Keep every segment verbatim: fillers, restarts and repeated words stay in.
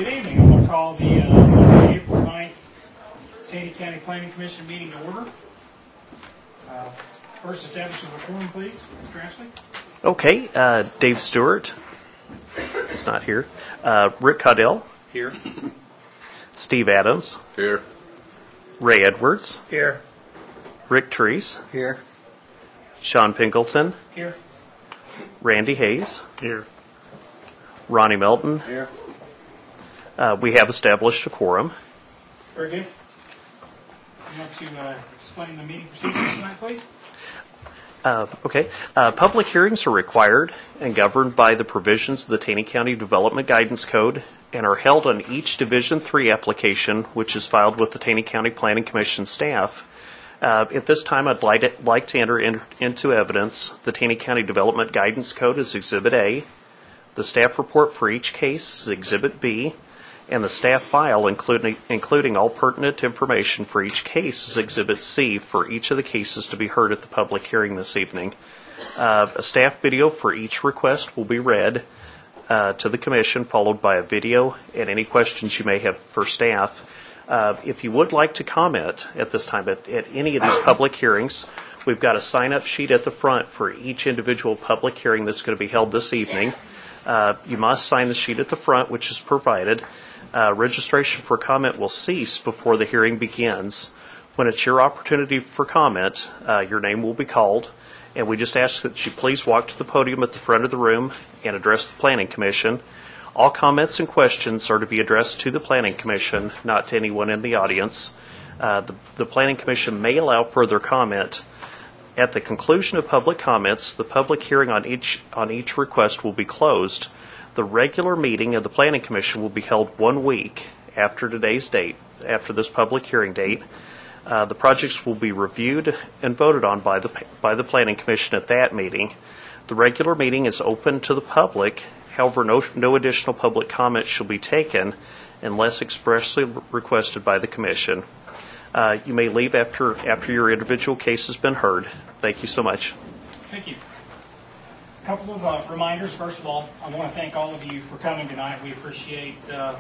Good evening. I'm going to call the uh, April ninth Taney County Planning Commission meeting to order. Uh, first, establishing the quorum, please. Mister Ashley. Okay. Uh, Dave Stewart is not here. Uh, Rick Caudell. Here. Steve Adams. Here. Ray Edwards. Here. Rick Treese. Here. Sean Pinkleton. Here. Randy Hayes. Here. Ronnie Melton. Here. Uh, we have established a quorum. Very good. You want to uh, explain the meeting procedures tonight, please? Uh, okay. Uh, public hearings are required and governed by the provisions of the Taney County Development Guidance Code and are held on each Division three application, which is filed with the Taney County Planning Commission staff. Uh, at this time, I'd like to, like to enter in, into evidence the Taney County Development Guidance Code is Exhibit A, the staff report for each case is Exhibit B, and the staff file, including, including all pertinent information for each case, is Exhibit C for each of the cases to be heard at the public hearing this evening. Uh, a staff video for each request will be read uh, to the Commission, followed by a video and any questions you may have for staff. Uh, if you would like to comment at this time at, at any of these public hearings, we've got a sign-up sheet at the front for each individual public hearing that's going to be held this evening. Uh, you must sign the sheet at the front, which is provided. Uh, registration for comment will cease before the hearing begins. When it's your opportunity for comment, uh, your name will be called, and we just ask that you please walk to the podium at the front of the room and address the Planning Commission. All comments and questions are to be addressed to the Planning Commission, not to anyone in the audience. Uh, the, the Planning Commission may allow further comment. At the conclusion of public comments, the public hearing on each on each request will be closed. The regular meeting of the Planning Commission will be held one week after today's date, after this public hearing date. Uh, the projects will be reviewed and voted on by the by the Planning Commission at that meeting. The regular meeting is open to the public. However, no, no additional public comment shall be taken unless expressly requested by the Commission. Uh, you may leave after after your individual case has been heard. Thank you so much. Thank you. A couple of uh, reminders. First of all, I want to thank all of you for coming tonight. We appreciate uh,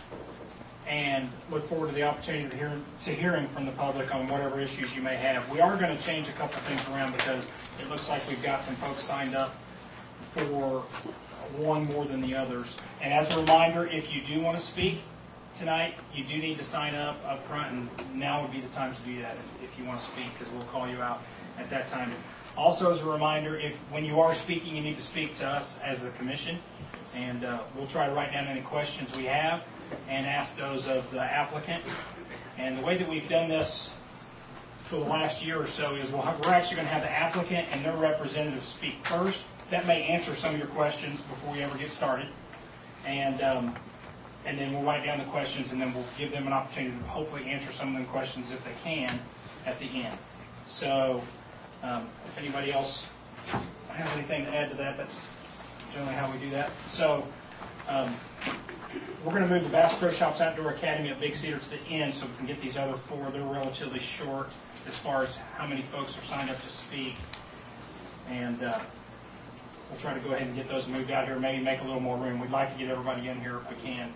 and look forward to the opportunity to, hear, to hearing from the public on whatever issues you may have. We are going to change a couple of things around because it looks like we've got some folks signed up for one more than the others. And as a reminder, if you do want to speak tonight, you do need to sign up up front, and now would be the time to do that if, if you want to speak, because we'll call you out at that time. Also, as a reminder, if when you are speaking, you need to speak to us as the commission, and uh, we'll try to write down any questions we have and ask those of the applicant. And the way that we've done this for the last year or so is we'll have, we're actually going to have the applicant and their representative speak first. That may answer some of your questions before we ever get started. And um, and then we'll write down the questions, and then we'll give them an opportunity to hopefully answer some of the questions if they can at the end. So um, if anybody else has anything to add to that, that's generally how we do that. So um, we're going to move the Bass Pro Shops Outdoor Academy at Big Cedar to the end so we can get these other four. They're relatively short as far as how many folks are signed up to speak. And uh, we'll try to go ahead and get those moved out here, maybe make a little more room. We'd like to get everybody in here if we can.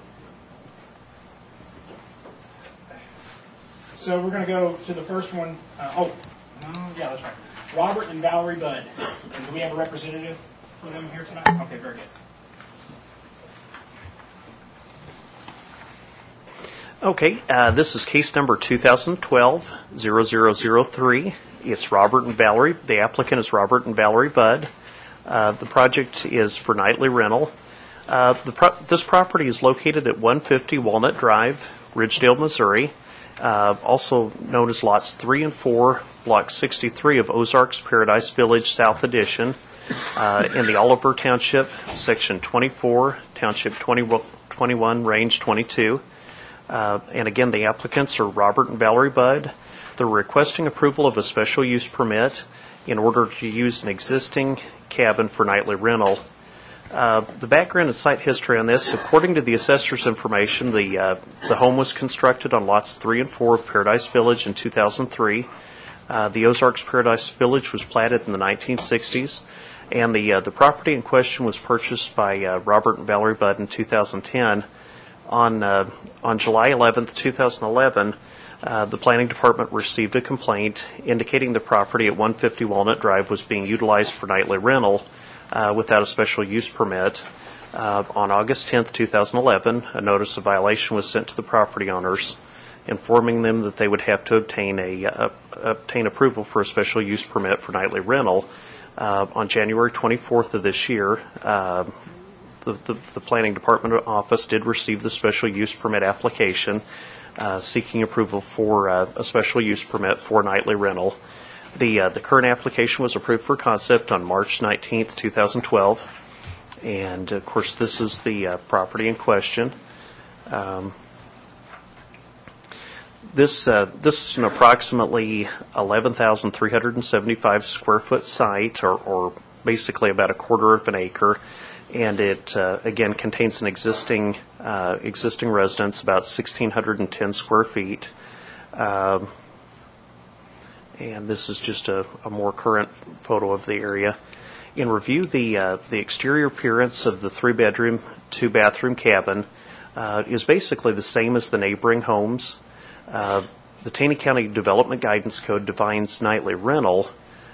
So we're going to go to the first one. Uh, oh, no, yeah, that's right. Robert and Valerie Budd. And do we have a representative for them here tonight? Okay, very good. Okay, uh, this is case number two thousand twelve dash zero zero zero three. It's Robert and Valerie. The applicant is Robert and Valerie Budd. Uh, the project is for nightly rental. Uh, the pro- this property is located at one fifty Walnut Drive, Ridgedale, Missouri, uh, also known as lots three and four, block sixty-three of Ozarks Paradise Village South Edition, uh, in the Oliver Township, section twenty-four, township twenty, twenty-one, range twenty-two. Uh, and again, the applicants are Robert and Valerie Budd. They're requesting approval of a special use permit in order to use an existing cabin for nightly rental. Uh, the background and site history on this, according to the assessor's information, the uh, the home was constructed on lots three and four of Paradise Village in two thousand three. Uh, the Ozarks Paradise Village was platted in the nineteen sixties, and the uh, the property in question was purchased by uh, Robert and Valerie Budd in two thousand ten. On, uh, on July eleventh, two thousand eleven, uh, the Planning Department received a complaint indicating the property at one fifty Walnut Drive was being utilized for nightly rental uh, without a special use permit. Uh, on August tenth, two thousand eleven, a notice of violation was sent to the property owners, informing them that they would have to obtain a uh, obtain approval for a special use permit for nightly rental. Uh, on January twenty-fourth of this year, uh, the, the, the Planning Department office did receive the special use permit application uh, seeking approval for uh, a special use permit for nightly rental. The, uh, the current application was approved for concept on March nineteenth, two thousand twelve. And, of course, this is the uh, property in question. Um, this uh, this is an approximately eleven thousand three hundred seventy-five square foot site, or, or basically about a quarter of an acre, and it uh, again contains an existing uh, existing residence, about one thousand six hundred ten square feet. Um, and this is just a, a more current photo of the area. In review, the uh, the exterior appearance of the three-bedroom, two-bathroom cabin uh, is basically the same as the neighboring homes. Uh, the Taney County Development Guidance Code defines nightly rental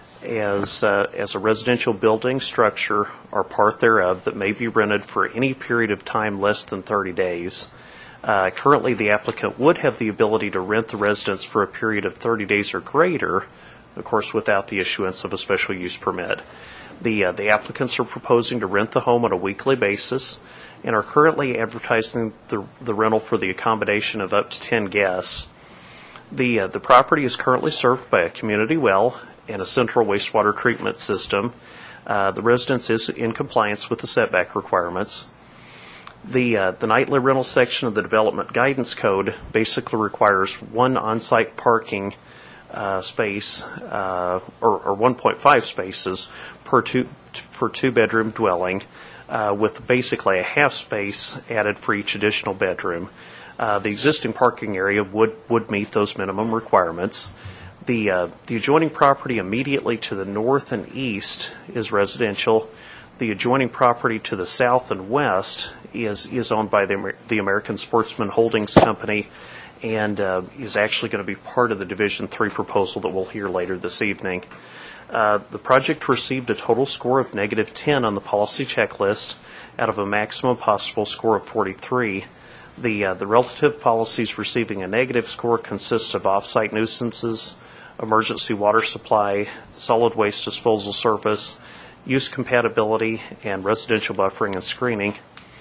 as uh, as a residential building, structure, or part thereof that may be rented for any period of time less than thirty days. Uh, currently, the applicant would have the ability to rent the residence for a period of thirty days or greater, of course, without the issuance of a special use permit. The, uh, the applicants are proposing to rent the home on a weekly basis and are currently advertising the, the rental for the accommodation of up to ten guests. The, uh, the property is currently served by a community well and a central wastewater treatment system. Uh, the residence is in compliance with the setback requirements. The, uh, the nightly rental section of the Development Guidance Code basically requires one on-site parking uh, space uh, or, or one point five spaces per two for two-bedroom dwelling, uh, with basically a half space added for each additional bedroom. Uh, the existing parking area would, would meet those minimum requirements. The uh, the adjoining property immediately to the north and east is residential. The adjoining property to the south and west is is owned by the the American Sportsman Holdings Company, and uh, is actually going to be part of the Division three proposal that we'll hear later this evening. Uh, the project received a total score of negative ten on the policy checklist out of a maximum possible score of forty-three. The, uh, the relative policies receiving a negative score consist of off-site nuisances, emergency water supply, solid waste disposal service, use compatibility, and residential buffering and screening.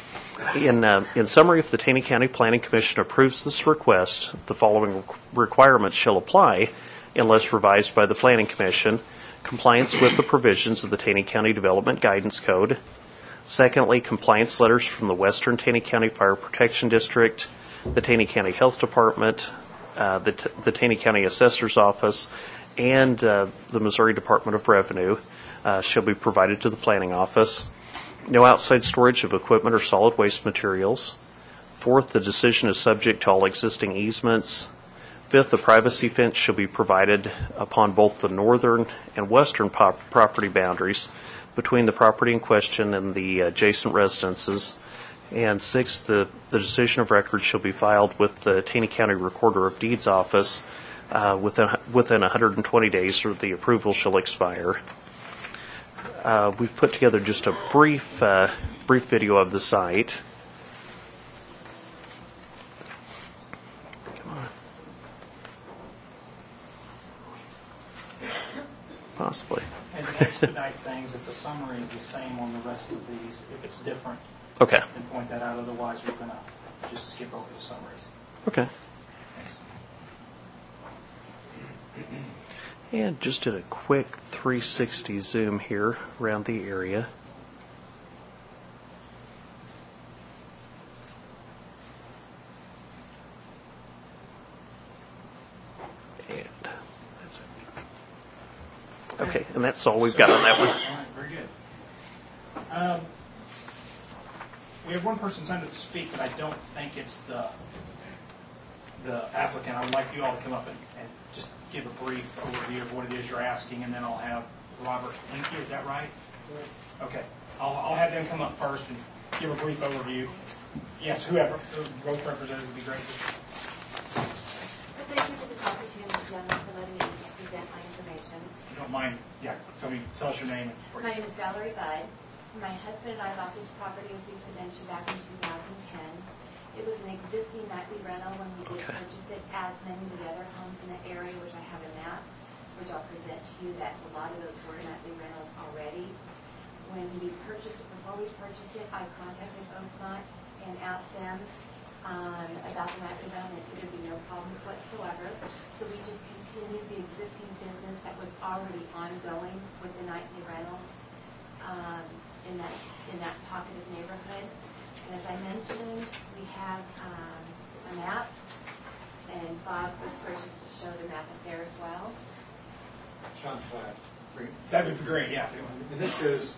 In, uh, in summary, if the Taney County Planning Commission approves this request, the following requirements shall apply unless revised by the Planning Commission: compliance with the provisions of the Taney County Development Guidance Code. Secondly, compliance letters from the Western Taney County Fire Protection District, the Taney County Health Department, uh, the, T- the Taney County Assessor's Office, and uh, the Missouri Department of Revenue uh, shall be provided to the Planning Office. No outside storage of equipment or solid waste materials. Fourth, the decision is subject to all existing easements. Fifth, a privacy fence shall be provided upon both the northern and western pop- property boundaries between the property in question and the adjacent residences. And sixth, the, the decision of record shall be filed with the Taney County Recorder of Deeds office uh, within, within one hundred twenty days, or the approval shall expire. Uh, we've put together just a brief, uh, brief video of the site. Come on. Possibly. And to expedite things, if the summary is the same on the rest of these, if it's different, Okay. then point that out. Otherwise, we're going to just skip over the summaries. Okay. Thanks. And just did a quick three sixty zoom here around the area. And that's it. Okay, and that's all we've got on that one. All right, very good. Um, we have one person signed up to speak, but I don't think it's the the applicant. I would like you all to come up and, and just give a brief overview of what it is you're asking, and then I'll have Robert Linke, is that right? Okay. I'll, I'll have them come up first and give a brief overview, Yes, whoever, the both representatives would be great. Well, thank you for this opportunity, gentlemen, for letting me present my information. If you don't mind, yeah, tell me, tell us your name. My name is Valerie Budd. My husband and I bought this property, as Lisa mentioned, back in two thousand ten. It was an existing nightly rental when we did Okay. purchase it, as many of the other homes in the area, which I have a map, which I'll present to you, that a lot of those were nightly rentals already. When we purchased it, before we purchased it, I contacted Oakmont and asked them um, about the nightly rental. They said there'd be no problems whatsoever. So we just continued the existing business that was already ongoing with the nightly rentals um, in that in that pocket of neighborhood. And as I mentioned, we have um, a map, and Bob was gracious to show the map up there as well. Sean Flatt. That would be great, yeah. And this is,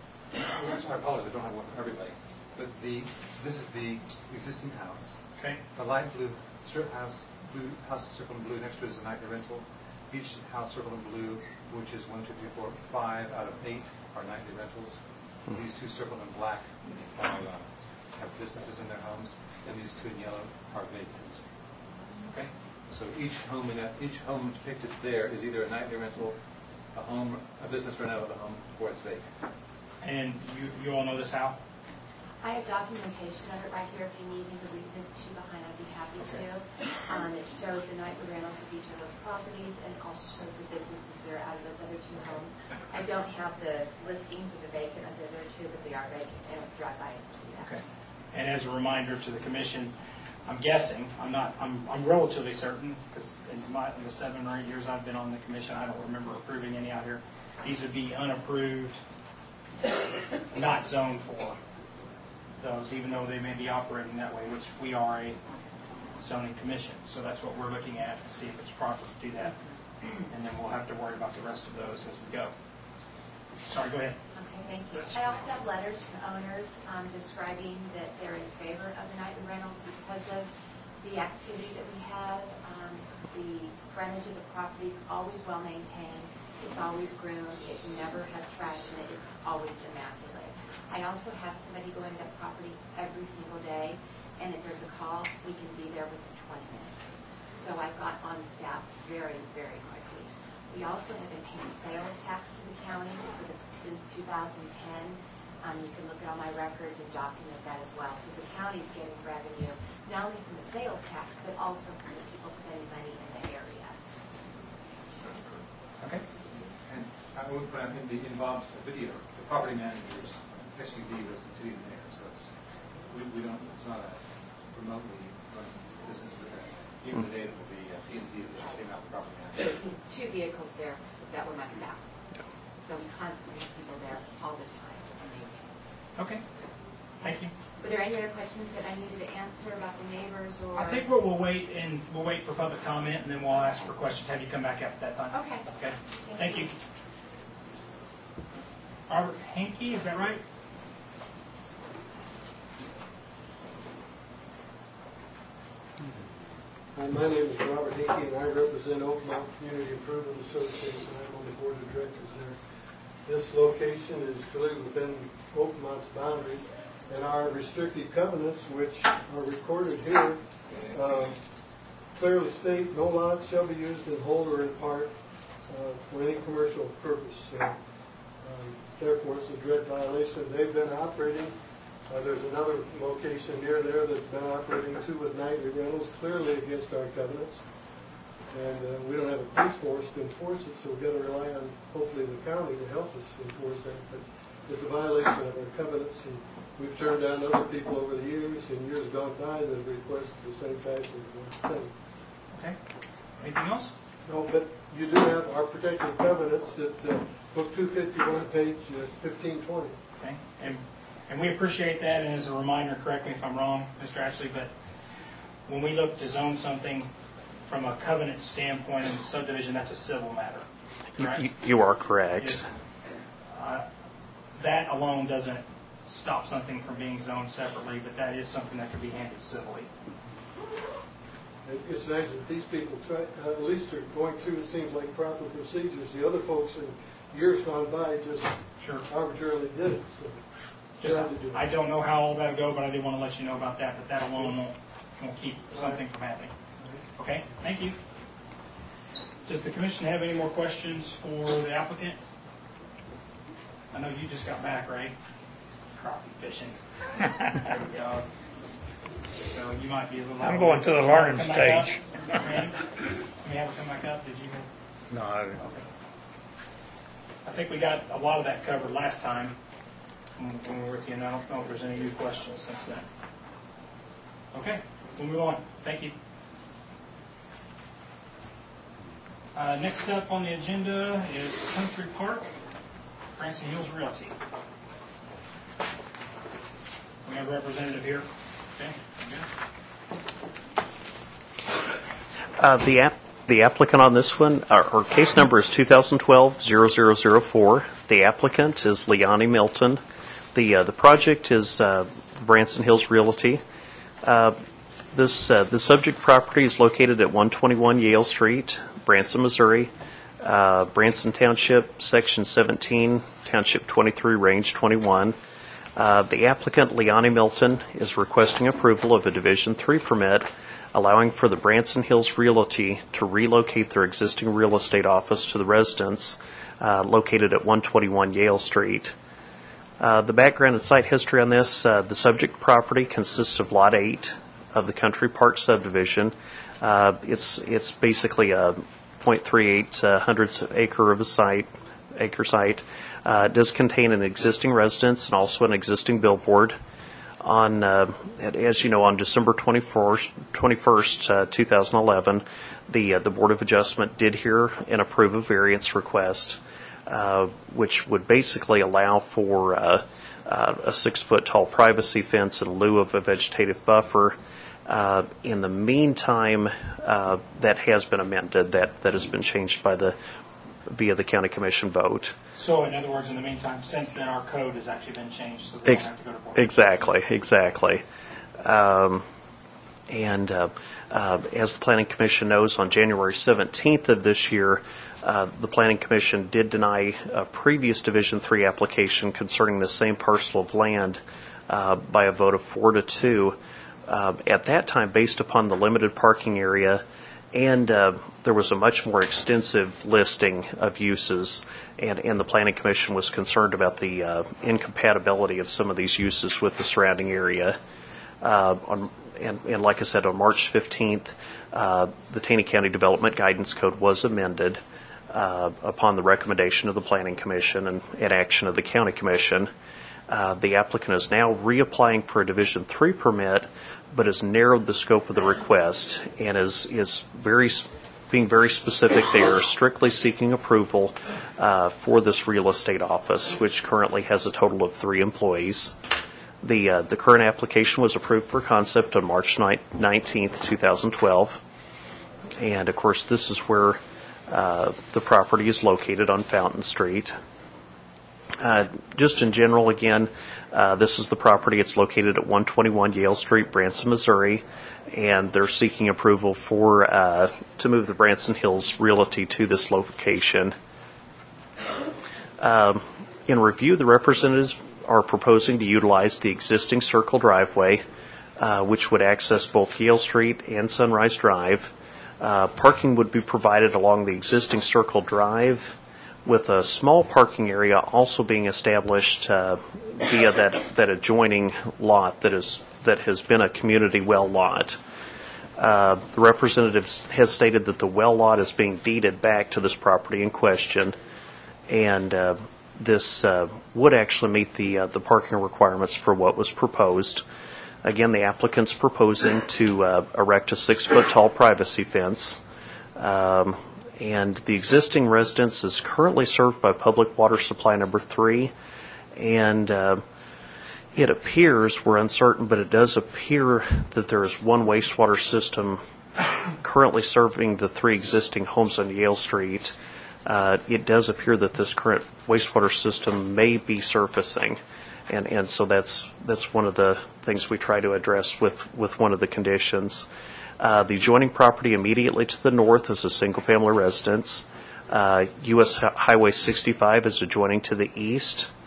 I apologize, I don't have one for everybody, but the, this is the existing house. Okay, The light blue strip house, blue house circled in blue, next to it is a nightly rental. Each house circled in blue, which is one, two, three, four, five out of eight are nightly rentals. These two circled in black are, uh, have businesses in their homes, and these two in yellow are vacant. Okay? So each home in that, each home depicted there is either a nightly rental, a home, a business rent out of the home, or it's vacant. and you, you all know this, Al? I have documentation of it right here. If you need me to read this to you behind, I'd be happy Okay. to. Um, it shows the nightly rentals of each of those properties, and it also shows the businesses that are out of those other two homes. I don't have the listings of the vacant of the other two, but they are vacant, and drive by and see that. Okay. And as a reminder to the commission, I'm guessing, I'm not, I'm, I'm relatively certain, because in my, in the seven or eight years I've been on the commission, I don't remember approving any out here. These would be unapproved, not zoned for those, even though they may be operating that way, which we are a zoning commission. So that's what we're looking at, to see if it's proper to do that. And then we'll have to worry about the rest of those as we go. Sorry, go ahead. Okay, thank you. I also have letters from owners um, describing that they're in favor of the nightly rentals because of the activity that we have. Um, the frontage of the property is always well maintained. It's always groomed. It never has trash in it. It's always immaculate. I also have somebody go into that property every single day, and if there's a call, we can be there within twenty minutes. So I've got on staff very, very quickly. We also have been paying sales tax to the county for the, since two thousand ten. Um, you can look at all my records and document that as well. So the county's getting revenue, not only from the sales tax, but also from the people spending money in the area. Okay. And I would put out in the involves a video, the property manager's S U V was the city mayor, so it's, we, we don't, it's not a remotely run business with that. Even today, it will be uh, P and Z that came out, the property manager. Two vehicles there that were my staff. So we constantly have people there all the time. Okay. Thank you. Were there any other questions that I needed to answer about the neighbors or? I think what we'll wait and we'll wait for public comment, and then we'll ask for questions. Have you come back after that time? Okay. Okay. Thank you. Robert Hankey, is that right? Hi, my name is Robert Hickey, and I represent Oakmont Community Improvement Association. I'm on the board of directors there. This location is clearly within Oakmont's boundaries, and our restricted covenants, which are recorded here, uh, clearly state no lot shall be used in whole or in part uh, for any commercial purpose. So, um, therefore, it's a direct violation. They've been operating. Uh, there's another location near there that's been operating too with nightly rentals, clearly against our covenants. And uh, we don't have a police force to enforce it, so we've got to rely on, hopefully, the county to help us enforce that. But it's a violation of our covenants, and we've turned down other people over the years, and years gone by that have requested the same type of thing. Okay. Anything else? No, but you do have our protected covenants at uh, book two fifty-one, page uh, fifteen twenty. Okay. And And we appreciate that, and as a reminder, correct me if I'm wrong, Mister Ashley, but when we look to zone something from a covenant standpoint in the subdivision, that's a civil matter, correct? You, you are correct. Yes. Uh, that alone doesn't stop something from being zoned separately, but that is something that can be handled civilly. It's nice that these people try, uh, at least are going through, it seems like, proper procedures. The other folks in years gone by just Sure. arbitrarily did it, so. Just, Glad to do it. I don't know how all that'll go, but I did want to let you know about that, that that alone won't, won't keep something from happening. Okay, thank you. Does the commission have any more questions for the applicant? I know you just got back, right? Crappie fishing. There we go. So you might be a little. I'm going through the learning Come back up? stage. Randy? Can we have her come back up? Did you have? No, I- I think we got a lot of that covered last time when when we were with you, and I don't know if there's any new questions since then. Okay, we'll move on. Thank you. Uh, next up on the agenda is Country Park, Branson Hills Realty. We have a representative here. Okay, good. Uh, the app, the applicant on this one, our, our case number is two thousand twelve dash zero zero zero four. The applicant is Leonie Milton. The uh, the project is uh, Branson Hills Realty. Uh, this uh, the subject property is located at one twenty-one Yale Street, Branson, Missouri. Uh, Branson Township, Section seventeen, Township twenty-three, Range twenty-one. Uh, the applicant, Leonie Milton, is requesting approval of a Division three permit allowing for the Branson Hills Realty to relocate their existing real estate office to the residence uh, located at one twenty-one Yale Street. Uh, the background and site history on this, uh, the subject property consists of Lot eight of the Country Park subdivision. Uh, it's it's basically a point three eight uh, hundredths acre of a site, acre site. Uh, it does contain an existing residence and also an existing billboard. On, uh, as you know, on December twenty-first, twenty-first uh, two thousand eleven, the uh, the Board of Adjustment did hear and approve a variance request, uh, which would basically allow for uh, uh, a six-foot tall privacy fence in lieu of a vegetative buffer. Uh, in the meantime, uh, that has been amended. That that has been changed by the via the county commission vote. So, in other words, in the meantime, since then, our code has actually been changed, so we don't Ex- have to go to board. Exactly, exactly. Um, and uh, uh, as the Planning Commission knows, on January seventeenth of this year, uh, the Planning Commission did deny a previous Division three application concerning the same parcel of land uh, by a vote of four to two. Uh, at that time, based upon the limited parking area, and uh, there was a much more extensive listing of uses, and, and the Planning Commission was concerned about the uh, incompatibility of some of these uses with the surrounding area. Uh, on, and, and like I said, on March fifteenth, uh, the Taney County Development Guidance Code was amended uh, upon the recommendation of the Planning Commission and, and action of the County Commission. Uh, the applicant is now reapplying for a Division three permit, but has narrowed the scope of the request and is is very being very specific. They are strictly seeking approval uh, for this real estate office, which currently has a total of three employees. The uh, the current application was approved for concept on March nineteenth, two thousand twelve, and of course this is where uh, the property is located on Fountain Street. Uh, just in general, again, uh, this is the property. It's located at one twenty-one Yale Street, Branson, Missouri, and they're seeking approval for uh, to move the Branson Hills Realty to this location. Um, in review, the representatives are proposing to utilize the existing circle driveway, uh, which would access both Yale Street and Sunrise Drive. Uh, parking would be provided along the existing circle drive, with a small parking area also being established uh, via that, that adjoining lot that is that has been a community well lot. Uh, the representative has stated that the well lot is being deeded back to this property in question, and uh, this uh, would actually meet the uh, the parking requirements for what was proposed. Again, the applicant's proposing to uh, erect a six-foot tall privacy fence. Um, And the existing residence is currently served by public water supply number three. And uh, it appears, we're uncertain, but it does appear that there is one wastewater system currently serving the three existing homes on Yale Street. Uh, it does appear that this current wastewater system may be surfacing. And, and so that's that's one of the things we try to address with, with one of the conditions. Uh, the adjoining property immediately to the north is a single-family residence. Uh, U S Highway sixty-five is adjoining to the east.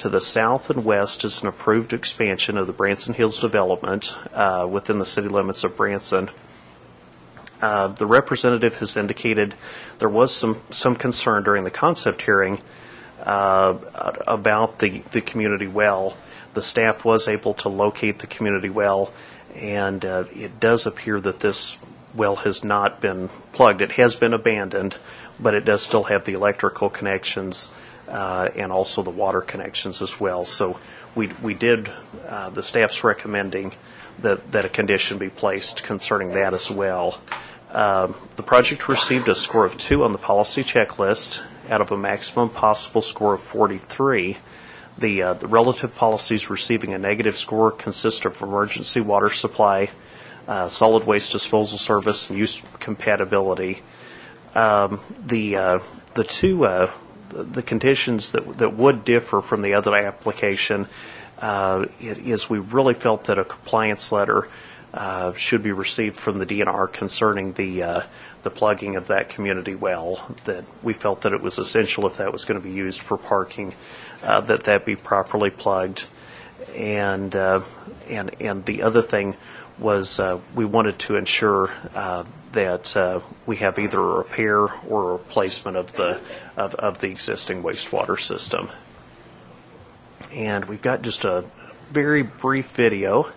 To the south and west is an approved expansion of the Branson Hills development uh, within the city limits of Branson. Uh, the representative has indicated there was some, some concern during the concept hearing uh, about the, the community well. The staff was able to locate the community well, and uh, it does appear that this well has not been plugged. It has been abandoned, but it does still have the electrical connections uh, and also the water connections as well. So we we did, uh, the staff's recommending that, that a condition be placed concerning that as well. Um, the project received a score of two on the policy checklist out of a maximum possible score of forty-three. The, uh, the relative policies receiving a negative score consist of emergency water supply, uh, solid waste disposal service, and use compatibility. Um, the uh, the two uh, the conditions that that would differ from the other application uh, it is we really felt that a compliance letter uh, should be received from the D N R concerning the uh, the plugging of that community well. That we felt that it was essential if that was going to be used for parking, uh, that that be properly plugged, and uh, and and the other thing was uh, we wanted to ensure uh, that uh, we have either a repair or a replacement of the of, of the existing wastewater system. And we've got just a very brief video.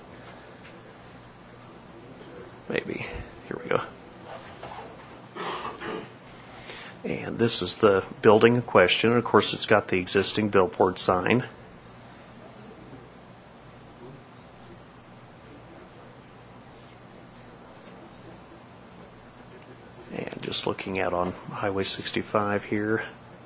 Maybe. Here we go. And this is the building in question. And of course, it's got the existing billboard sign. And just looking out on Highway sixty-five here.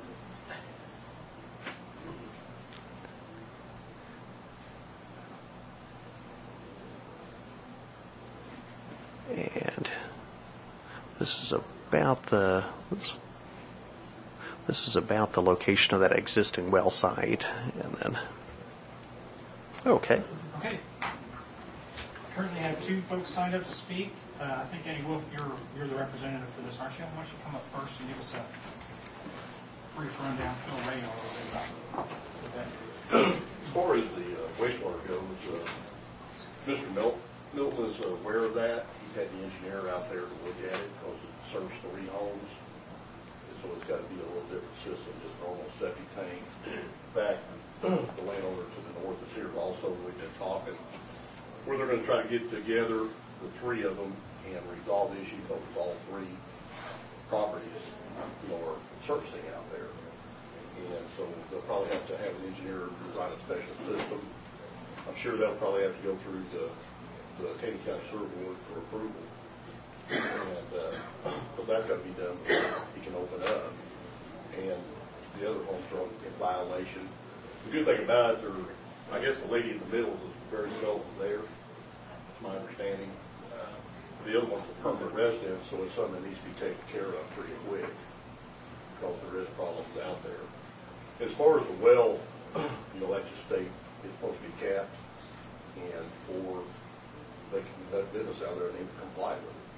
And this is about the oops, this is about the location of that existing well site. And then okay. Okay. Currently have two folks signed up to speak. Uh, I think Annie Wolf, you're you're the representative for this, aren't you? Why don't you come up first and give us a brief rundown, fill Ray a little bit about that. As far as the uh, wastewater goes, uh, Mister Milton, Milton is aware of that. He's had the engineer out there to look at it because it serves three homes. And so it's got to be a little different system, just normal septic tank. In fact, the landowner to the north is here also. We've been talking where they're going to try to get together, the three of them, and resolve the issue because it's all three properties, you know, are servicing out there. And so they'll probably have to have an engineer design a special system. I'm sure they'll probably have to go through the, the Taney County Sewer Board for approval. And, uh, but that's got to be done before he can open up. And the other homes are in violation. The good thing about it, or I guess the lady in the middle is very seldom there, that's my understanding. Uh, the other one's a permanent residence, so it's something that needs to be taken care of pretty quick because there is problems out there. As far as the well, you know, that's a state, it's supposed to be capped, and or they can conduct business out there and they can comply with it.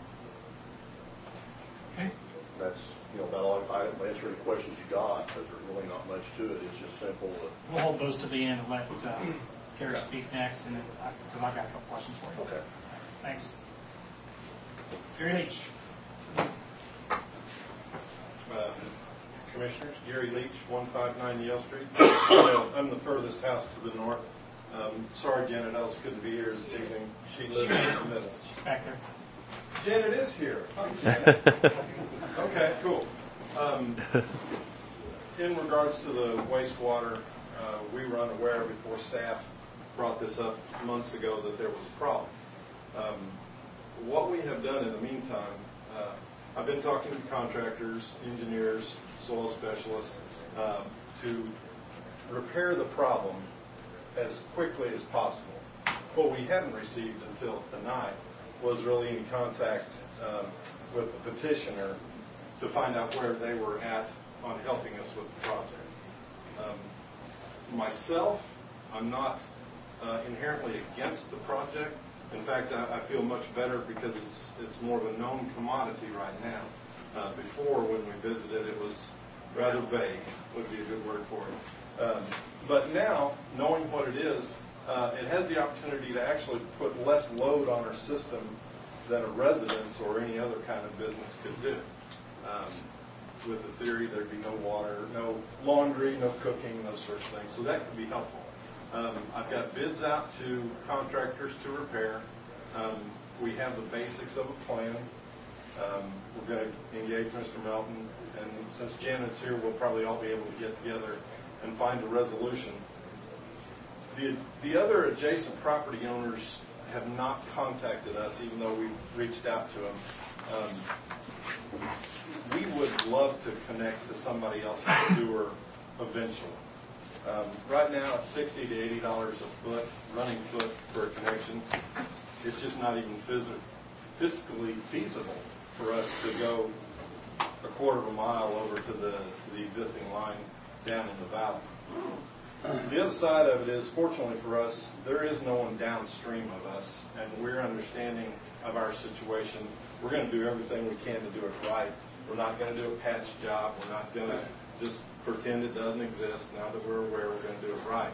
Okay. That's, you know, about all, I don't answer any questions you got, because there's really not much to it. It's just simple. Uh, We'll hold those to the end and let uh, Gary speak next, and then because I've got a couple questions for you. okay. Thanks. Gary Leach. Uh, Commissioners, Gary Leach, one five nine Yale Street. Uh, I'm the furthest house to the north. Um, sorry, Janet Ellis couldn't be here this evening. She lives in the middle. Back there. Janet is here. Hi, Janet. Okay, cool. Um, in regards to the wastewater, uh, we were unaware before staff brought this up months ago that there was a problem. Um, what we have done in the meantime, uh, I've been talking to contractors, engineers, soil specialists um, to repair the problem as quickly as possible. What we hadn't received until tonight was really any contact um, with the petitioner to find out where they were at on helping us with the project. Um, myself, I'm not uh, inherently against the project. In fact, I, I feel much better because it's, it's more of a known commodity right now. Uh, before, when we visited, it was rather vague, would be a good word for it. Um, But now, knowing what it is, uh, it has the opportunity to actually put less load on our system than a residence or any other kind of business could do. Um, With the theory there'd be no water, no laundry, no cooking, those sorts of things. So that could be helpful. Um, I've got bids out to contractors to repair. Um, we have the basics of a plan. Um, we're going to engage Mister Melton, and since Janet's here, we'll probably all be able to get together and find a resolution. The, the other adjacent property owners have not contacted us, even though we've reached out to them. Um, we would love to connect to somebody else's sewer eventually. Um, right now, it's sixty to eighty dollars a foot, running foot for a connection. It's just not even phys- fiscally feasible for us to go a quarter of a mile over to the to the existing line down in the valley. The other side of it is, fortunately for us, there is no one downstream of us, and we're understanding of our situation. We're going to do everything we can to do it right. We're not going to do a patch job. We're not going to just pretend it doesn't exist. Now that we're aware, we're going to do it right.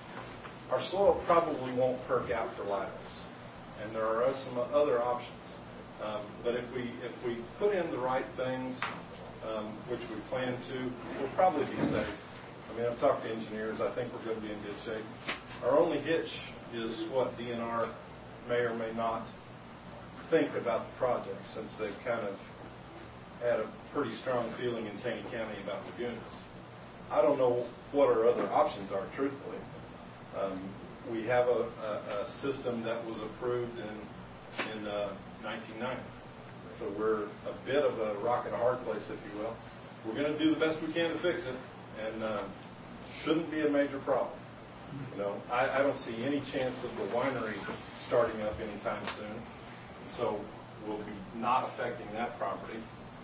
Our soil probably won't perk out for laterals, and there are some other options. Um, but if we if we put in the right things, um, which we plan to, we'll probably be safe. I mean, I've talked to engineers. I think we're going to be in good shape. Our only hitch is what D N R may or may not think about the project, since they've kind of had a pretty strong feeling in Taney County about lagoons. I don't know what our other options are, truthfully. Um, we have a, a, a system that was approved in, in uh, nineteen ninety. So we're a bit of a rock and a hard place, if you will. We're going to do the best we can to fix it, and uh, shouldn't be a major problem. You know, I, I don't see any chance of the winery starting up anytime soon, so we'll be not affecting that property.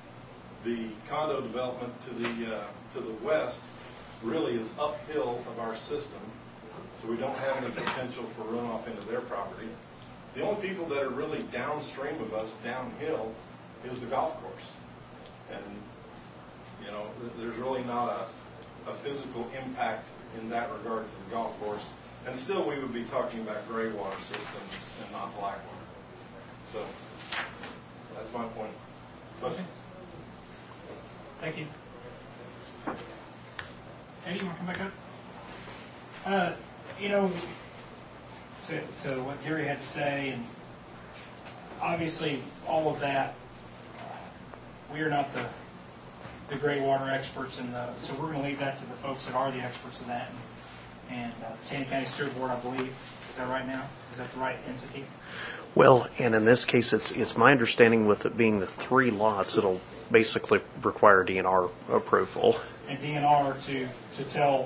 The condo development to the uh, to the west really is uphill of our system, so we don't have any potential for runoff into their property. The only people that are really downstream of us, downhill, is the golf course. And, you know, th- there's really not a, a physical impact in that regard to the golf course. And still, we would be talking about gray water systems and not black water. So, that's my point. Question? Thank you. Eddie, you want to come back up? Uh, you know, to, to what Gary had to say, and obviously all of that, we are not the the gray water experts, in the, so we're going to leave that to the folks that are the experts in that. And, and uh, the Taney County Sewer Board, I believe, is that right now? Is that the right entity? Well, and in this case, it's it's my understanding, with it being the three lots, it'll basically require D N R approval. And D N R to, to tell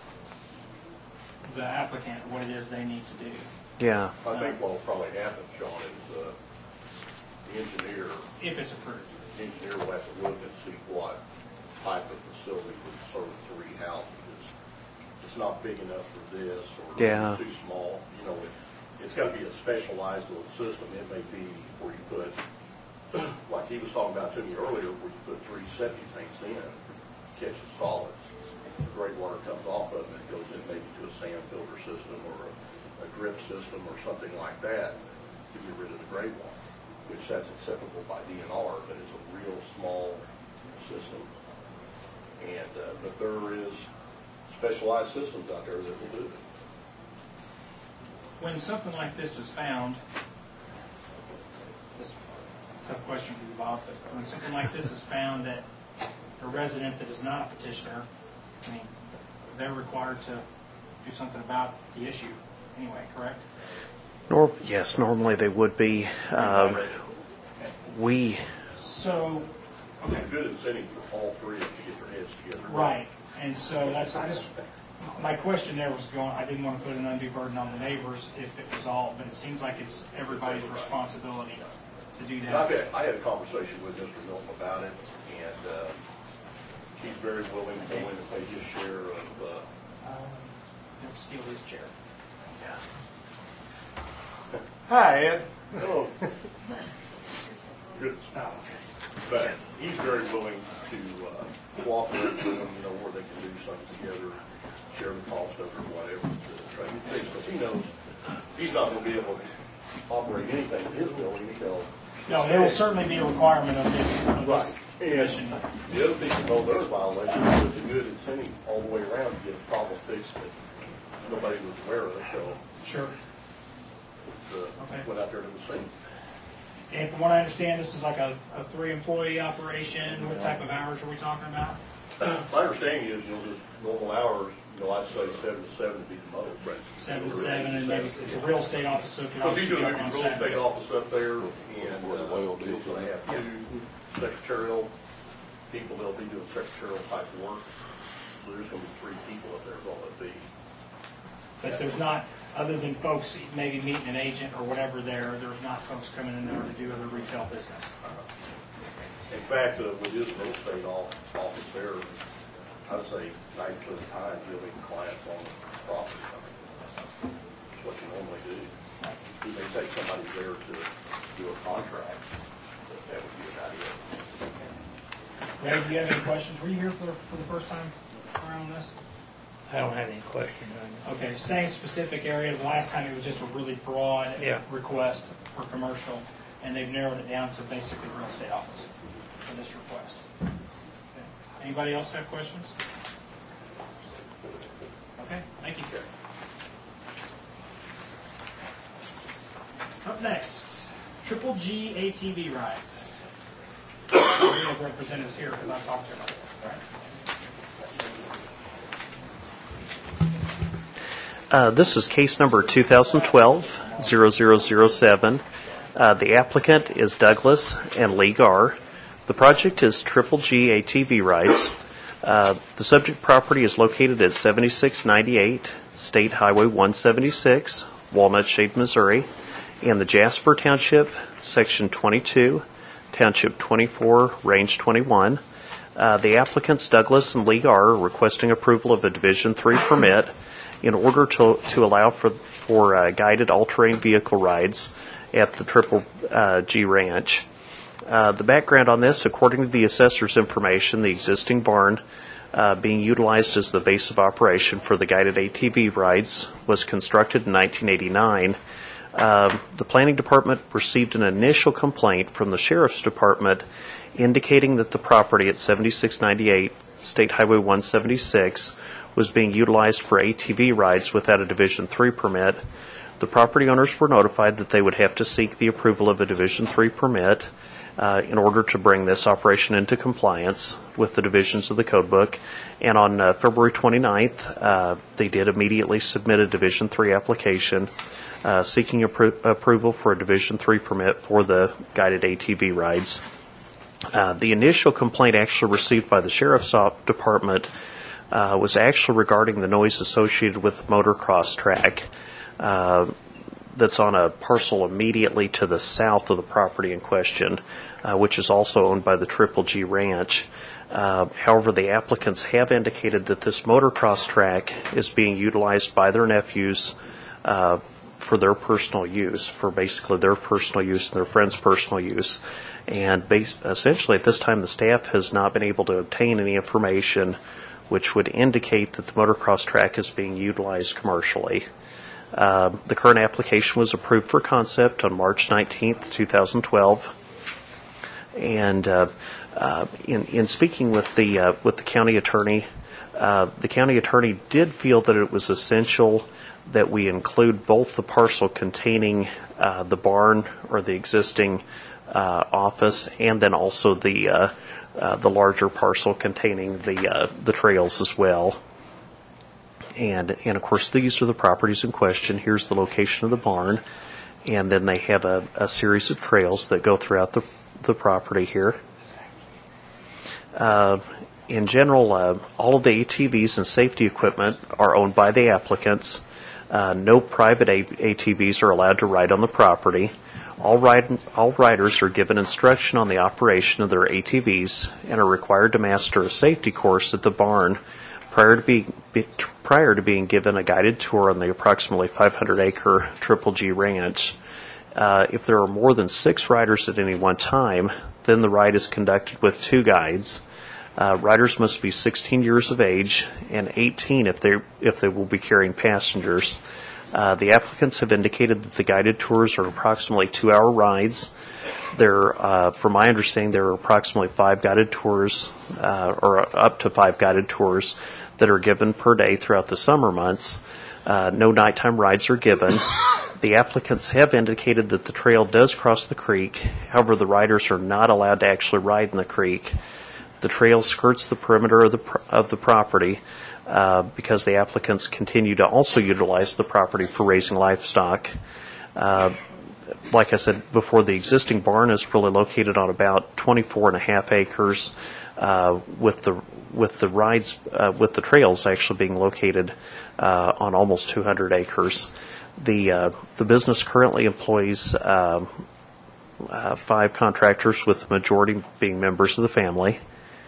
the applicant what it is they need to do. Yeah. I think what'll probably happen, Sean, is uh, the engineer, If it's approved. the engineer will have to look and see what type of facility would serve three houses. It's not big enough for this, or Yeah. it's too small. You know, it, it's got to be a specialized little system. It may be where you put, like he was talking about to me earlier, where you put three septic tanks in, catches solids. The gray water comes off of it, and it goes in maybe to a sand filter system or a, a drip system or something like that to get rid of the gray water, which that's acceptable by D N R, but it's a real small system. And uh, but there is specialized systems out there that will do it. When something like this is found, this is a tough question for you, Bob, but when something like this is found that a resident that is not a petitioner, I mean, they're required to do something about the issue anyway, correct? Nor yes, normally they would be. Um, we So, It's okay, a good incentive for all three of them to get their heads together. right, and so that's, I just, my question there was going, I didn't want to put an undue burden on the neighbors if it was all, but it seems like it's everybody's responsibility to do And I've that. had, I had a conversation with Mister Milton about it, and uh, he's very willing to go in and pay his share of, uh, Um, Don't steal his chair. Hi, Ed. hello. Good. But he's very willing to uh, cooperate with them, you know, where they can do something together, share the cost of it or whatever, to try to get fixed, because he knows he's not gonna be able to operate anything in his building until. No, there will certainly be a requirement of this, of this Right. commission. And the other thing to know their violation is it's a good incentive all the way around to get a problem fixed that nobody was aware of, so, Sure. uh, Okay. went out there to the scene. And from what I understand, this is like a, a three-employee operation. What type of hours are we talking about? My understanding is, you know, the normal hours, you know, I'd say seven to seven would be the most. Right. Seven to seven, and maybe it's a real estate office, so it could Because he's obviously be doing up a on real estate Saturdays. office up there, and, uh, he's gonna have two secretarial people that'll be doing secretarial type work. So there's gonna be three people up there, is all it'd be. But there's not, other than folks maybe meeting an agent or whatever there, there's not folks coming in there to do other retail business. In fact, uh, with his real estate off- office there, I'd say ninety percent of the time, he'll be clients on the property. That's what you normally do. You may take somebody there to do a contract, but that would be a good idea. Ray, do you have any questions? Were you here for, for the first time around this? I don't have any questions on it. Okay, same specific area. The last time it was just a really broad Yeah. request for commercial, and they've narrowed it down to basically real estate office for this request. Okay. Anybody else have questions? Okay, thank you. Up next, Triple G A T V rides. We have representatives here because I talked to them. All right. Uh, This is case number two thousand twelve zero zero zero seven. Uh, The applicant is Douglas and Lee Gar. The project is Triple G A T V rides. Uh, The subject property is located at seventy-six ninety-eight State Highway one seventy-six, Walnut Shade, Missouri, in the Jasper Township, Section twenty-two, Township twenty-four, Range twenty-one. Uh, The applicants, Douglas and Lee Gar, are requesting approval of a Division three permit in order to to allow for for uh, guided all-terrain vehicle rides at the Triple uh, G Ranch. Uh, the background on this, according to the assessor's information, the existing barn uh, being utilized as the base of operation for the guided A T V rides was constructed in nineteen eighty-nine. Um, the planning department received an initial complaint from the sheriff's department indicating that the property at seventy-six ninety-eight State Highway one seventy-six was being utilized for A T V rides without a Division three permit. The property owners were notified that they would have to seek the approval of a Division three permit uh, in order to bring this operation into compliance with the divisions of the code book. And on uh, February twenty-ninth, uh, they did immediately submit a Division three application uh, seeking appro- approval for a Division three permit for the guided A T V rides. Uh, the initial complaint actually received by the sheriff's department uh, was actually regarding the noise associated with the motocross track uh, that's on a parcel immediately to the south of the property in question, uh, which is also owned by the Triple G Ranch. Uh, however, the applicants have indicated that this motocross track is being utilized by their nephews uh, for their personal use, for basically their personal use and their friends' personal use. And bas- essentially at this time the staff has not been able to obtain any information which would indicate that the motocross track is being utilized commercially. Uh, the current application was approved for concept on March nineteenth, twenty twelve. And uh, uh, in, in speaking with the uh, with the county attorney, uh, the county attorney did feel that it was essential that we include both the parcel containing uh, the barn or the existing uh, office, and then also the uh, uh, the larger parcel containing the uh, the trails as well. And and of course these are the properties in question. Here's the location of the barn, and then they have a, a series of trails that go throughout the the property here. Uh, in general, uh, all of the A T Vs and safety equipment are owned by the applicants. Uh, no private A- ATVs are allowed to ride on the property. All, ride, all riders are given instruction on the operation of their A T Vs and are required to master a safety course at the barn prior to, be, be, prior to being given a guided tour on the approximately five hundred acre Triple G Ranch. Uh, if there are more than six riders at any one time, then the ride is conducted with two guides. Uh, riders must be sixteen years of age and eighteen if they if they will be carrying passengers. Uh, the applicants have indicated that the guided tours are approximately two-hour rides. There, uh, from my understanding, there are approximately five guided tours, uh, or up to five guided tours that are given per day throughout the summer months. Uh, no nighttime rides are given. The applicants have indicated that the trail does cross the creek. However, the riders are not allowed to actually ride in the creek. The trail skirts the perimeter of the pr- of the property uh, because the applicants continue to also utilize the property for raising livestock. Uh, like I said before, the existing barn is really located on about twenty-four and a half acres, uh, with the with the rides uh, with the trails actually being located uh, on almost two hundred acres. The uh, the business currently employs uh, uh, five contractors, with the majority being members of the family.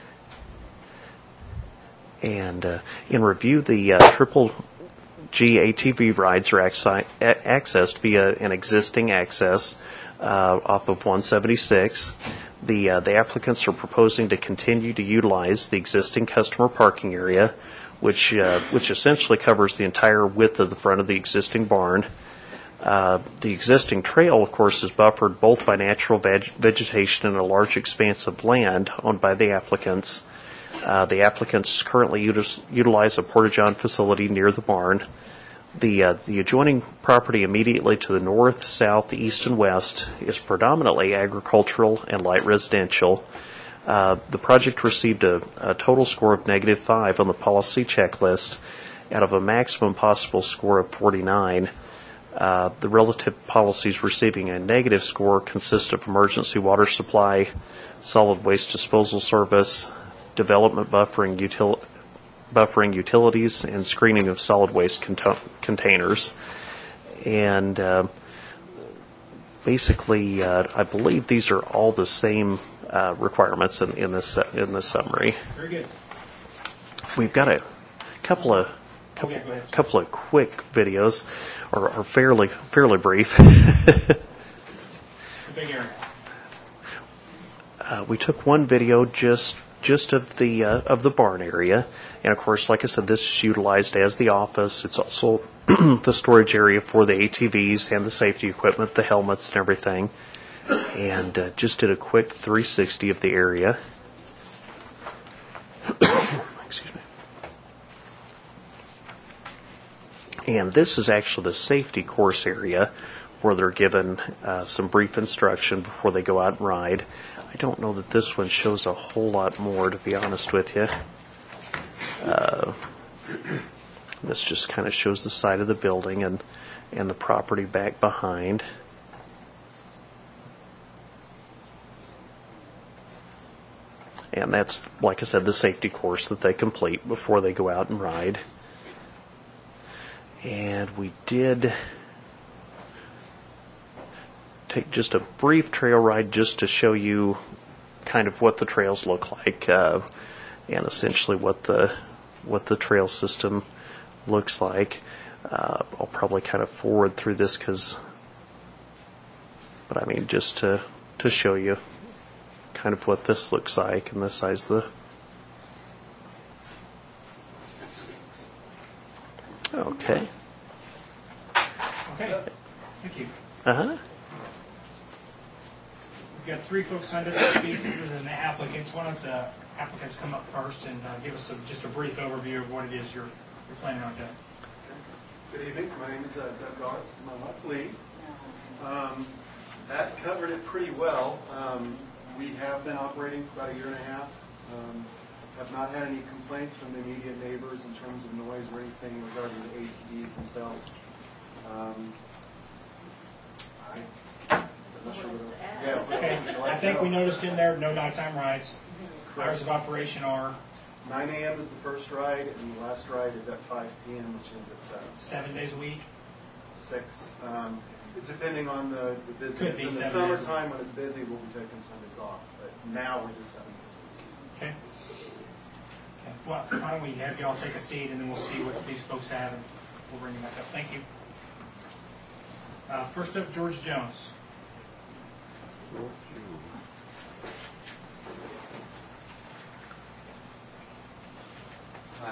And uh, in review, the uh, Triple G A T V rides are axi- a- accessed via an existing access uh, off of one seventy-six. The uh, the applicants are proposing to continue to utilize the existing customer parking area, which uh, which essentially covers the entire width of the front of the existing barn. Uh, the existing trail, of course, is buffered both by natural veg- vegetation and a large expanse of land owned by the applicants. Uh, the applicants currently utis- utilize a porta-john facility near the barn. The uh, the adjoining property immediately to the north, south, east, and west is predominantly agricultural and light residential. Uh, the project received a, a total score of negative five on the policy checklist out of a maximum possible score of forty-nine. Uh, the relative policies receiving a negative score consist of emergency water supply, solid waste disposal service, development buffering, util- buffering utilities, and screening of solid waste cont- containers. And uh, basically, uh, I believe these are all the same uh, requirements in, in this in this summary. Very good. We've got a couple of couple, Okay, go ahead. couple of quick videos, or, or fairly fairly brief. It's a big area. Uh, we took one video just just of the uh, of the barn area, and of course, like I said, this is utilized as the office. It's also the storage area for the A T Vs and the safety equipment, the helmets and everything. And uh, just did a quick three sixty of the area. Excuse me. And this is actually the safety course area, where they're given uh, some brief instruction before they go out and ride. I don't know that this one shows a whole lot more, to be honest with you. Uh, this just kind of shows the side of the building and, and the property back behind. And that's, like I said, the safety course that they complete before they go out and ride. And we did take just a brief trail ride just to show you kind of what the trails look like, uh, and essentially what the what the trail system looks like. Uh, I'll probably kind of forward through this because, but I mean just to to show you kind of what this looks like and the size of the. Okay. Okay, thank you. Uh huh. We've got three folks signed up to speak, other than the applicants. Why don't the applicants come up first and uh, give us a, just a brief overview of what it is you're, you're planning on doing. Good evening. My name is uh, Doug Gartz. My wife Lee. Um, that covered it pretty well. Um, we have been operating for about a year and a half. Um, have not had any complaints from the immediate neighbors in terms of noise or anything regarding the A T Vs themselves. Um, I, I'm not sure what else. Yeah, what Okay, else would you like I to think know? we noticed in there, no nighttime rides. Correct. Hours of operation are nine a.m. is the first ride, and the last ride is at five p.m., which ends at seven. seven days a week. Six, um, depending on the, the Could business. be In the seven days. summertime, when it's busy, we'll be taking Sundays off, but now we're just seven days a week. Okay. Okay. Well, why don't we have you all take a seat, and then we'll see what these folks have, and we'll bring you back up. Thank you. Uh, first up, George Jones.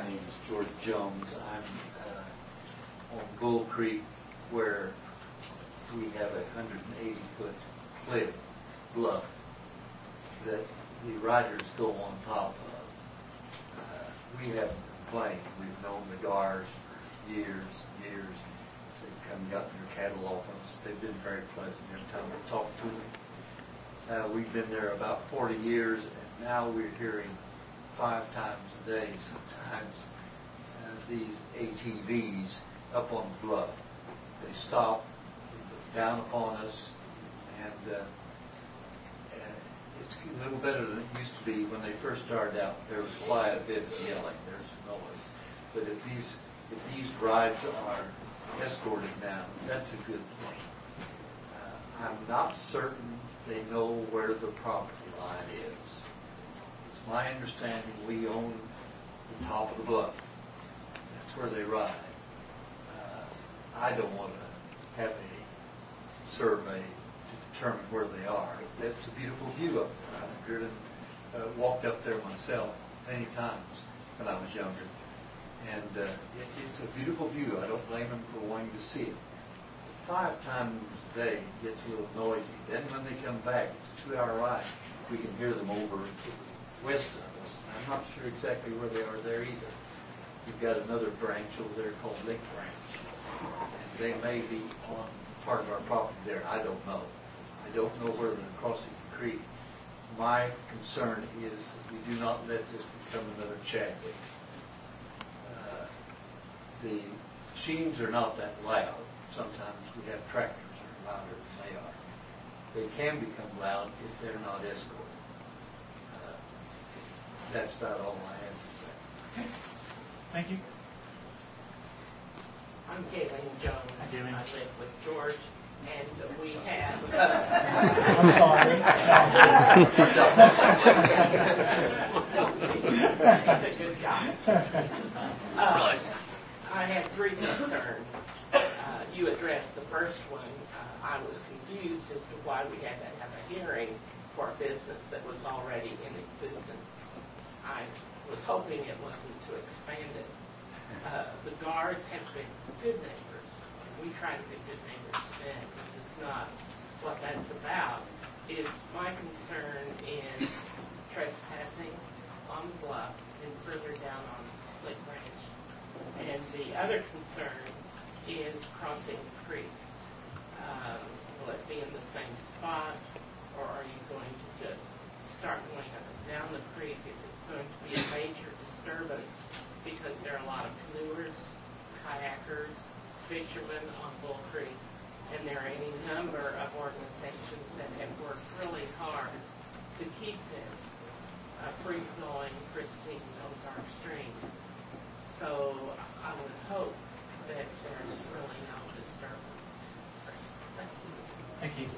name is George Jones. I'm uh, on Bull Creek, where we have a one hundred eighty foot cliff bluff that the riders go on top of. Uh, we haven't complained. We've known the Gars for years, years. They've come and gotten their cattle off us. They've been very pleasant every time we talk to them. Uh, we've been there about forty years, and now we're hearing five times a day, sometimes, uh, these A T Vs up on the bluff. They stop, they look down upon us, and uh, uh, it's a little better than it used to be when they first started out. There was quite a bit of yelling, there's noise. But if these, if these rides are escorted now, that's a good thing. Uh, I'm not certain they know where the property line is. It's my understanding we own the top of the bluff. That's where they ride. Uh, I don't want to have a survey to determine where they are. It's a beautiful view up there. I've driven, uh, walked up there myself many times when I was younger. And uh, it, it's a beautiful view. I don't blame them for wanting to see it. Five times a day it gets a little noisy. Then when they come back, it's a two-hour ride. We can hear them over to the west of us. I'm not sure exactly where they are there either. We've got another branch over there called Lake Branch. And they may be on part of our property there. I don't know. I don't know where they're crossing the creek. My concern is that we do not let this become another Chadwick. Uh, the machines are not that loud. Sometimes we have tractors that are louder than they are. They can become loud if they're not escorted. Uh, that's about all I have to say. Okay. Thank you. I'm Galen Jones. Hi, Galen. I live with George, and we have. I'm sorry. He's a good guy. Uh, I have three concerns. Uh, you addressed the first one. Uh, I was confused as to why we had to have a hearing for a business that was already in existence. I was hoping it wasn't to expand it. Uh, the Gars have been good neighbors, and we try to be good neighbors to them. This is not what that's about. Is my concern is trespassing on the bluff and further down on Lake Branch. And the other concern is crossing the creek. Um, will it be in the same spot, or are you going to just start going up and down the creek? Is it going to be a major disturbance because there are a lot of canoers, kayakers, fishermen on Bull Creek, and there are any number of organizations that have worked really hard to keep this a free-flowing, pristine Ozark stream. So I would hope that there's really no disturbance. Thank you. Thank you.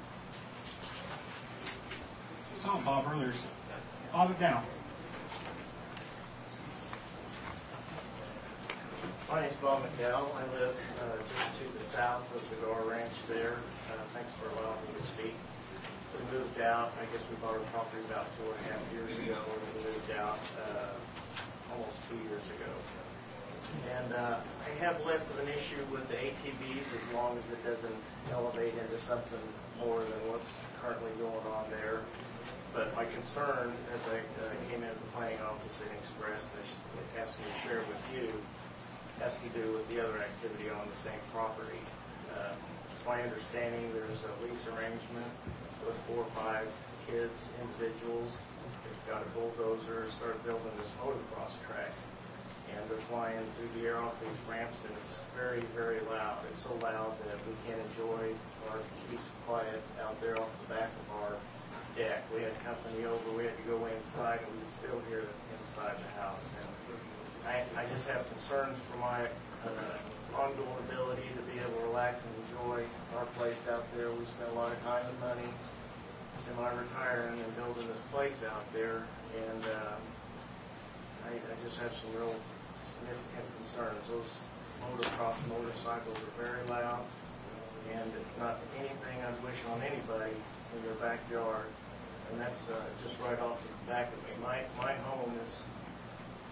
I saw Bob earlier. Bob it down. My name's Bob McDowell. I live uh, just to the south of the Gar Ranch there. Uh, thanks for allowing me to speak. We moved out, I guess we bought our property about four and a half years ago, and we moved out uh, almost two years ago. And uh, I have less of an issue with the A T Vs as long as it doesn't elevate into something more than what's currently going on there. But my concern, as I uh, came into the planning office and expressed, and asked me to share with you, has to do with the other activity on the same property. Uh, it's my understanding there's a lease arrangement with four or five kids, individuals. They've got a bulldozer, started building this motocross track. And they're flying through the air off these ramps, and it's very, very loud. It's so loud that we can't enjoy our peace and quiet out there off the back of our deck. We had company over, we had to go inside, and we could still hear it inside the house. And I, I just have concerns for my uh, ongoing ability to be able to relax and enjoy our place out there. We spent a lot of time and money semi-retiring and building this place out there, and uh, I, I just have some real significant concerns. Those motocross motorcycles are very loud, and it's not anything I'd wish on anybody in their backyard. And that's uh, just right off the back of me. My my home is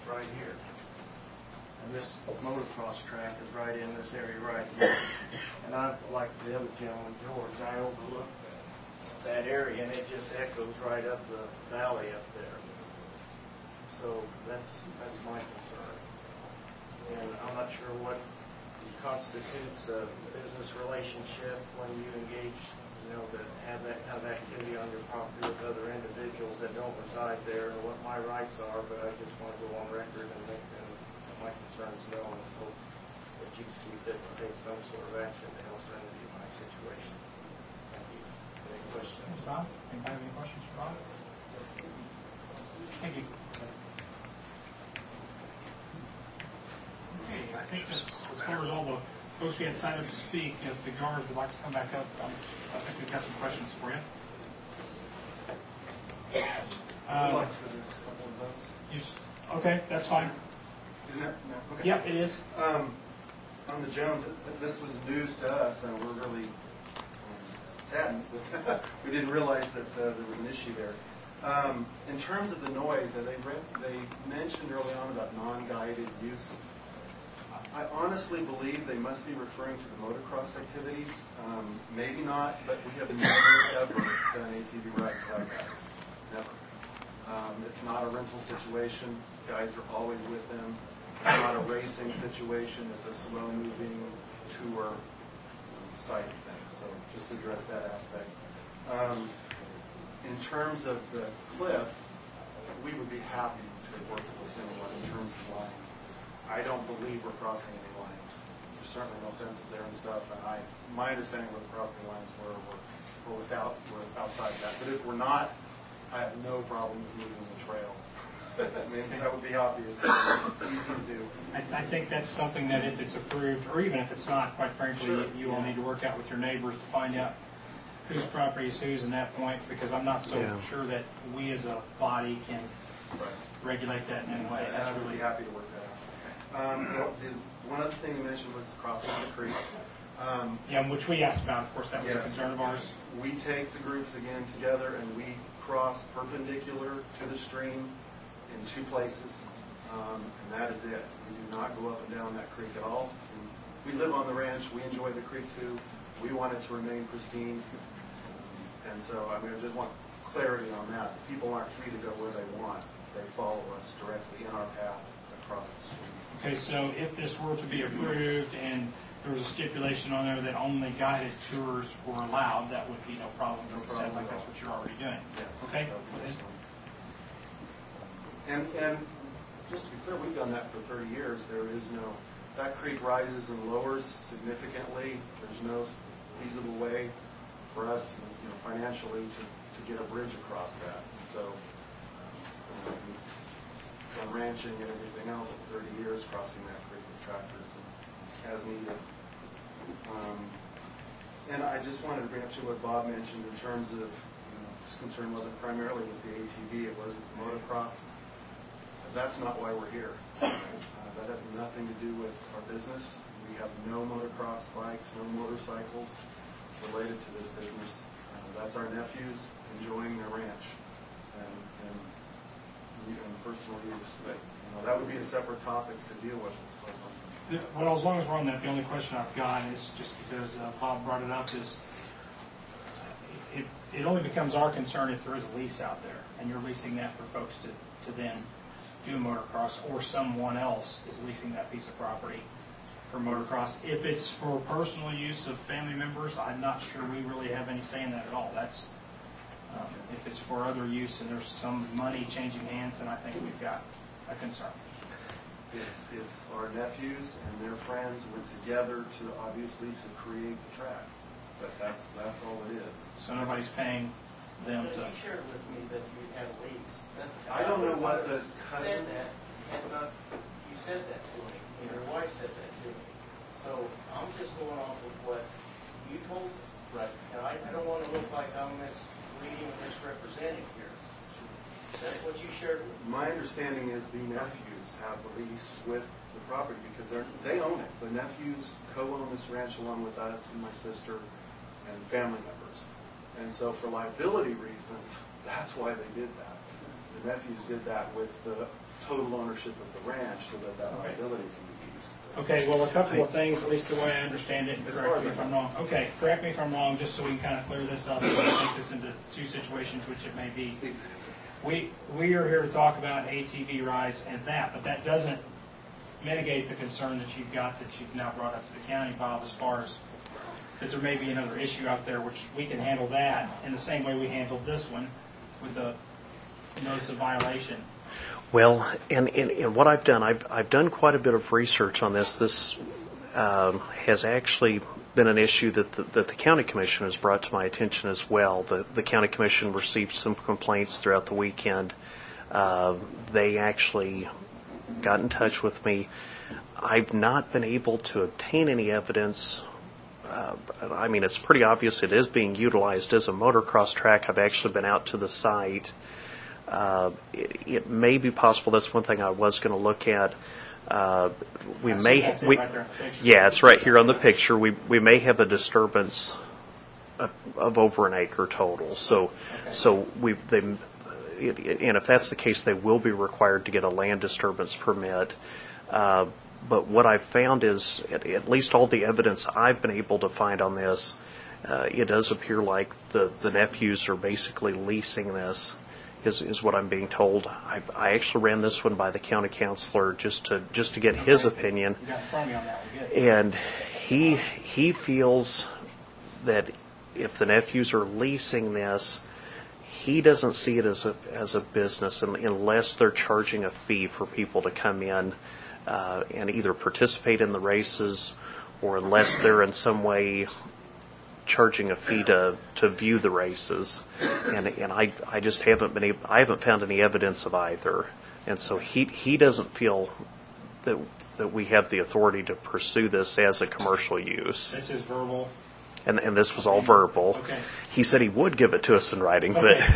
right here. And this motocross track is right in this area right here. And I, like the other gentleman, George, I overlooked that, that area, and it just echoes right up the valley up there. So that's, that's my concern. And I'm not sure what constitutes a business relationship when you engage, you know, to have that kind of activity on your property with other individuals that don't reside there, and what my rights are, but I just want to go on record and make them, my concerns known, and hope that you see fit to take some sort of action to help remedy my situation. Thank you. Any questions? Thanks, Bob. Anybody have any questions for Bob? Thank you. Okay, I think that's, as far as all the folks we had signed up to speak, if the guards would like to come back up, um, I think we've got some questions for you. I'd Um, like to do a couple of votes. you s- okay, that's fine. Isn't it? No. Okay. Yep, it is. Um, on the Jones, th- this was news to us, and we're really um, saddened that we didn't realize that uh, there was an issue there. Um, in terms of the noise, uh, they re- they mentioned early on about non-guided use. I honestly believe they must be referring to the motocross activities. Um, maybe not, but we have never ever done A T V ride with guides. Never. Um, it's not a rental situation. Guides are always with them. It's not a racing situation. It's a slow-moving tour sites thing. So just to address that aspect. Um, in terms of the cliff, we would be happy to work with anyone in terms of lines. I don't believe we're crossing any lines. There's certainly no fences there and stuff. And I, my understanding of what the property lines were, were, were without, we're outside of that. But if we're not, I have no problem with moving the trail. I mean, that would be obvious. Easy to do. I, I think that's something that if it's approved, or even if it's not, quite frankly, Sure. you, you all need to work out with your neighbors to find out whose property is whose in that point, because I'm not so Yeah. sure that we as a body can Right. regulate that in any way. And That's I would really be happy to work that out. Um, the, the, one other thing you mentioned was the crossing of the creek. Um, Yeah, which we asked about, of course, that was a Yes. concern of ours. We take the groups again together and we cross perpendicular to the stream in two places, um, and that is it. We do not go up and down that creek at all. We, we live on the ranch. We enjoy the creek too. We want it to remain pristine, and so I mean, I just want clarity on that. People aren't free to go where they want. They follow us directly in our path across the stream. Okay, so if this were to be approved and there was a stipulation on there that only guided tours were allowed, that would be no problem, No because it sounds problem like at that's all. what you're already doing. Yeah. Okay? That would be just fine. And, and just to be clear, we've done that for thirty years. There is no, that creek rises and lowers significantly. There's no feasible way for us, you know, financially to, to get a bridge across that. So, um, we've done ranching and everything else for thirty years, crossing that creek with tractors and as needed. Um, and I just wanted to bring up to what Bob mentioned in terms of, you know, his concern wasn't primarily with the A T V, it was with the motocross. That's not why we're here. Uh, that has nothing to do with our business. We have no motocross bikes, no motorcycles related to this business. Uh, that's our nephews enjoying their ranch and, and, and personal use. But you know, that would be a separate topic to deal with as far as I'm concerned. The- Well, as long as we're on that, the only question I've got is just because uh, Bob brought it up is it, it only becomes our concern if there is a lease out there and you're leasing that for folks to, to then do motocross, or someone else is leasing that piece of property for motocross. If it's for personal use of family members, I'm not sure we really have any say in that at all. That's um, if it's for other use and there's some money changing hands, then I think we've got a concern. It's, it's our nephews and their friends went together to, obviously, to create the track. But that's, that's all it is. So nobody's paying them But to. you shared with me that you had a lease. That- I don't know what the You cousin- said that, and not, you said that to me, and your wife said that to me. So I'm just going off of what you told me. Right. And I, I don't want to look like I'm misleading or misrepresenting here. That's what you shared with me. My understanding is the nephews have the lease with the property because they're, they own it. The nephews co-own this ranch along with us and my sister and family members. And so for liability reasons, that's why they did that. the nephews did that with the total ownership of the ranch so that that Okay. liability can be eased. Okay, well, a couple of things, at least the way I understand it, and As far correct as me I if I'm know. wrong. Okay, correct me if I'm wrong, just so we can kind of clear this up, so we don't make this into two situations, which it may be. We, we are here to talk about A T V rides and that, but that doesn't mitigate the concern that you've got, that you've now brought up to the county, Bob, as far as that there may be another issue out there, which we can handle that in the same way we handled this one with a notice of violation. Well, and, and, and what I've done, I've, I've done quite a bit of research on this. This um, has actually been an issue that the, that the county commission has brought to my attention as well. The, the county commission received some complaints throughout the weekend. Uh, they actually got in touch with me. I've not been able to obtain any evidence. Uh, I mean, it's pretty obvious it is being utilized as a motocross track. I've actually been out to the site. Uh, it, it may be possible. That's one thing I was going to look at. Uh, we I see may, that's it we, right there in the picture. yeah, it's right here on the picture. We we may have a disturbance of, of over an acre total. So, Okay. so we they, it, it, and if that's the case, they will be required to get a land disturbance permit. Uh, but what I've found is, at, at least all the evidence I've been able to find on this, uh, it does appear like the the nephews are basically leasing this. Is, is what I'm being told. I, I actually ran this one by the county councilor just to just to get his opinion, You got in front of me on that one, good. and he he feels that if the nephews are leasing this, he doesn't see it as a as a business un- unless they're charging a fee for people to come in uh, and either participate in the races, or unless they're in some way charging a fee to, to view the races, and and I I just haven't been able, I haven't found any evidence of either, and so he he doesn't feel that that we have the authority to pursue this as a commercial use, That's his verbal. and and this was all verbal. Okay. He said he would give it to us in writing, Okay. but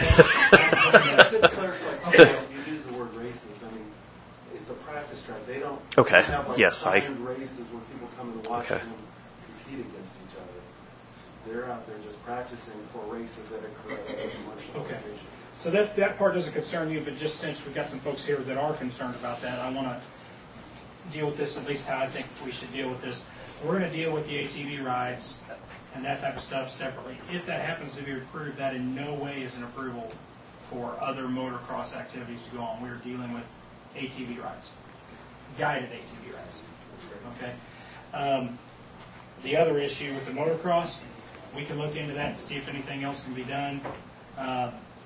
Just to clarify, you use the word races, I mean, it's a practice track. They don't Okay. have like Yes, I- timed races where people come and watch Okay. them compete against each other. They're out there just practicing for races that occur at a commercial Okay. location. So that, that part doesn't concern you, but just since we've got some folks here that are concerned about that, I want to deal with this, at least how I think we should deal with this. We're going to deal with the A T V rides and that type of stuff separately. If that happens to be approved, that in no way is an approval for other motocross activities to go on. We're dealing with A T V rides, guided A T V rides. Okay? Um, the other issue with the motocross, we can look into that to see if anything else can be done. Uh,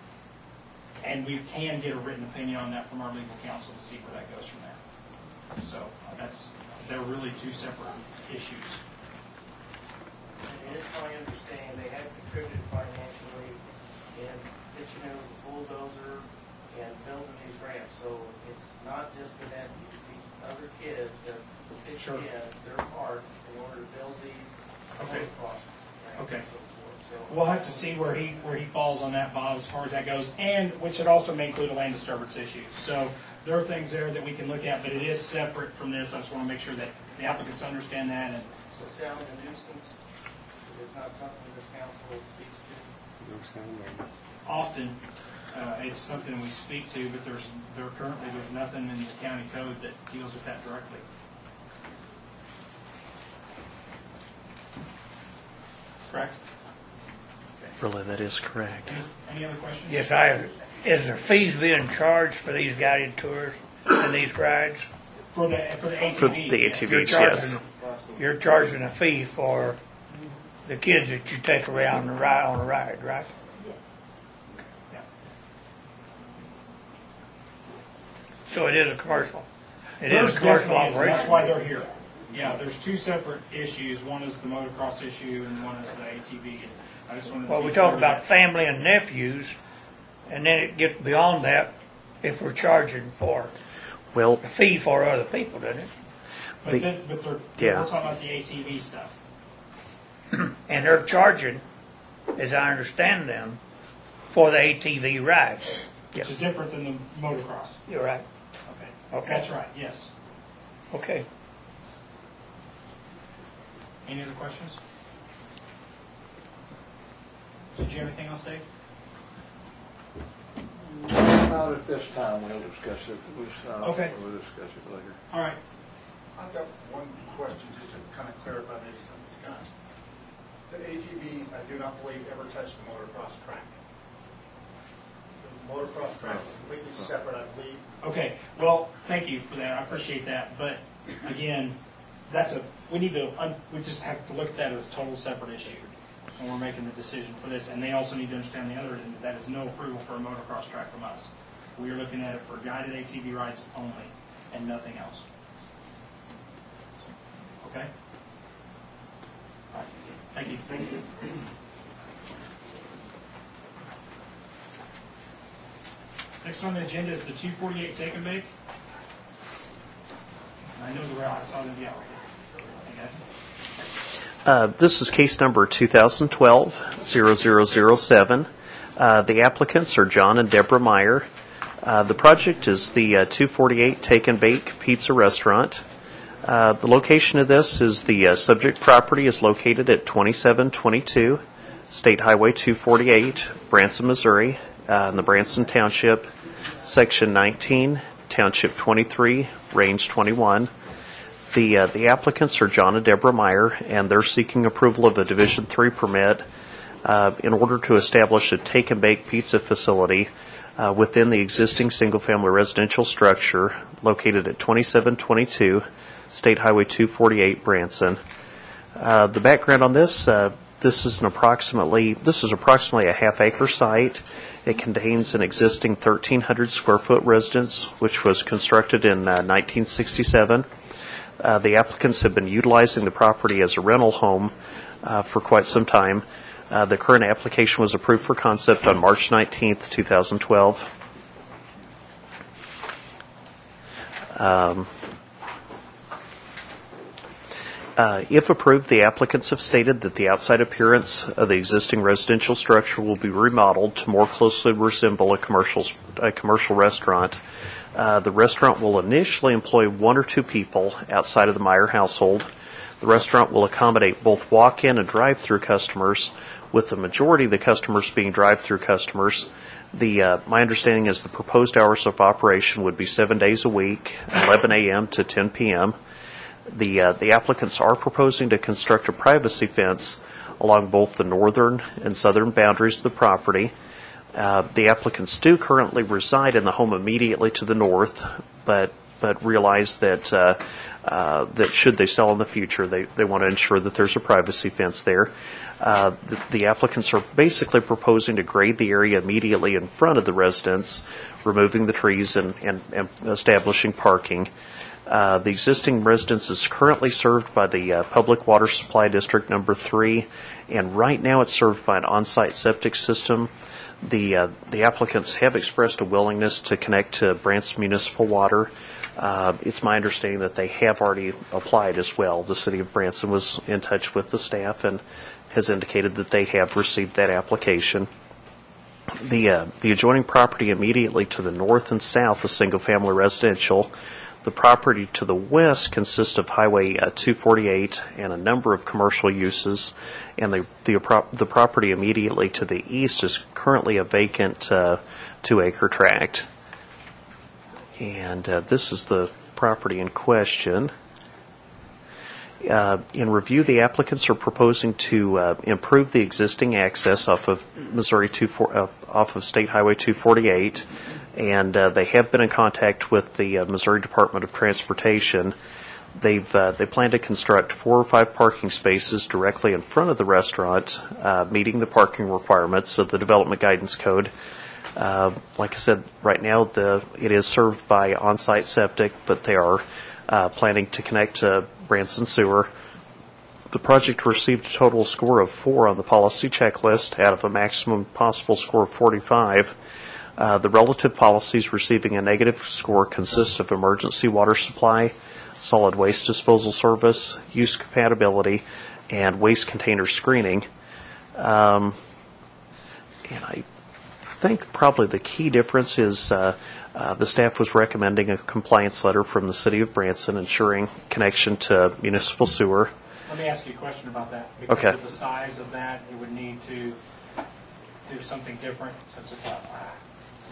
and we can get a written opinion on that from our legal counsel to see where that goes from there. So uh, that's, they're really two separate issues. And it is my understanding they have contributed financially in pitching in with the bulldozer and building these ramps. So it's not just the nephews, these other kids that pitch Sure. in their part in order to build these Okay. motocross ramps Okay. and so forth. So We'll have to see where he, where he falls on that, Bob, as far as that goes, and which it also may include a land disturbance issue. So there are things there that we can look at, but it is separate from this. I just want to make sure that the applicants understand that. And So sound and nuisance is not something this council speaks to? often, uh, it's something we speak to, but there's, there currently, there's nothing in the county code that deals with that directly. Correct? really that is correct. Any, any other questions? Yes, I have. Is there fees being charged for these guided tours and these rides? For the, for the A T Vs. For the yes. A T You're Vs, yes. charging, you're charging a fee for the kids that you take around the ride, on a ride, right? Yeah. So it is a commercial. It There's is a commercial definitely is, and operation. That's why they're here. Yeah, there's two separate issues. One is the motocross issue and one is the A T V. I just wanted to Well, be we clear talk with about that. family and nephews, and then it gets beyond that if we're charging for Well, a fee for other people, doesn't it? But, the- then, but they're, yeah. we're talking about the A T V stuff. And they're charging, as I understand them, for the A T V rides. Which is yes. different than the motocross. You're right. Okay. Okay. That's right, yes. Okay. Any other questions? Did you have anything else, Dave? Not at this time, we'll discuss it, we'll, uh, Okay. we'll discuss it later. All right. I've got one question just to kind of clarify maybe something, Scott. The A T Vs, I do not believe ever touch the motocross track. The motocross track is completely separate, I believe. Okay, well, thank you for that, I appreciate that, but again, that's a, we need to, un- we just have to look at that as a total separate issue when we're making the decision for this, and they also need to understand the other end, that that is no approval for a motocross track from us. We are looking at it for guided A T V rides only, and nothing else. Okay? All right, thank you. Thank you. Next on the agenda is the two forty-eight Take and Bake. I know the route, I saw them, yeah. Hey, guys. Uh, This is case number two thousand twelve dash zero zero zero seven. Uh, The applicants are John and Deborah Meyer. Uh, The project is the uh, two forty-eight Take and Bake Pizza Restaurant. Uh, The location of this is the uh, subject property is located at twenty-seven twenty-two State Highway two forty-eight, Branson, Missouri, uh, in the Branson Township, Section nineteen, Township twenty-three, Range twenty-one. The uh, the applicants are John and Deborah Meyer, and they're seeking approval of a Division three permit uh, in order to establish a take and bake pizza facility uh, within the existing single-family residential structure located at twenty-seven twenty-two State Highway two forty-eight, Branson. Uh, the background on this: uh, this is an approximately this is approximately a half-acre site. It contains an existing thirteen hundred square foot residence, which was constructed in uh, nineteen sixty-seven. Uh, the applicants have been utilizing the property as a rental home uh, for quite some time. Uh, the current application was approved for concept on March nineteenth, two thousand twelve. Um, uh, if approved, the applicants have stated that the outside appearance of the existing residential structure will be remodeled to more closely resemble a commercial, a commercial restaurant. Uh, the restaurant will initially employ one or two people outside of the Meyer household. The restaurant will accommodate both walk-in and drive-through customers, with the majority of the customers being drive-through customers. The uh, my understanding is the proposed hours of operation would be seven days a week, eleven a.m. to ten p.m. The uh, the applicants are proposing to construct a privacy fence along both the northern and southern boundaries of the property. Uh, the applicants do currently reside in the home immediately to the north, but but realize that uh, uh, that should they sell in the future, they, they want to ensure that there's a privacy fence there. Uh, the, the applicants are basically proposing to grade the area immediately in front of the residence, removing the trees and, and, and establishing parking. Uh, the existing residence is currently served by the uh, Public Water Supply District Number three, and right now it's served by an on-site septic system. The uh, the applicants have expressed a willingness to connect to Branson Municipal Water. Uh, it's my understanding that they have already applied as well. The City of Branson was in touch with the staff and has indicated that they have received that application. The uh, the adjoining property immediately to the north and south is single-family residential. The property to the west consists of Highway uh, two forty-eight and a number of commercial uses, and the the, pro- the property immediately to the east is currently a vacant uh, two-acre tract. And uh, this is the property in question. Uh, in review, the applicants are proposing to uh, improve the existing access off of Missouri two uh, off of State Highway two forty-eight. And uh, they have been in contact with the uh, Missouri Department of Transportation. They've uh, they plan to construct four or five parking spaces directly in front of the restaurant, uh, meeting the parking requirements of the Development Guidance Code. Uh, like I said, right now the it is served by on-site septic, but they are uh, planning to connect to Branson Sewer. The project received a total score of four on the policy checklist out of a maximum possible score of forty-five. Uh, the relative policies receiving a negative score consist of emergency water supply, solid waste disposal service, use compatibility, and waste container screening. Um, and I think probably the key difference is uh, uh, the staff was recommending a compliance letter from the City of Branson ensuring connection to municipal sewer. Let me ask you a question about that. Because Okay. of the size of that, it would need to do something different since it's a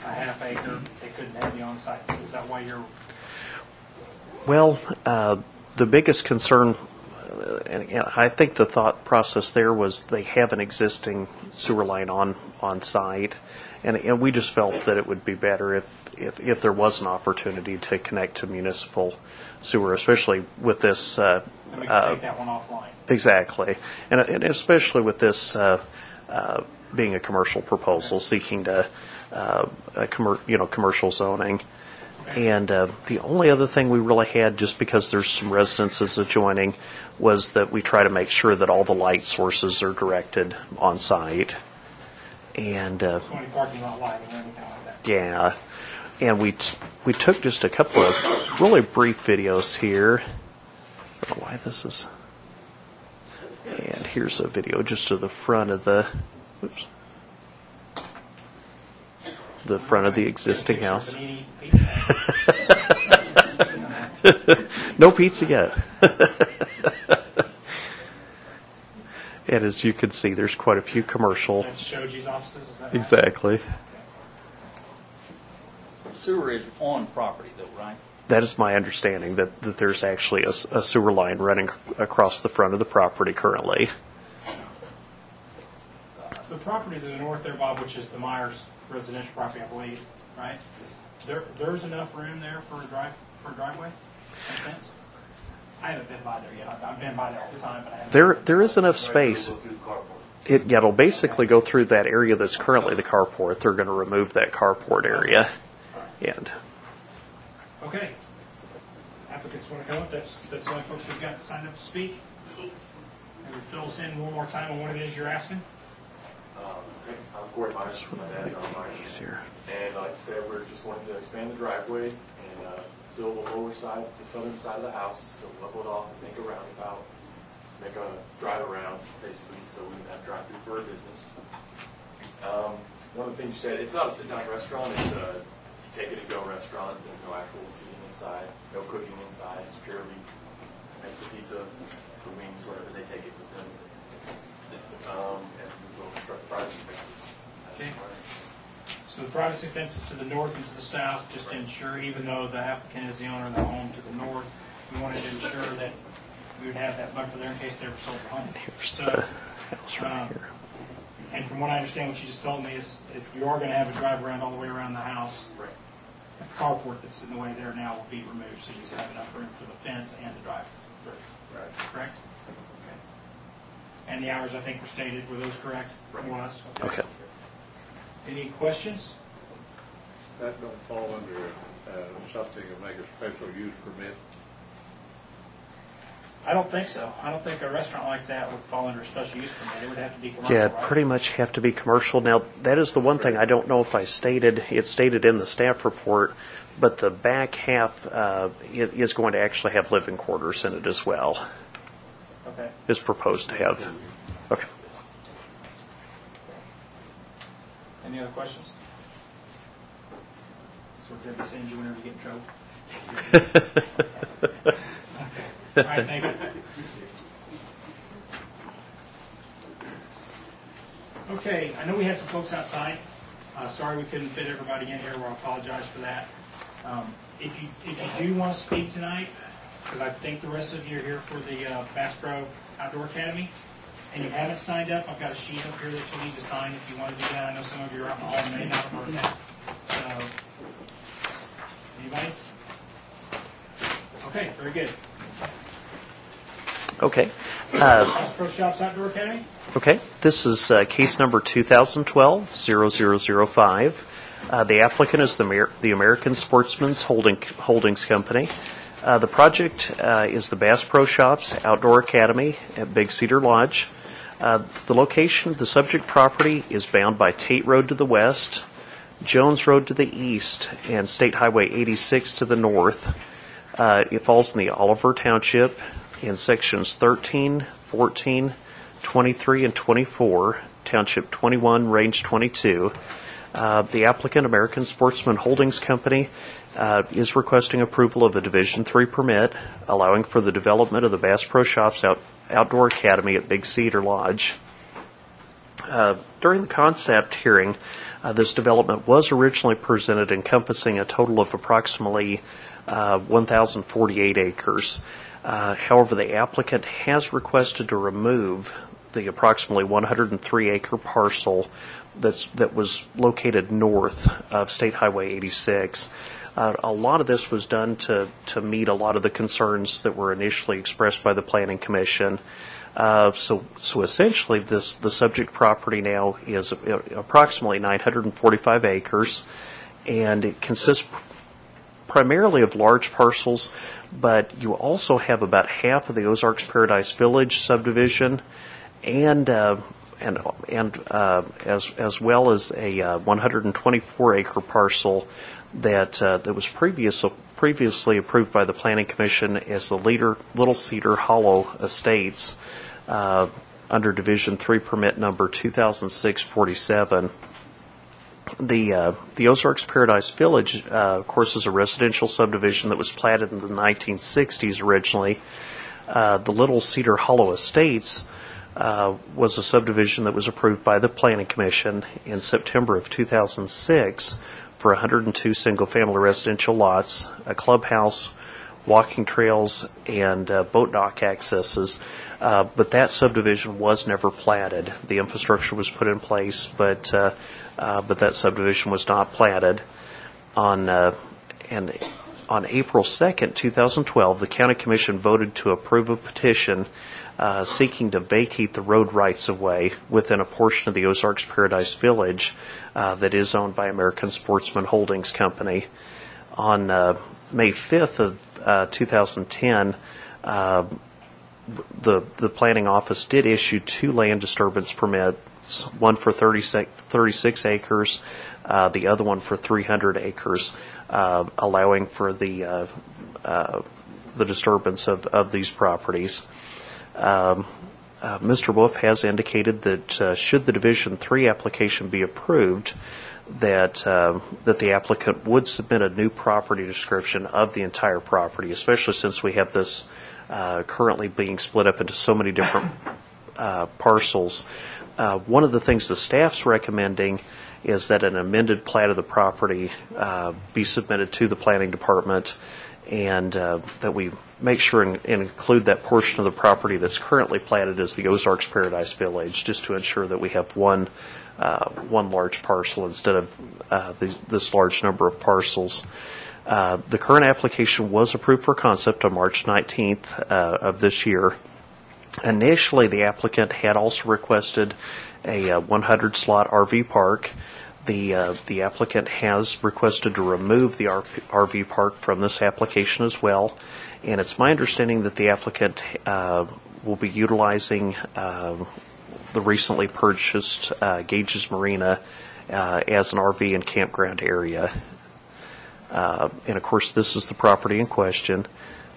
a half acre, they couldn't have you on site. So is that why you're? Well, uh, the biggest concern, uh, and, and I think the thought process there was they have an existing sewer line on, on site, and, and we just felt that it would be better if, if, if there was an opportunity to connect to municipal sewer, especially with this. Uh, And we can uh, take that one offline. Exactly, and, and especially with this uh, uh, being a commercial proposal, seeking to uh, a commer- you know commercial zoning. And uh, the only other thing we really had, just because there's some residences adjoining, was that we try to make sure that all the light sources are directed on site. And uh, twenty parking lot lighting or anything like that. yeah, and we t- we took just a couple of really brief videos here. I don't know why this is. And here's a video just to the front of the. Oops. The front of the existing house. No pizza yet. And as you can see, there's quite a few commercial. That's Shoji's offices, is that right? Exactly. Sewer is on property though, right? That is my understanding, that, that there's actually a, a sewer line running across the front of the property currently. The property to the north there, Bob, which is the Myers residential property, I believe, right? There, there's enough room there for a drive, for a driveway and fence? I haven't been by there yet. I've, I've been by there all the time, but I haven't. There, there is enough space. It, yeah, it'll basically go through that area that's currently the carport. They're going to remove that carport area. And Okay. Applicants want to come up? That's, that's the only folks who've got signed up to speak. Maybe fill us in one more time on what it is you're asking. Um, I'm Corey Myers from my dad, John Myers. Easier. And like I said, we're just wanting to expand the driveway and uh, fill the lower side, the southern side of the house, so level it off and make a roundabout, make a drive around, basically, so we can have drive-through for our business. Um, one of the things you said, it's not a sit-down restaurant, it's a take-it-and-go restaurant. There's no actual seating inside, no cooking inside, it's purely make the pizza, the wings, whatever they take it with them. Um, and we'll construct privacy fences. Okay. So the privacy fences to the north and to the south, just to ensure, even though the applicant is the owner of the home to the north, we wanted to ensure that we would have that buffer there in case they ever sold the home. here's So, the house right um, here. and from what I understand, what you just told me is if you are going to have a drive around all the way around the house, Right. the carport that's in the way there now will be removed, so you have enough room for the fence and the drive. Right. Correct? Okay. And the hours, I think, were stated. Were those correct? Right. More or less? Okay. Any questions? That don't fall under uh, something to make a special use permit? I don't think so. I don't think a restaurant like that would fall under a special use permit. It would have to be commercial. Yeah, right? it'd pretty much have to be commercial. Now, that is the one thing I don't know if I stated. It's stated in the staff report, but the back half uh, it is going to actually have living quarters in it as well. Okay. Is proposed to have. Okay. Any other questions? Sort of the send you whenever you get in trouble. Okay. All right, thank you. Okay, I know we had some folks outside. Uh, sorry we couldn't fit everybody in here. We'll apologize for that. Um, if you if you do want to speak tonight, because I think the rest of you are here for the uh, Bass Pro Outdoor Academy, and you haven't signed up, I've got a sheet up here that you need to sign if you want to do that. I know some of you are out in the hall and may not have heard that. So, anybody? Okay, very good. Okay. Uh, Bass Pro Shops Outdoor Academy? Okay, this is uh, case number two thousand twelve dash zero zero zero five. Uh, the applicant is the, Amer- the American Sportsman's Holding- Holdings Company. Uh, the project uh, is the Bass Pro Shops Outdoor Academy at Big Cedar Lodge. Uh, the location, the subject property, is bound by Tate Road to the west, Jones Road to the east, and State Highway eighty-six to the north. Uh, it falls in the Oliver Township in sections thirteen, fourteen, twenty-three, and twenty-four, Township twenty-one, Range twenty-two. Uh, the applicant, American Sportsman Holdings Company, uh, is requesting approval of a Division three permit allowing for the development of the Bass Pro Shops out, Outdoor Academy at Big Cedar Lodge. Uh, during the concept hearing, Uh, this development was originally presented encompassing a total of approximately uh, one thousand forty-eight acres. Uh, however, the applicant has requested to remove the approximately one hundred three acre parcel that's, that was located north of State Highway eighty-six. Uh, a lot of this was done to, to meet a lot of the concerns that were initially expressed by the Planning Commission. Uh, so, so essentially, this the subject property now is approximately nine hundred forty-five acres, and it consists primarily of large parcels, but you also have about half of the Ozarks Paradise Village subdivision, and uh, and and uh, as as well as a uh, one hundred twenty-four acre parcel that uh, that was previous, previously approved by the Planning Commission as the Leader, Little Cedar Hollow Estates uh, under Division three permit number two thousand six forty-seven. The uh, the Ozarks Paradise Village, uh, of course, is a residential subdivision that was platted in the nineteen sixties originally. Uh, the Little Cedar Hollow Estates uh, was a subdivision that was approved by the Planning Commission in September of two thousand six for one hundred two single-family residential lots, a clubhouse, walking trails, and uh, boat dock accesses. Uh, but that subdivision was never platted. The infrastructure was put in place, but uh, uh, but that subdivision was not platted. On uh, and on April second, two thousand twelve, the County Commission voted to approve a petition uh, seeking to vacate the road rights-of-way within a portion of the Ozarks Paradise Village uh, that is owned by American Sportsman Holdings Company. On uh, May fifth of uh, two thousand ten, uh, the the planning office did issue two land disturbance permits, one for thirty-six, thirty-six acres, uh, the other one for three hundred acres, uh, allowing for the uh, uh, the disturbance of, of these properties. Um, uh, Mister Wolf has indicated that uh, should the Division three application be approved, that uh, that the applicant would submit a new property description of the entire property, especially since we have this uh, currently being split up into so many different uh, parcels. Uh, one of the things the staff's recommending is that an amended plat of the property uh, be submitted to the planning department, and uh, that we make sure and, and include that portion of the property that's currently platted as the Ozarks Paradise Village, just to ensure that we have one uh, one large parcel instead of uh, the, this large number of parcels. Uh, the current application was approved for concept on March nineteenth uh, of this year. Initially, the applicant had also requested a uh, one hundred slot R V park. The uh, the applicant has requested to remove the R V park from this application as well, and it's my understanding that the applicant uh, will be utilizing uh, the recently purchased uh, Gages Marina uh, as an R V and campground area. Uh, and of course, this is the property in question.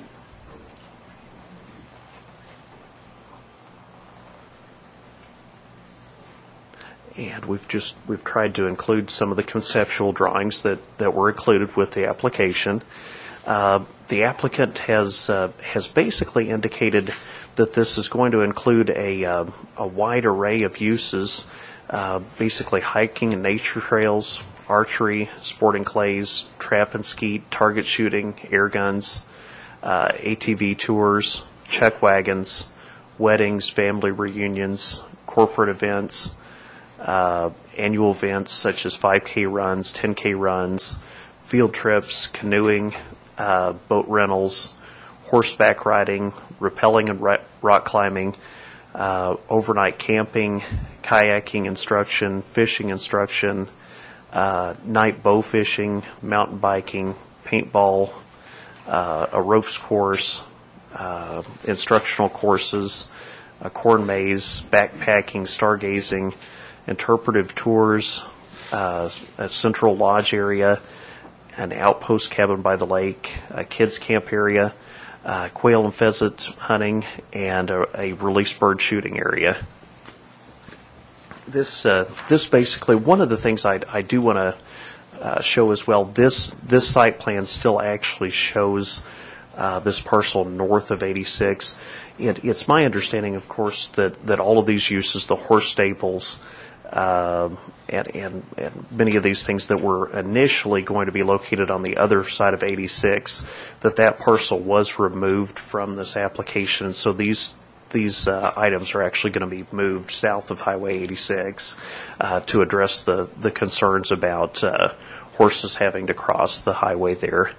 And we've just we've tried to include some of the conceptual drawings that, that were included with the application. Uh, the applicant has uh, has basically indicated that this is going to include a uh, a wide array of uses, uh, basically hiking and nature trails, archery, sporting clays, trap and skeet, target shooting, air guns, uh, A T V tours, chuck wagons, weddings, family reunions, corporate events. Uh, annual events such as five K runs, ten K runs, field trips, canoeing, uh, boat rentals, horseback riding, rappelling and ro- rock climbing, uh, overnight camping, kayaking instruction, fishing instruction, uh, night bow fishing, mountain biking, paintball, uh, a ropes course, uh, instructional courses, a corn maze, backpacking, stargazing, interpretive tours, uh, a central lodge area, an outpost cabin by the lake, a kids camp area, uh, quail and pheasant hunting, and a, a released bird shooting area. This uh, this basically one of the things I, I do want to uh, show as well. This this site plan still actually shows uh, this parcel north of eighty-six. It, it's my understanding, of course, that that all of these uses, the horse stables, um, and, and, and many of these things that were initially going to be located on the other side of eighty-six, that that parcel was removed from this application. So these these uh, items are actually going to be moved south of Highway eighty-six uh, to address the, the concerns about uh, horses having to cross the highway there.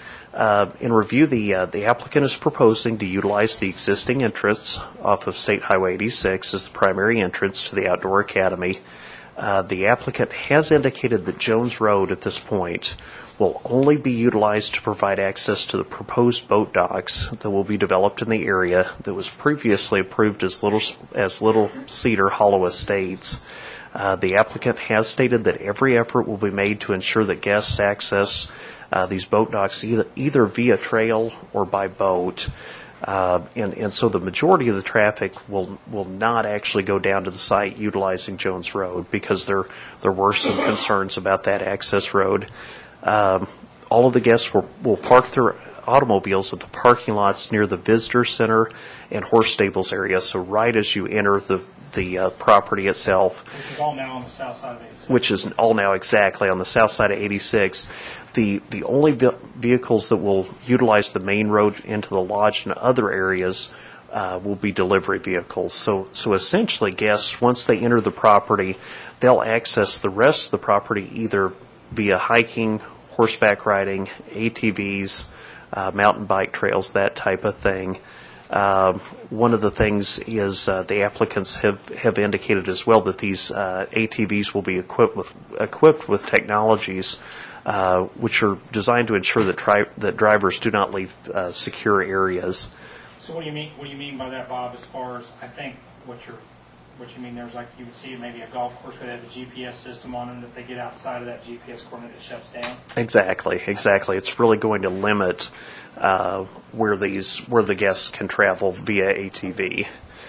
Uh, in review, the uh, the applicant is proposing to utilize the existing entrance off of State Highway eighty-six as the primary entrance to the Outdoor Academy. Uh, the applicant has indicated that Jones Road at this point will only be utilized to provide access to the proposed boat docks that will be developed in the area that was previously approved as Little, as Little Cedar Hollow Estates. Uh, the applicant has stated that every effort will be made to ensure that guests access uh, these boat docks either, either via trail or by boat. Uh, and, and so the majority of the traffic will will not actually go down to the site utilizing Jones Road because there there were some concerns about that access road. Um, all of the guests will, will park their automobiles at the parking lots near the visitor center and horse stables area. So right as you enter the the uh, property itself, which is all now on the south side of eighty-six. Which is all now exactly on the south side of eighty-six. The the only ve- vehicles that will utilize the main road into the lodge and other areas uh, will be delivery vehicles. So so essentially, guests, once they enter the property, they'll access the rest of the property either via hiking, horseback riding, A T Vs, uh, mountain bike trails, that type of thing. Um, one of the things is uh, the applicants have, have indicated as well that these uh, A T Vs will be equipped with equipped with technologies uh, which are designed to ensure that tri- that drivers do not leave uh, secure areas. So what do you mean? What do you mean by that, Bob? As far as I think what you're what you mean there is like you would see maybe a golf course where they have a G P S system on them. If they get outside of that G P S coordinate, it shuts down. Exactly, exactly. It's really going to limit uh, where these where the guests can travel via A T V.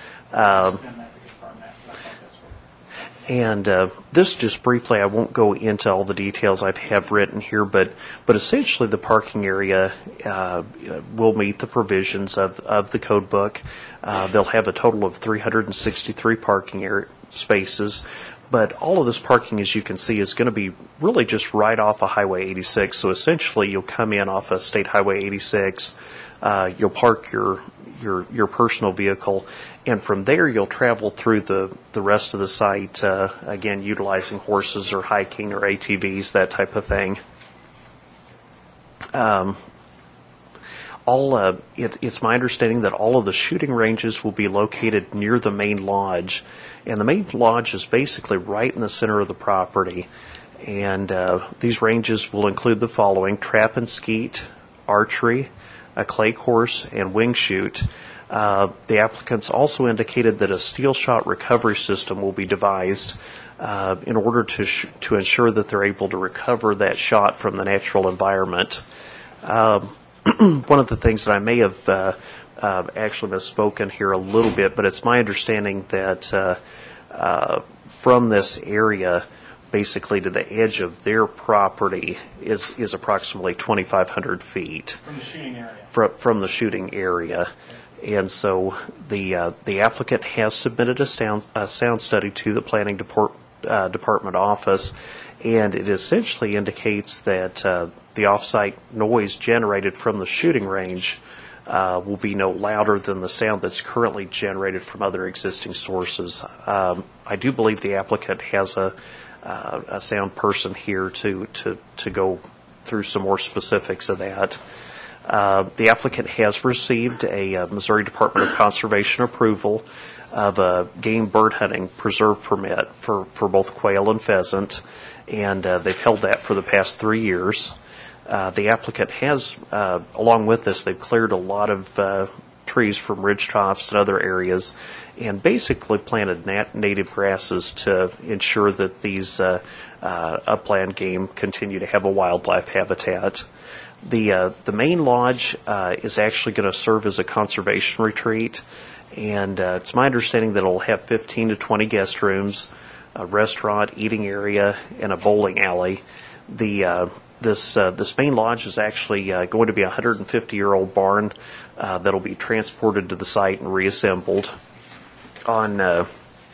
Um, and uh, this just briefly, I won't go into all the details I have written here, but but essentially the parking area uh, will meet the provisions of, of the code book. Uh, they'll have a total of three hundred sixty-three parking area spaces, but all of this parking, as you can see, is going to be really just right off of Highway eighty-six. So essentially, you'll come in off of State Highway eighty-six, uh, you'll park your your your personal vehicle, and from there you'll travel through the, the rest of the site, uh, again, utilizing horses or hiking or A T Vs, that type of thing. Um, all uh, it, it's my understanding that all of the shooting ranges will be located near the main lodge, and the main lodge is basically right in the center of the property. And uh, these ranges will include the following: trap and skeet, archery, a clay course, and wing shoot. Uh, the applicants also indicated that a steel shot recovery system will be devised uh, in order to sh- to ensure that they're able to recover that shot from the natural environment. Um, one of the things that I may have uh, uh, actually misspoken here a little bit, but it's my understanding that uh, uh, from this area, basically to the edge of their property, is is approximately twenty-five hundred feet from the shooting area. From, from the shooting area. And so the uh, the applicant has submitted a sound, a sound study to the Planning Deport, uh, Department office, and it essentially indicates that uh, the off-site noise generated from the shooting range uh, will be no louder than the sound that's currently generated from other existing sources. Um, I do believe the applicant has a, uh, a sound person here to, to, to go through some more specifics of that. Uh, the applicant has received a uh, Missouri Department of Conservation approval of a game bird hunting preserve permit for, for both quail and pheasant, and uh, they've held that for the past three years. Uh, the applicant has, uh, along with this, they've cleared a lot of uh, trees from ridge tops and other areas and basically planted nat- native grasses to ensure that these uh, uh, upland game continue to have a wildlife habitat. The uh, the main lodge uh, is actually going to serve as a conservation retreat, and uh, it's my understanding that it'll have fifteen to twenty guest rooms, a restaurant, eating area, and a bowling alley. The uh, this uh, this main lodge is actually uh, going to be a one hundred fifty year old barn uh, that'll be transported to the site and reassembled. On uh,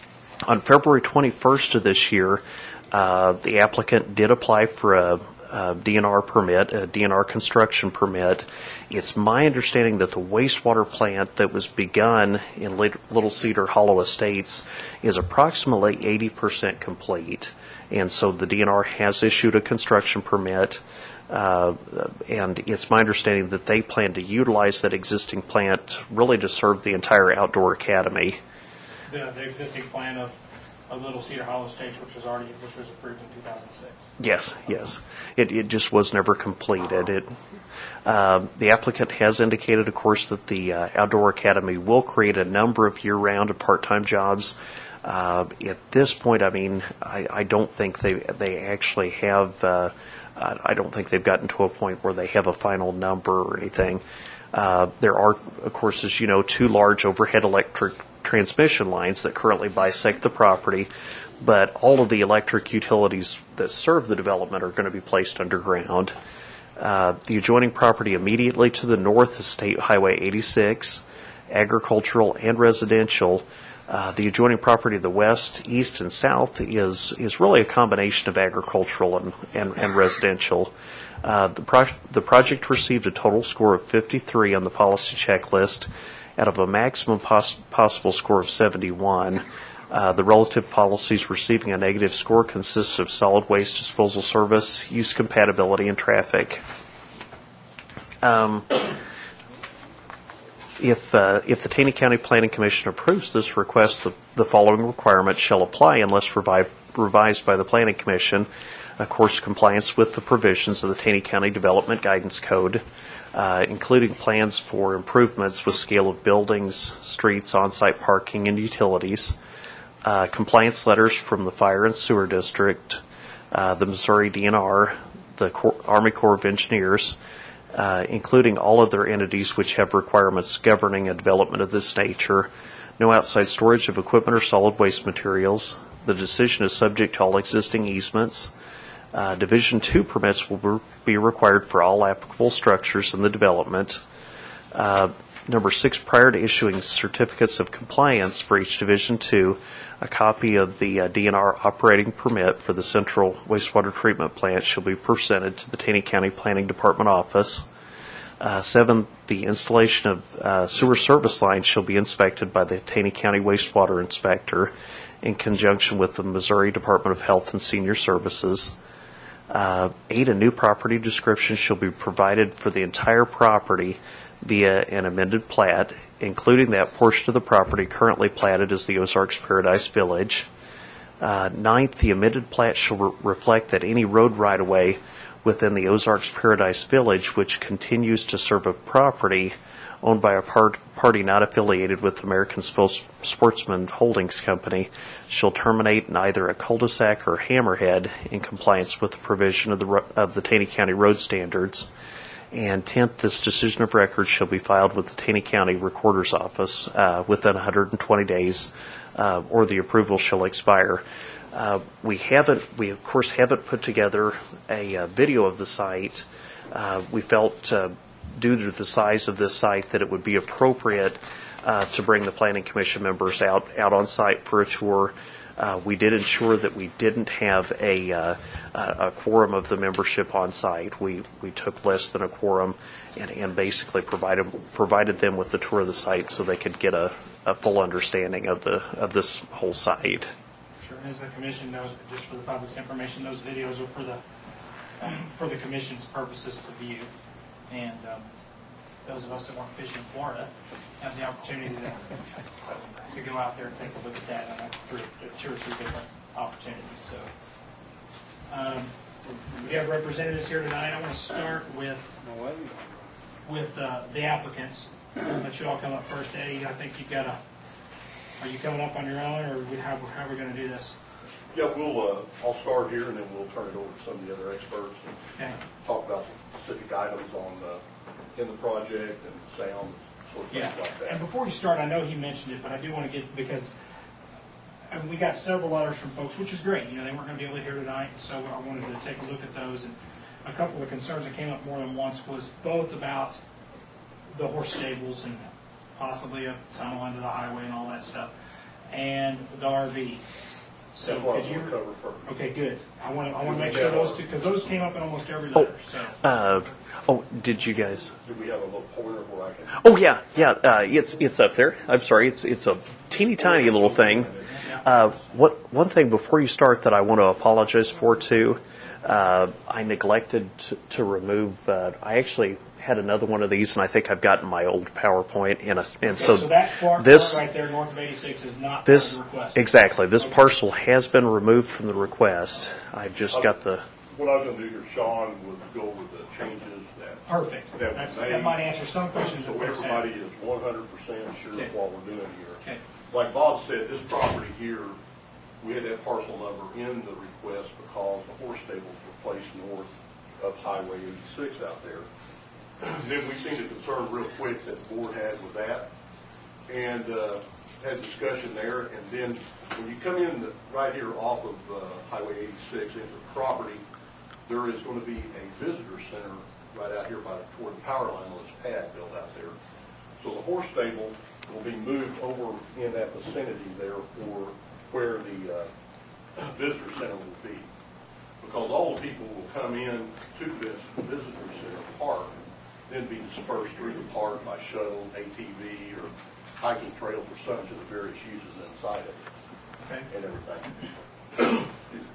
On February twenty-first of this year, uh, the applicant did apply for a, a D N R permit, a D N R construction permit. It's my understanding that the wastewater plant that was begun in Little Cedar Hollow Estates is approximately eighty percent complete. And so the D N R has issued a construction permit. Uh, and it's my understanding that they plan to utilize that existing plant really to serve the entire outdoor academy. The, the existing plan of, of Little Cedar Hollow Estates, which was already which was approved in two thousand six. Yes, yes. It it just was never completed. It uh, the applicant has indicated, of course, that the uh, outdoor academy will create a number of year-round and part-time jobs. Uh, at this point, I mean, I, I don't think they they actually have. Uh, I don't think they've gotten to a point where they have a final number or anything. Uh, there are, of course, as you know, two large overhead electric transmission lines that currently bisect the property, but all of the electric utilities that serve the development are going to be placed underground. Uh, the adjoining property immediately to the north is State Highway eighty-six, agricultural and residential. Uh, the adjoining property to the west, east, and south is is really a combination of agricultural and, and, and residential. Uh, the, pro- the project received a total score of fifty-three on the policy checklist out of a maximum pos- possible score of seventy-one. Uh, the relative policies receiving a negative score consists of solid waste disposal service, use compatibility, and traffic. Um, If uh, if the Taney County Planning Commission approves this request, the, the following requirements shall apply unless revive, revised by the Planning Commission. Of course, compliance with the provisions of the Taney County Development Guidance Code, uh, including plans for improvements with scale of buildings, streets, on-site parking, and utilities. Uh, compliance letters from the Fire and Sewer District, uh, the Missouri D N R, the Cor- Army Corps of Engineers, Uh, including all other entities which have requirements governing a development of this nature. No outside storage of equipment or solid waste materials. The decision is subject to all existing easements. Uh, Division two permits will be required for all applicable structures in the development. Uh, number six, prior to issuing certificates of compliance for each Division two, a copy of the uh, D N R operating permit for the central wastewater treatment plant shall be presented to the Taney County Planning Department office. Uh, seven, the installation of uh, sewer service lines shall be inspected by the Taney County Wastewater Inspector in conjunction with the Missouri Department of Health and Senior Services. Uh, eight, a new property description shall be provided for the entire property via an amended plat, including that portion of the property currently platted as the Ozarks Paradise Village. Uh, ninth, the amended plat shall re- reflect that any road right-of-way within the Ozarks Paradise Village which continues to serve a property owned by a part- party not affiliated with American Sp- Sportsman Holdings Company shall terminate in either a cul-de-sac or hammerhead in compliance with the provision of the, ro- of the Taney County Road Standards. And tenth, this decision of record shall be filed with the Taney County Recorder's Office uh, within one hundred twenty days, uh, or the approval shall expire. Uh, we haven't, we of course haven't put together a, a video of the site. Uh, we felt, uh, due to the size of this site, that it would be appropriate uh, to bring the Planning Commission members out out on site for a tour. Uh, we did ensure that we didn't have a, uh, a quorum of the membership on site. We we took less than a quorum and, and basically provided provided them with the tour of the site so they could get a, a full understanding of the of this whole site. Sure. As the commission knows, but just for the public's information, those videos are for the um, for the commission's purposes to view, and um, those of us that want to fish in Florida have the opportunity to, to go out there and take a look at that on through two or three different opportunities. So um, we have representatives here tonight. I want to start with with uh, the applicants. I'll let you all come up first. Eddie, I think you've got a. Are you coming up on your own, or how, how are we going to do this? Yeah, we'll. Uh, I'll start here, and then we'll turn it over to some of the other experts and okay. talk about specific items on the in the project and sound, sort of yeah. things like that. And before you start, I know he mentioned it, but I do want to get, because I mean, we got several letters from folks, which is great. You know, they weren't going to be able to hear tonight, so I wanted to take a look at those. And a couple of the concerns that came up more than once was both about the horse stables and possibly a tunnel under the highway and all that stuff. and the R V. So That's what could I you? want to cover first. Okay, good. I want to, I want to make sure those two, because those came up in almost every letter, so. Uh, oh, did you guys? Do we have a little pointer where I can? Oh yeah, yeah. Uh, it's it's up there. I'm sorry. It's it's a teeny tiny little thing. Uh, what one thing before you start that I want to apologize for too. Uh, I neglected to, to remove. Uh, I actually had another one of these, and I think I've gotten my old PowerPoint in a. And so, So that part this part right there, north of eighty-six, is not this part of the request. exactly this parcel has been removed from the request. I've just got the. What I was going to do here, Sean, was go over the changes that. Perfect. That That's, we made. that might answer some questions So that folks have. everybody is one hundred percent sure Okay. of what we're doing here. Okay. Like Bob said, this property here, we had that parcel number in the request because the horse stables were placed north of Highway eighty-six out there. And then we seen a concern real quick that the board had with that, and uh, had discussion there. And then when you come in the, right here off of uh, Highway eighty-six into the property, there is going to be a visitor center right out here by toward the power line on this pad built out there. So the horse stable will be moved over in that vicinity there for where the uh, visitor center will be. Because all the people will come in to this visitor center park, then be dispersed through the park by shuttle, A T V, or hiking trails or some to the various uses inside of it. Okay. And everything.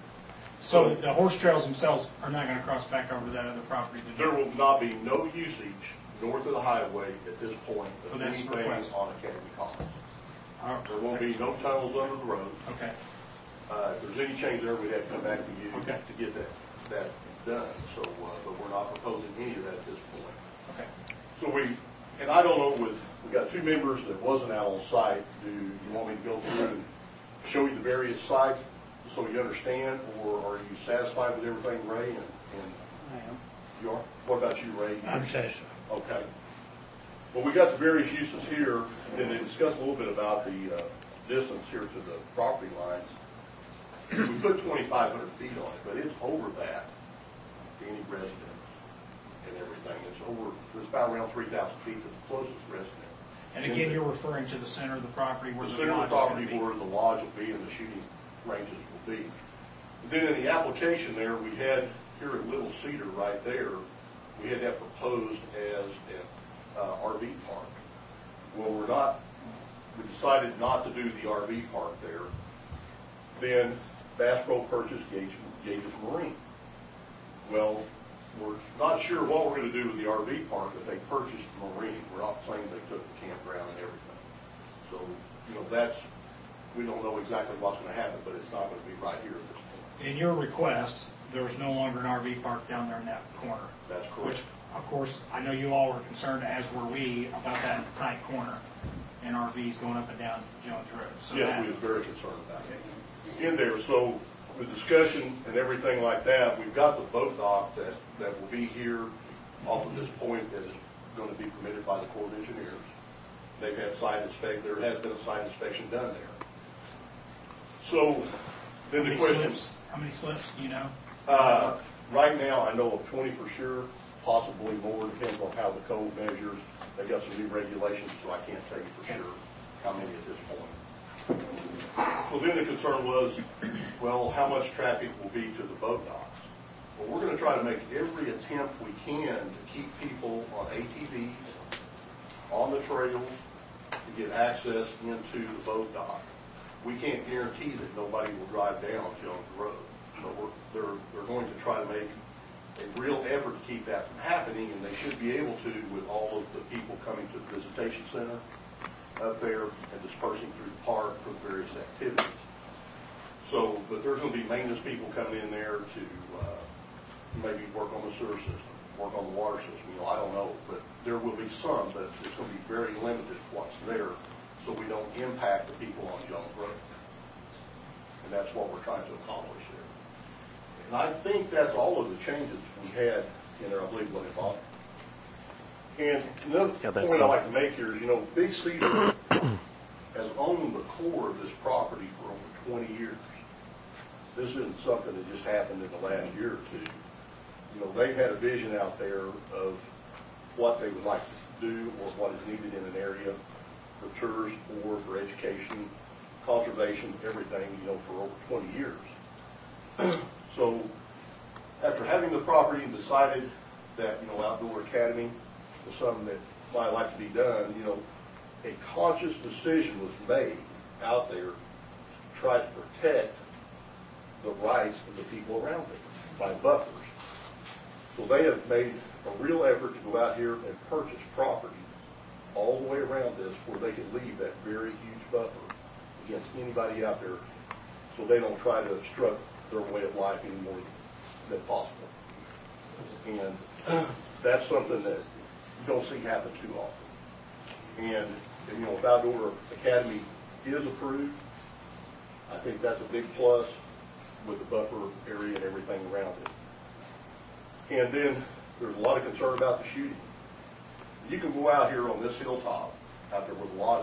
So the horse trails themselves are not going to cross back over to that other property? to do- There will not be no usage north of the highway at this point So of that's anything request. on Academy Commons. All right. There won't be no tunnels under the road. Okay. Uh, if there's any change there, we'd have to come back to you Okay. to get that, that done. So, uh, but we're not proposing any of that at this point. Okay. So we, and I don't know with, we got two members that wasn't out on site. Do you want me to go through and show you the various sites so you understand, or are you satisfied with everything, Ray? And, and I am. you are? What about you, Ray? I'm satisfied. Okay. Well, we got the various uses here, and they discussed a little bit about the uh, distance here to the property lines. We put twenty-five hundred feet on it, but it's over that to any resident and everything. It's over, it's about around three thousand feet to the closest resident. And again, you're referring to the center of the property where The the center of lodge the is going property to be? where the lodge will be and the shooting ranges will be. Then in the application there, we had, here at Little Cedar right there, we had that proposed as an uh, R V park. Well, we're not, we decided not to do the R V park there. Then Bass Pro purchased Gage, Gage Marine. Well, we're not sure what we're going to do with the R V park, but they purchased Marine. We're not saying they took the campground and everything. So, you know, that's, we don't know exactly what's going to happen, but it's not going to be right here at this point. In your request, there's no longer an R V park down there in that corner. That's correct. Which, of course, I know you all were concerned, as were we, about that tight corner and R Vs going up and down Jones Road. So Yes, that- we was very concerned about that. In there, so the discussion and everything like that, we've got the boat dock that, that will be here off of this point that is going to be permitted by the Corps of Engineers. They've had site inspection, there has been a site inspection done there. So, How then the many question. slips? How many slips, do you know? Uh, right now, I know of twenty for sure, possibly more, depends on how the code measures. They've got some new regulations, so I can't tell you for sure how many at this point. So then the concern was, well, how much traffic will be to the boat docks? Well, we're gonna try to make every attempt we can to keep people on A T Vs, on the trails, to get access into the boat dock. We can't guarantee that nobody will drive down Jones Road, but we're, they're, they're going to try to make a real effort to keep that from happening, and they should be able to with all of the people coming to the visitation center up there and dispersing through the park for the various activities. So, but there's going to be maintenance people coming in there to uh, maybe work on the sewer system, work on the water system, you know, I don't know, but there will be some, but it's going to be very limited what's there, so we don't impact the people on Jones Road. And that's what we're trying to accomplish there. And I think that's all of the changes we had in there, I believe, what it bought. And another Yeah, that's point I'd all. like to make here is, you know, Big Cedar has owned the core of this property for over twenty years. This isn't something that just happened in the last year or two. You know, they've had a vision out there of what they would like to do or what is needed in an area for tours or for education conservation, everything, you know, for over twenty years. So after having the property and decided that, you know, Outdoor Academy was something that might like to be done, you know, a conscious decision was made out there to try to protect the rights of the people around it by buffers. So they have made a real effort to go out here and purchase property all the way around this where they can leave that very huge buffer against anybody out there so they don't try to obstruct their way of life any more than possible. And that's something that you don't see happen too often. And, you know, if Outdoor Academy is approved, I think that's a big plus with the buffer area and everything around it. And then there's a lot of concern about the shooting. You can go out here on this hilltop, out there where the lodge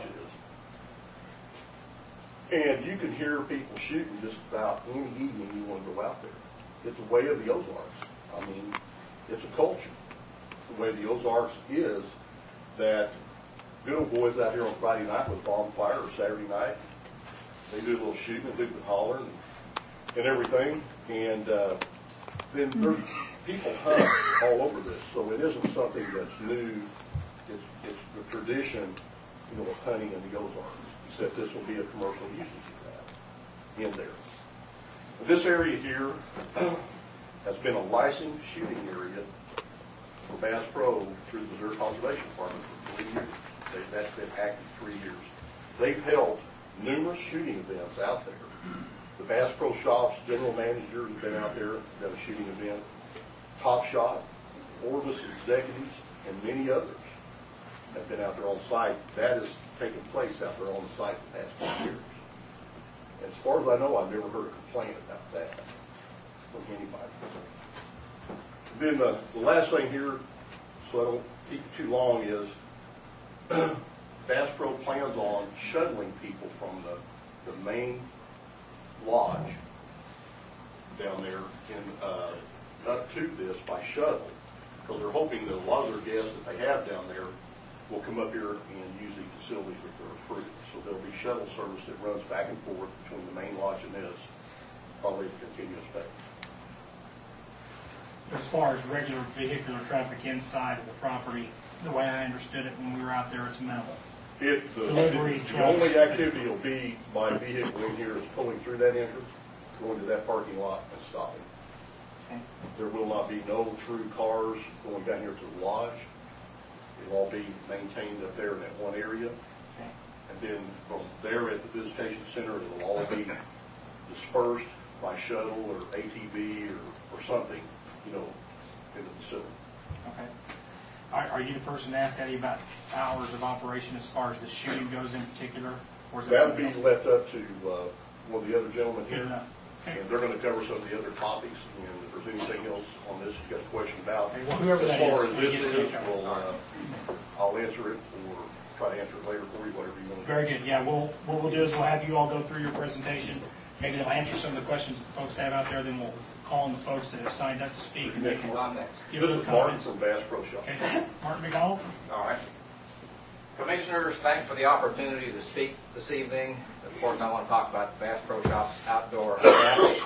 is, and you can hear people shooting just about any evening you want to go out there. It's a way of the Ozarks. I mean, it's a culture. The way the Ozarks is that good old boys out here on Friday night with bonfire or Saturday night, they do a little shooting and do the hollering and, and everything. And uh, then there's people hunt all over this, so it isn't something that's new. It's, it's the tradition, you know, of hunting in the Ozarks, except this will be a commercial usage of that in there. This area here has been a licensed shooting area for Bass Pro through the Missouri Conservation Department for three years. They, that's been active three years. They've held numerous shooting events out there. The Bass Pro Shops general manager has been out there, done a shooting event. Top Shot, Orvis executives, and many others have been out there on site. That has taken place out there on the site the past few years. And as far as I know, I've never heard a complaint about that from anybody. Then the, the last thing here, so I don't keep it too long, is Bass Pro plans on shuttling people from the, the main lodge down there in uh, up to this by shuttle, because they're hoping that a lot of their guests that they have down there will come up here and use these facilities if they're approved. So there'll be shuttle service that runs back and forth between the main lodge and this, probably a continuous basis. As far as regular vehicular traffic inside of the property, the way I understood it when we were out there, it's minimal. It, the, Delivery the, the trucks. only activity will be my vehicle in here is pulling through that entrance, going to that parking lot and stopping. Okay. There will not be no through cars going down here to the lodge. It'll all be maintained up there in that one area. Okay. And then from there at the visitation center, it'll all be dispersed by shuttle or A T V or, or something, you know, into the facility. Okay. Are, are you the person to ask Eddie about hours of operation as far as the shooting goes in particular? Or is That would be something else? left up to uh, one of the other gentlemen Good here. enough. Okay. And they're going to cover some of the other topics. And if there's anything else on this you've got a question about, Okay, well, whoever as that far is, as we'll this get is, it covered. we'll, uh, I'll answer it or try to answer it later for you, whatever you want to do. Very good. Yeah, we'll, what we'll do is we'll have you all go through your presentation. Maybe they'll answer some of the questions that folks have out there. Then we'll call on the folks that have signed up to speak. And they can give This us is Martin comments. from Bass Pro Shop. Okay. Martin McDonald. All right. Commissioners, thanks for the opportunity to speak this evening. Of course, I want to talk about the Bass Pro Shops Outdoor Academy.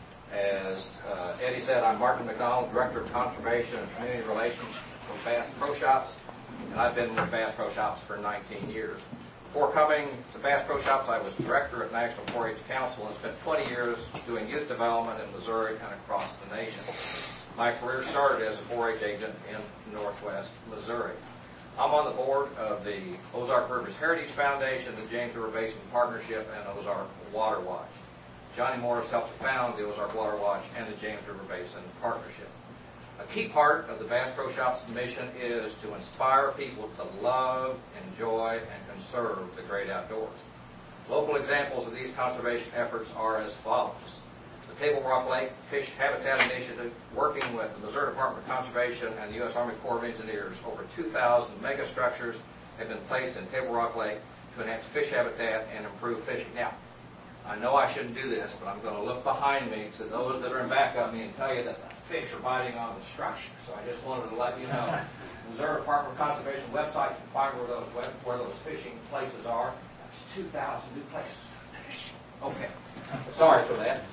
As uh, Eddie said, I'm Martin McDonald, Director of Conservation and Community Relations from Bass Pro Shops, and I've been with Bass Pro Shops for nineteen years. Before coming to Bass Pro Shops, I was Director at National four H Council and spent twenty years doing youth development in Missouri and across the nation. My career started as a four H agent in Northwest Missouri. I'm on the board of the Ozark Rivers Heritage Foundation, the James River Basin Partnership, and Ozark Water Watch. Johnny Morris helped to found the Ozark Water Watch and the James River Basin Partnership. A key part of the Bass Pro Shops mission is to inspire people to love, enjoy, and conserve the great outdoors. Local examples of these conservation efforts are as follows. The Table Rock Lake Fish Habitat Initiative, working with the Missouri Department of Conservation and the U S Army Corps of Engineers, over two thousand megastructures have been placed in Table Rock Lake to enhance fish habitat and improve fishing. Now, I know I shouldn't do this, but I'm going to look behind me to those that are in back of me and tell you that the fish are biting on the structure. So I just wanted to let you know. The Missouri Department of Conservation website, you can find where those where those fishing places are. There's two thousand new places. Okay, sorry for that.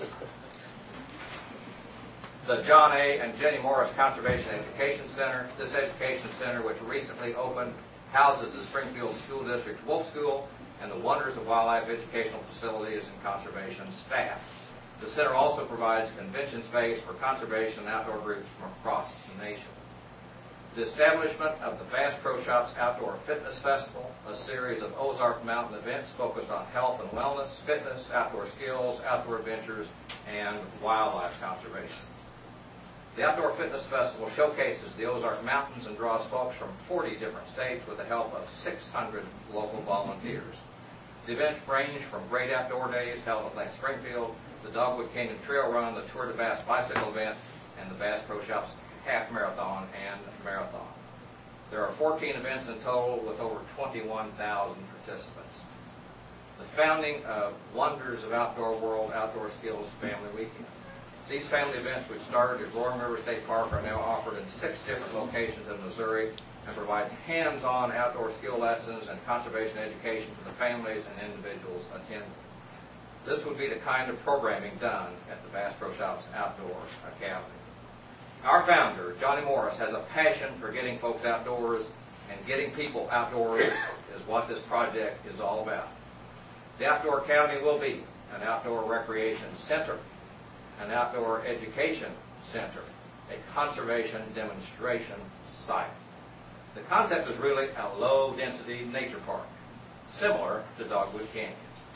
The John A. and Jenny Morris Conservation Education Center. This education center, which recently opened, houses the Springfield School District's Wolf School and the Wonders of Wildlife educational facilities and conservation staff. The center also provides convention space for conservation and outdoor groups from across the nation. The establishment of the Bass Pro Shops Outdoor Fitness Festival, a series of Ozark Mountain events focused on health and wellness, fitness, outdoor skills, outdoor adventures, and wildlife conservation. The Outdoor Fitness Festival showcases the Ozark Mountains and draws folks from forty different states with the help of six hundred local volunteers. The events range from great outdoor days held at Lake Springfield, the Dogwood Canyon Trail Run, the Tour de Bass bicycle event, and the Bass Pro Shops Half Marathon and Marathon. There are fourteen events in total with over twenty-one thousand participants. The founding of Wonders of Outdoor World Outdoor Skills Family Weekend. These family events, which started at Roaring River State Park, are now offered in six different locations in Missouri and provide hands-on outdoor skill lessons and conservation education to the families and individuals attending. This would be the kind of programming done at the Bass Pro Shops Outdoor Academy. Our founder, Johnny Morris, has a passion for getting folks outdoors, and getting people outdoors is what this project is all about. The Outdoor Academy will be an outdoor recreation center, an outdoor education center, a conservation demonstration site. The concept is really a low-density nature park, similar to Dogwood Canyon.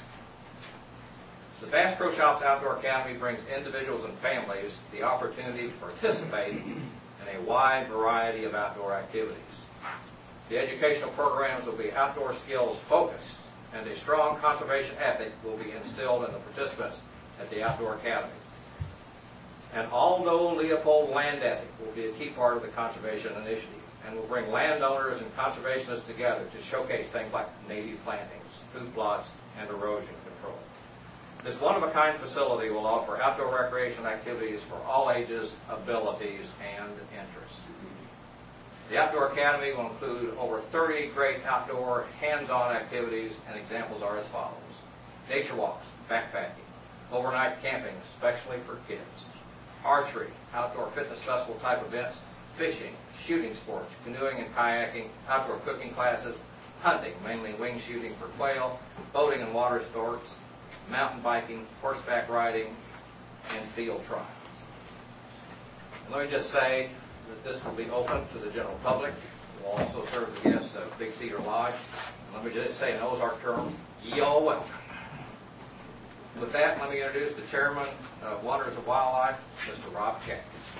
The Bass Pro Shops Outdoor Academy brings individuals and families the opportunity to participate in a wide variety of outdoor activities. The educational programs will be outdoor skills focused, and a strong conservation ethic will be instilled in the participants at the Outdoor Academy. An all-know Leopold land ethic will be a key part of the conservation initiative, and will bring landowners and conservationists together to showcase things like native plantings, food plots, and erosion control. This one-of-a-kind facility will offer outdoor recreation activities for all ages, abilities, and interests. The Outdoor Academy will include over thirty great outdoor hands-on activities, and examples are as follows. Nature walks, backpacking, overnight camping, especially for kids, archery, outdoor fitness festival type events, fishing, shooting sports, canoeing and kayaking, outdoor cooking classes, hunting, mainly wing shooting for quail, boating and water sports, mountain biking, horseback riding, and field trials. And let me just say that this will be open to the general public. It will also serve the guests of Big Cedar Lodge. And let me just say in Ozark terms, y'all welcome. With that, let me introduce the chairman of Wonders of Wildlife, Mister Rob Keck.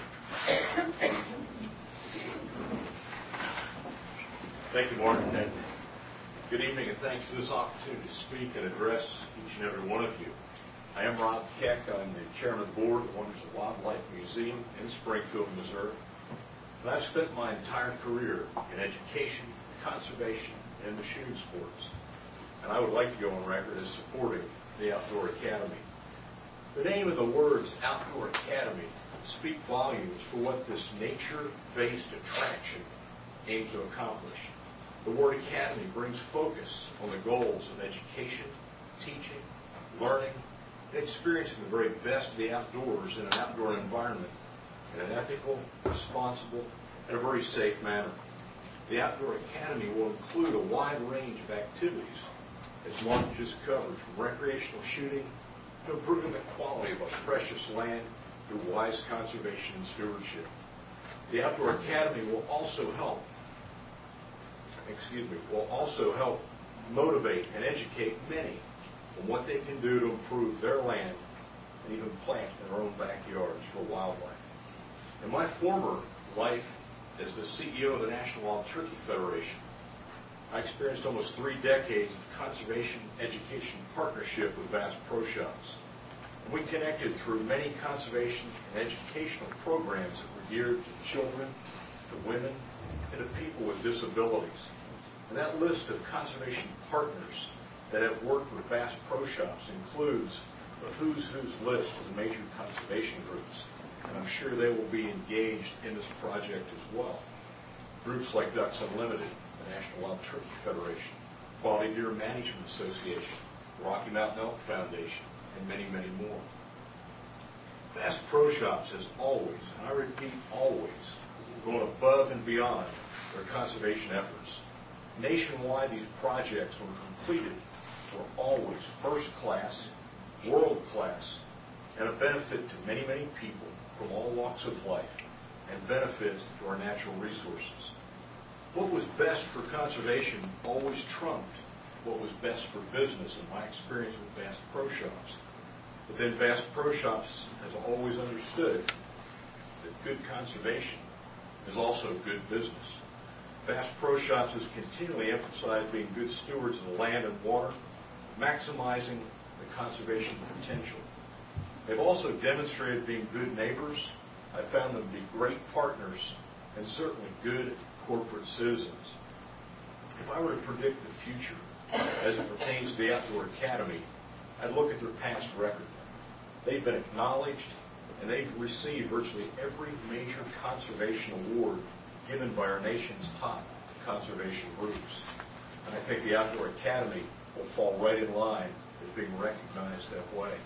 Thank you, Mark. And good evening, and thanks for this opportunity to speak and address each and every one of you. I am Rob Keck. I'm the chairman of the board of Wonders of Wildlife Museum in Springfield, Missouri. And I've spent my entire career in education, conservation, and the shooting sports. And I would like to go on record as supporting the Outdoor Academy. The name of the words Outdoor Academy speak volumes for what this nature-based attraction aims to accomplish. The word academy brings focus on the goals of education, teaching, learning, and experiencing the very best of the outdoors in an outdoor environment in an ethical, responsible, and a very safe manner. The Outdoor Academy will include a wide range of activities, as Mark just covered, from recreational shooting to improving the quality of our precious land through wise conservation and stewardship. The Outdoor Academy will also help, excuse me, will also help motivate and educate many on what they can do to improve their land and even plant in their own backyards for wildlife. In my former life as the C E O of the National Wild Turkey Federation, I experienced almost three decades of conservation education partnership with Bass Pro Shops. And we connected through many conservation and educational programs that were geared to children, to women, and to people with disabilities. And that list of conservation partners that have worked with Bass Pro Shops includes the who's who's list of the major conservation groups. And I'm sure they will be engaged in this project as well. Groups like Ducks Unlimited, the National Wild Turkey Federation, Quality Deer Management Association, Rocky Mountain Elk Foundation, and many, many more. Bass Pro Shops has always, and I repeat always, gone above and beyond their conservation efforts. Nationwide, these projects, when completed, were always first class, world class, and a benefit to many, many people from all walks of life, and benefit to our natural resources. What was best for conservation always trumped what was best for business in my experience with Bass Pro Shops. But then Bass Pro Shops has always understood that good conservation is also good business. Bass Pro Shops has continually emphasized being good stewards of the land and water, maximizing the conservation potential. They've also demonstrated being good neighbors. I found them to be great partners and certainly good corporate citizens. If I were to predict the future as it pertains to the Outdoor Academy, I'd look at their past record. They've been acknowledged and they've received virtually every major conservation award given by our nation's top conservation groups. And I think the Outdoor Academy will fall right in line as being recognized that way.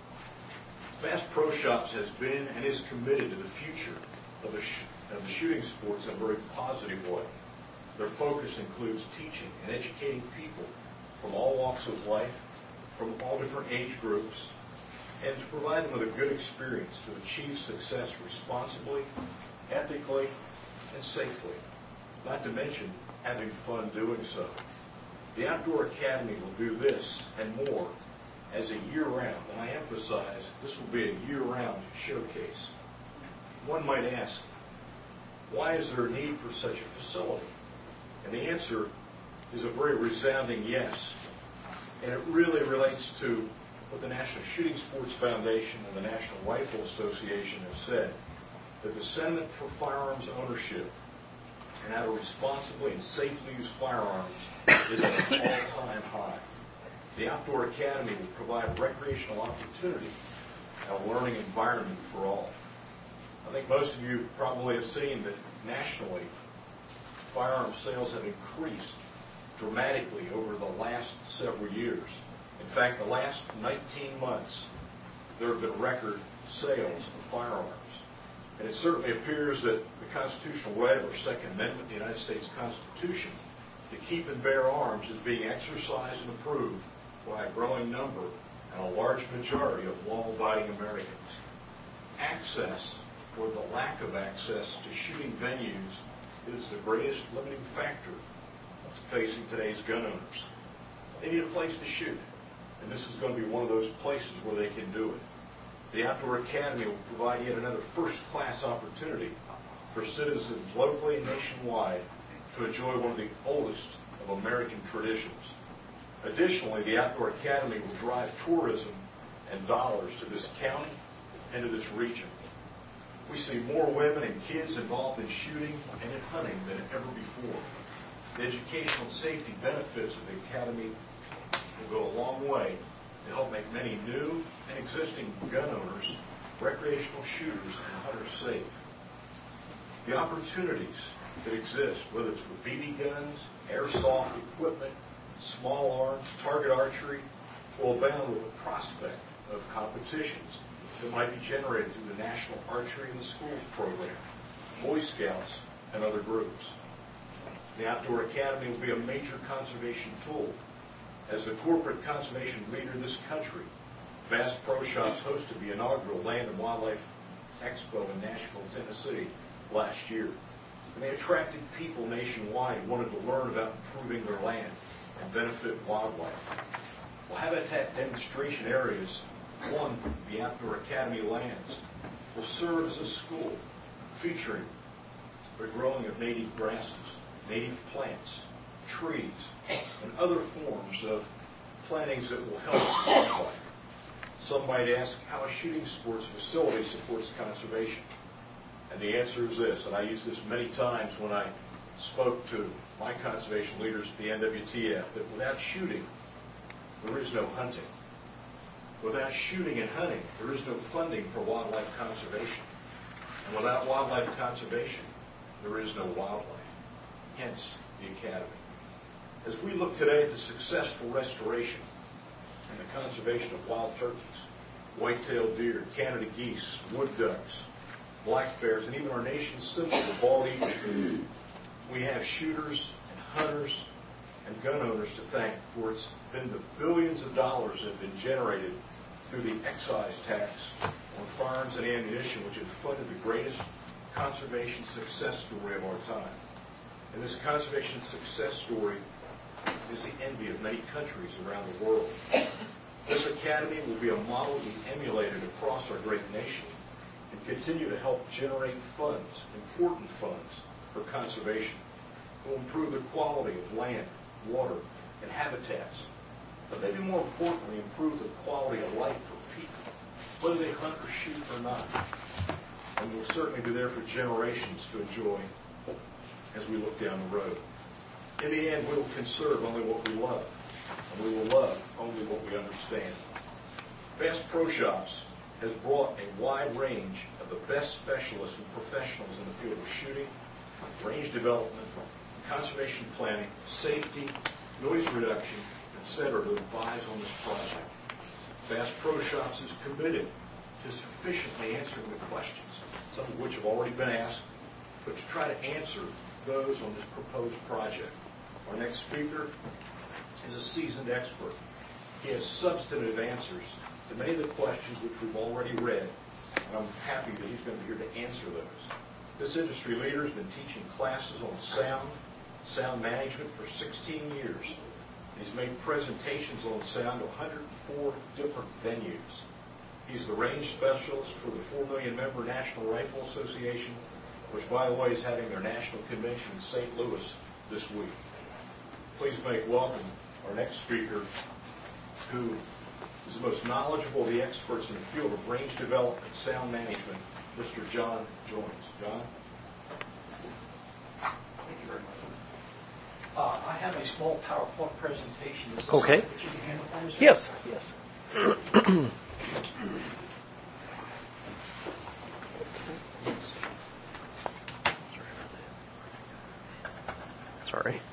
Bass Pro Shops has been and is committed to the future of the, sh of the shooting sports in a very positive way. Their focus includes teaching and educating people from all walks of life, from all different age groups, and to provide them with a good experience to achieve success responsibly, ethically, and safely, not to mention having fun doing so. The Outdoor Academy will do this and more as a year-round, and I emphasize this will be a year-round showcase. One might ask, why is there a need for such a facility? And the answer is a very resounding yes, and it really relates to what the National Shooting Sports Foundation and the National Rifle Association have said, that the sentiment for firearms ownership and how to responsibly and safely use firearms is at an all-time high. The Outdoor Academy will provide recreational opportunity and a learning environment for all. I think most of you probably have seen that nationally, firearm sales have increased dramatically over the last several years. In fact, the last nineteen months, there have been record sales of firearms. And it certainly appears that the constitutional right of our Second Amendment of the United States Constitution to keep and bear arms is being exercised and approved by a growing number and a large majority of law-abiding Americans. Access, or the lack of access to shooting venues, is the greatest limiting factor facing today's gun owners. They need a place to shoot, and this is going to be one of those places where they can do it. The Outdoor Academy will provide yet another first-class opportunity for citizens locally and nationwide to enjoy one of the oldest of American traditions. Additionally, the Outdoor Academy will drive tourism and dollars to this county and to this region. We see more women and kids involved in shooting and in hunting than ever before. The educational and safety benefits of the Academy will go a long way to help make many new and existing gun owners, recreational shooters, and hunters safe. The opportunities that exist, whether it's with B B guns, airsoft equipment, small arms, target archery, will abound with the prospect of competitions that might be generated through the National Archery in the Schools program, Boy Scouts, and other groups. The Outdoor Academy will be a major conservation tool. As the corporate conservation leader in this country, Bass Pro Shops hosted the inaugural Land and Wildlife Expo in Nashville, Tennessee last year. And they attracted people nationwide who wanted to learn about improving their land and benefit wildlife. Well, habitat demonstration areas, one, the Outdoor Academy lands, will serve as a school featuring the growing of native grasses, native plants, trees, and other forms of plantings that will help wildlife. Some might ask how a shooting sports facility supports conservation. And the answer is this, and I used this many times when I spoke to my conservation leaders at the N W T F, that without shooting, there is no hunting. Without shooting and hunting, there is no funding for wildlife conservation. And without wildlife conservation, there is no wildlife. Hence, the Academy. As we look today at the successful restoration and the conservation of wild turkeys, white-tailed deer, Canada geese, wood ducks, black bears, and even our nation's symbol, the bald eagle. We have shooters and hunters and gun owners to thank for it's been the billions of dollars that have been generated through the excise tax on firearms and ammunition, which have funded the greatest conservation success story of our time. And this conservation success story is the envy of many countries around the world. This academy will be a model to be emulated across our great nation and continue to help generate funds, important funds, for conservation. It will improve the quality of land, water, and habitats, but maybe more importantly, improve the quality of life for people, whether they hunt or shoot or not. And will certainly be there for generations to enjoy as we look down the road. In the end, we will conserve only what we love, and we will love only what we understand. Bass Pro Shops has brought a wide range of the best specialists and professionals in the field of shooting, range development, conservation planning, safety, noise reduction, et cetera to advise on this project. Bass Pro Shops is committed to sufficiently answering the questions, some of which have already been asked, but to try to answer those on this proposed project. Our next speaker is a seasoned expert. He has substantive answers to many of the questions which we've already read, and I'm happy that he's going to be here to answer those. This industry leader has been teaching classes on sound, sound management for sixteen years. He's made presentations on sound to one hundred four different venues. He's the range specialist for the four million member National Rifle Association, which, by the way, is having their national convention in Saint Louis this week. Please make welcome our next speaker, who is the most knowledgeable of the experts in the field of range development, sound management, Mister John Joines. John? Thank you very much. Uh, I have a small PowerPoint presentation. Is this Okay. something that you can handle for me, sir? Yes, yes. Sorry.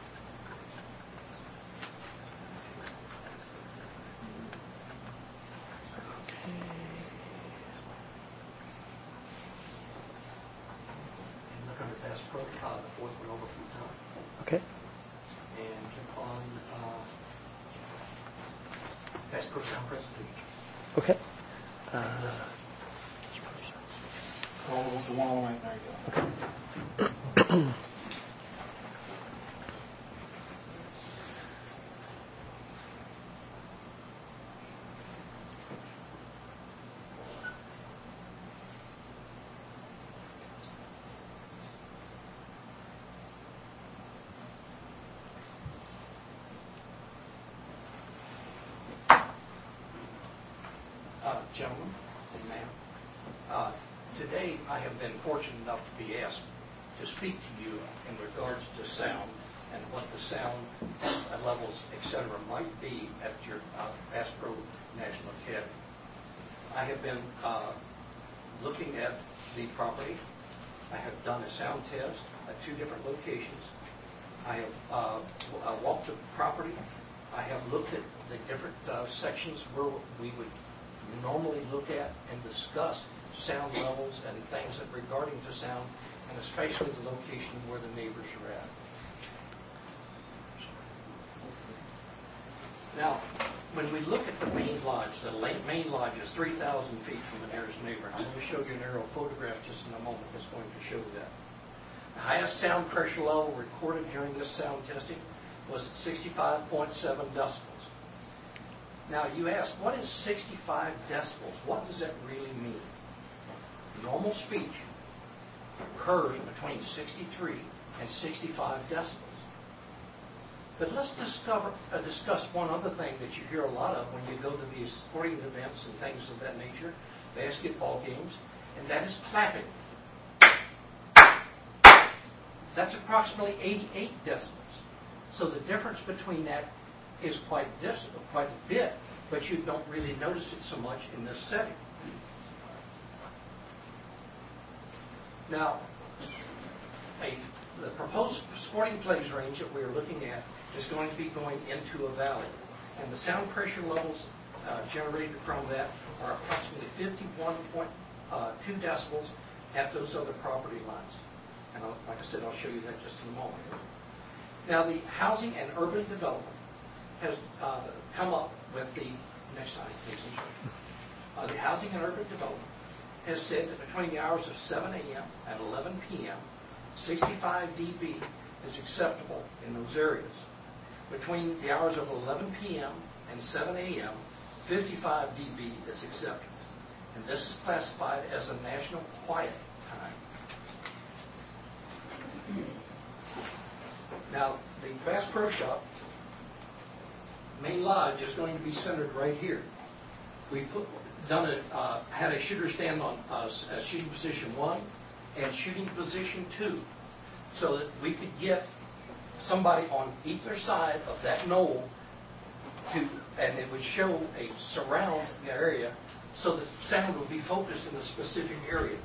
Look under Bass Pro, uh, the fourth one over from the top. Okay. And click on uh, Bass Pro Sound Presentation. Okay. Uh, Oh, the one on the right, there you go. Uh, Gentlemen and ma'am, uh, today I have been fortunate enough to be asked to speak to you in regards to sound and what the sound levels, et cetera, might be at your uh, Bass Pro National Academy. I have been uh, looking at the property. I have done a sound test at two different locations. I have uh, w- uh, walked the property. I have looked at the different uh, sections where we would normally look at and discuss sound levels and things that regarding to sound, and especially the location where the neighbors are at. Now, when we look at the main lodge, the la- main lodge is three thousand feet from the nearest neighbor. I'm going to show you an aerial photograph just in a moment that's going to show that. The highest sound pressure level recorded during this sound testing was sixty-five point seven decibels. Now, you ask, what is sixty-five decibels? What does that really mean? Normal speech occurs between sixty-three and sixty-five decibels. But let's discover, uh, discuss one other thing that you hear a lot of when you go to these sporting events and things of that nature, basketball games, and that is clapping. That's approximately eighty-eight decibels. So the difference between that is quite dis- quite a bit, but you don't really notice it so much in this setting. Now, a, the proposed sporting clays range that we are looking at is going to be going into a valley, and the sound pressure levels uh, generated from that are approximately fifty-one point two decibels at those other property lines. And I'll, like I said, I'll show you that just in a moment. Now, the Housing and Urban Development has uh, come up with the next slide, please. Uh, the Housing and Urban Development has said that between the hours of seven a m and eleven p m, sixty-five D B is acceptable in those areas. Between the hours of eleven p m and seven a m, fifty-five D B is acceptable. And this is classified as a national quiet time. Now, the Bass Pro Shop main lodge is going to be centered right here. We put done a uh, had a shooter stand on uh, uh, shooting position one and shooting position two, so that we could get somebody on either side of that knoll to, and it would show a surround area, so the sound would be focused in a specific area.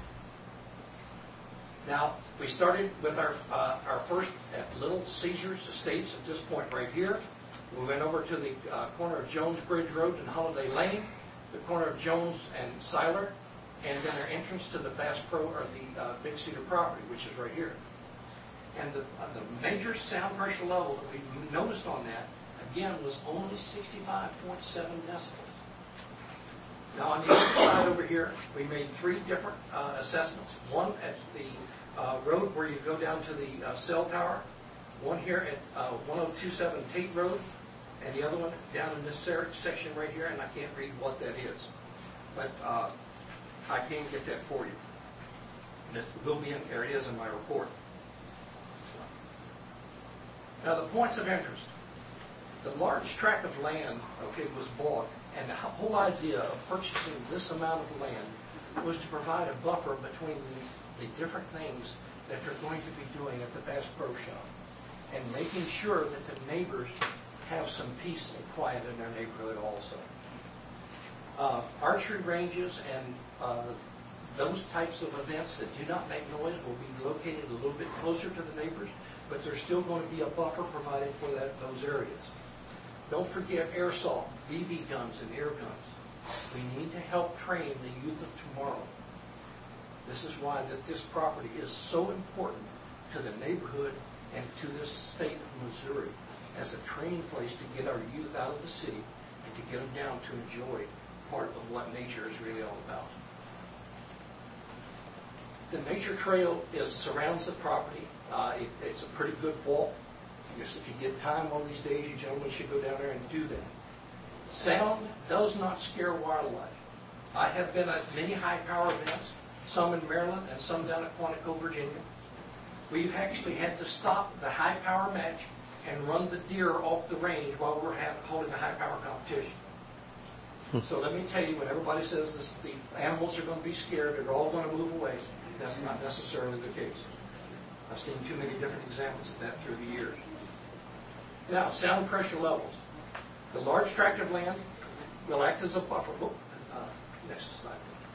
Now, we started with our uh, our first at Little Caesars Estates at this point right here. We went over to the uh, corner of Jones Bridge Road and Holiday Lane, the corner of Jones and Seiler, and then our entrance to the Bass Pro or the uh, Big Cedar property, which is right here. And the, uh, the major sound pressure level that we noticed on that, again, was only sixty-five point seven decibels. Now, on the other side over here, we made three different uh, assessments. One at the uh, road where you go down to the uh, cell tower, one here at uh, one oh two seven Tate Road, and the other one down in this section right here, and I can't read what that is. But uh, I can get that for you. And it will be in, there it is in my report. Now, the points of interest. The large tract of land, okay, was bought, and the whole idea of purchasing this amount of land was to provide a buffer between the, the different things that they're going to be doing at the Bass Pro Shop, and making sure that the neighbors have some peace and quiet in their neighborhood also. Uh, archery ranges and uh, those types of events that do not make noise will be located a little bit closer to the neighbors, but there's still going to be a buffer provided for that, those areas. Don't forget airsoft, B B guns, and air guns. We need to help train the youth of tomorrow. This is why that this property is so important to the neighborhood and to this state of Missouri as a training place to get our youth out of the city and to get them down to enjoy part of what nature is really all about. The nature trail is surrounds the property. Uh, it, it's a pretty good walk. Yes, if you get time one of these days, you gentlemen should go down there and do that. Sound does not scare wildlife. I have been at many high-power events, some in Maryland and some down at Quantico, Virginia. We've actually had to stop the high-power match and run the deer off the range while we're have, holding a high-power competition. So let me tell you, when everybody says this, the animals are going to be scared, they're all going to move away, that's not necessarily the case. I've seen too many different examples of that through the years. Now, sound pressure levels. The large tract of land will act as a buffer. Oh, uh, next slide.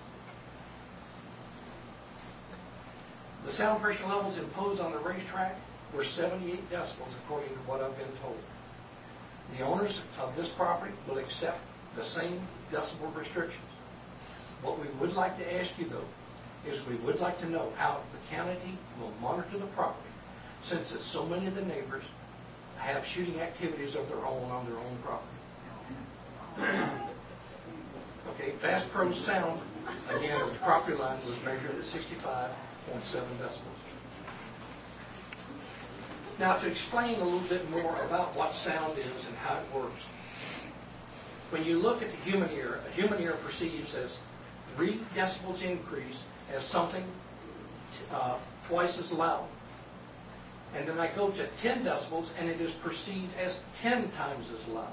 The sound pressure levels imposed on the racetrack were seventy-eight decibels, according to what I've been told. The owners of this property will accept the same decibel restrictions. What we would like to ask you, though, is we would like to know how the county will monitor the property, since it's so many of the neighbors have shooting activities of their own on their own property. Okay, Bass Pro sound, again, the property line was measured at sixty-five point seven decibels. Now, to explain a little bit more about what sound is and how it works. When you look at the human ear, a human ear perceives as three decibels increase as something uh, twice as loud. And then I go to ten decibels, and it is perceived as ten times as loud.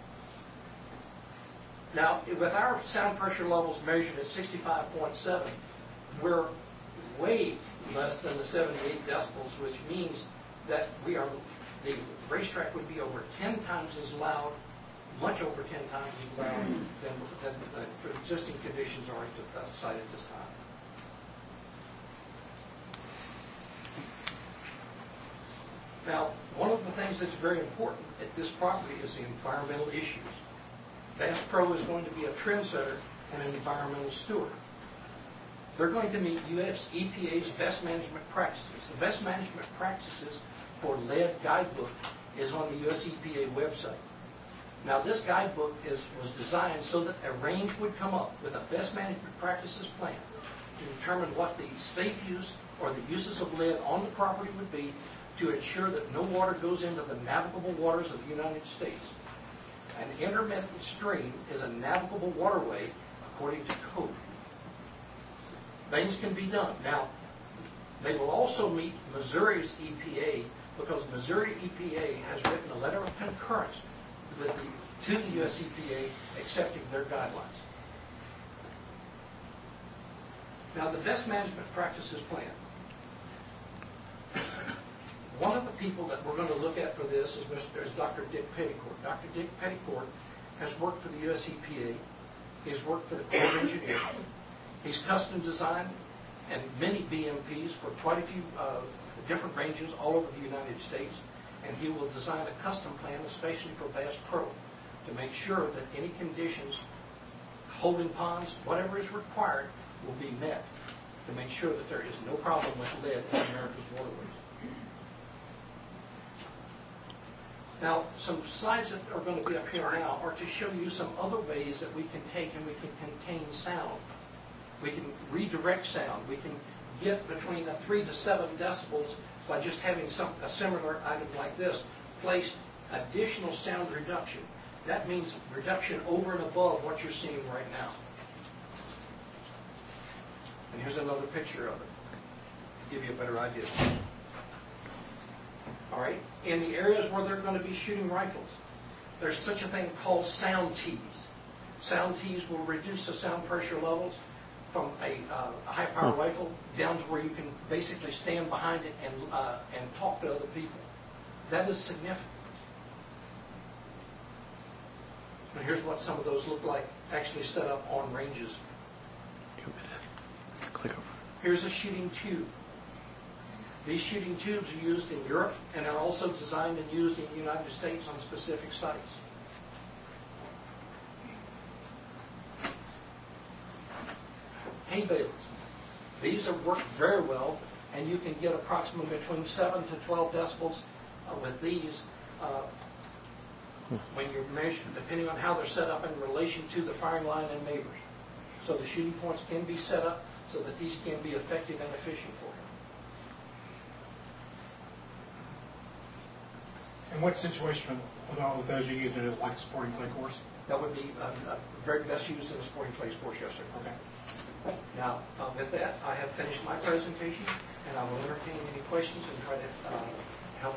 Now, with our sound pressure levels measured at sixty-five point seven, we're way less than the seventy-eight decibels, which means that we are, the racetrack would be over ten times as loud, much over ten times as loud than, than the existing conditions are at the site at this time. Now, one of the things that's very important at this property is the environmental issues. Bass Pro is going to be a trendsetter and an environmental steward. They're going to meet U S E P A's best management practices. The best management practices for lead guidebook is on the U S E P A website. Now, this guidebook is, was designed so that a range would come up with a best management practices plan to determine what the safe use or the uses of lead on the property would be to ensure that no water goes into the navigable waters of the United States. An intermittent stream is a navigable waterway according to code. Things can be done. Now, they will also meet Missouri's E P A because Missouri E P A has written a letter of concurrence with the, to the U S E P A accepting their guidelines. Now, the best management practices plan. One of the people that we're going to look at for this is, Mister is Doctor Dick Petticourt. Doctor Dick Petticourt has worked for the U S E P A. He's worked for the Corps of Engineers. He's custom designed and many B M Ps for quite a few uh, different ranges all over the United States. And he will design a custom plan, especially for Bass Pro, to make sure that any conditions, holding ponds, whatever is required, will be met to make sure that there is no problem with lead in America's waterways. Now, some slides that are going to be up here now are to show you some other ways that we can take and we can contain sound. We can redirect sound. We can get between a three to seven decibels by just having some a similar item like this placed additional sound reduction. That means reduction over and above what you're seeing right now. And here's another picture of it to give you a better idea. All right, in the areas where they're going to be shooting rifles, there's such a thing called sound tees. Sound tees will reduce the sound pressure levels from a, uh, a high-power hmm. rifle down to where you can basically stand behind it and uh, and talk to other people. That is significant. And here's what some of those look like actually set up on ranges. Click over. Here's a shooting tube. These shooting tubes are used in Europe and are also designed and used in the United States on specific sites. Hay bales. These have worked very well, and you can get approximately between seven to twelve decibels uh, with these uh, when you're measuring, depending on how they're set up in relation to the firing line and neighbors. So the shooting points can be set up so that these can be effective and efficient for you. And what situation with all of those you used it as like a sporting clay course? That would be uh, uh, very best used in a sporting clay course, yes, sir. Okay. Now, uh, with that, I have finished my presentation, and I will entertain any questions and try to uh, help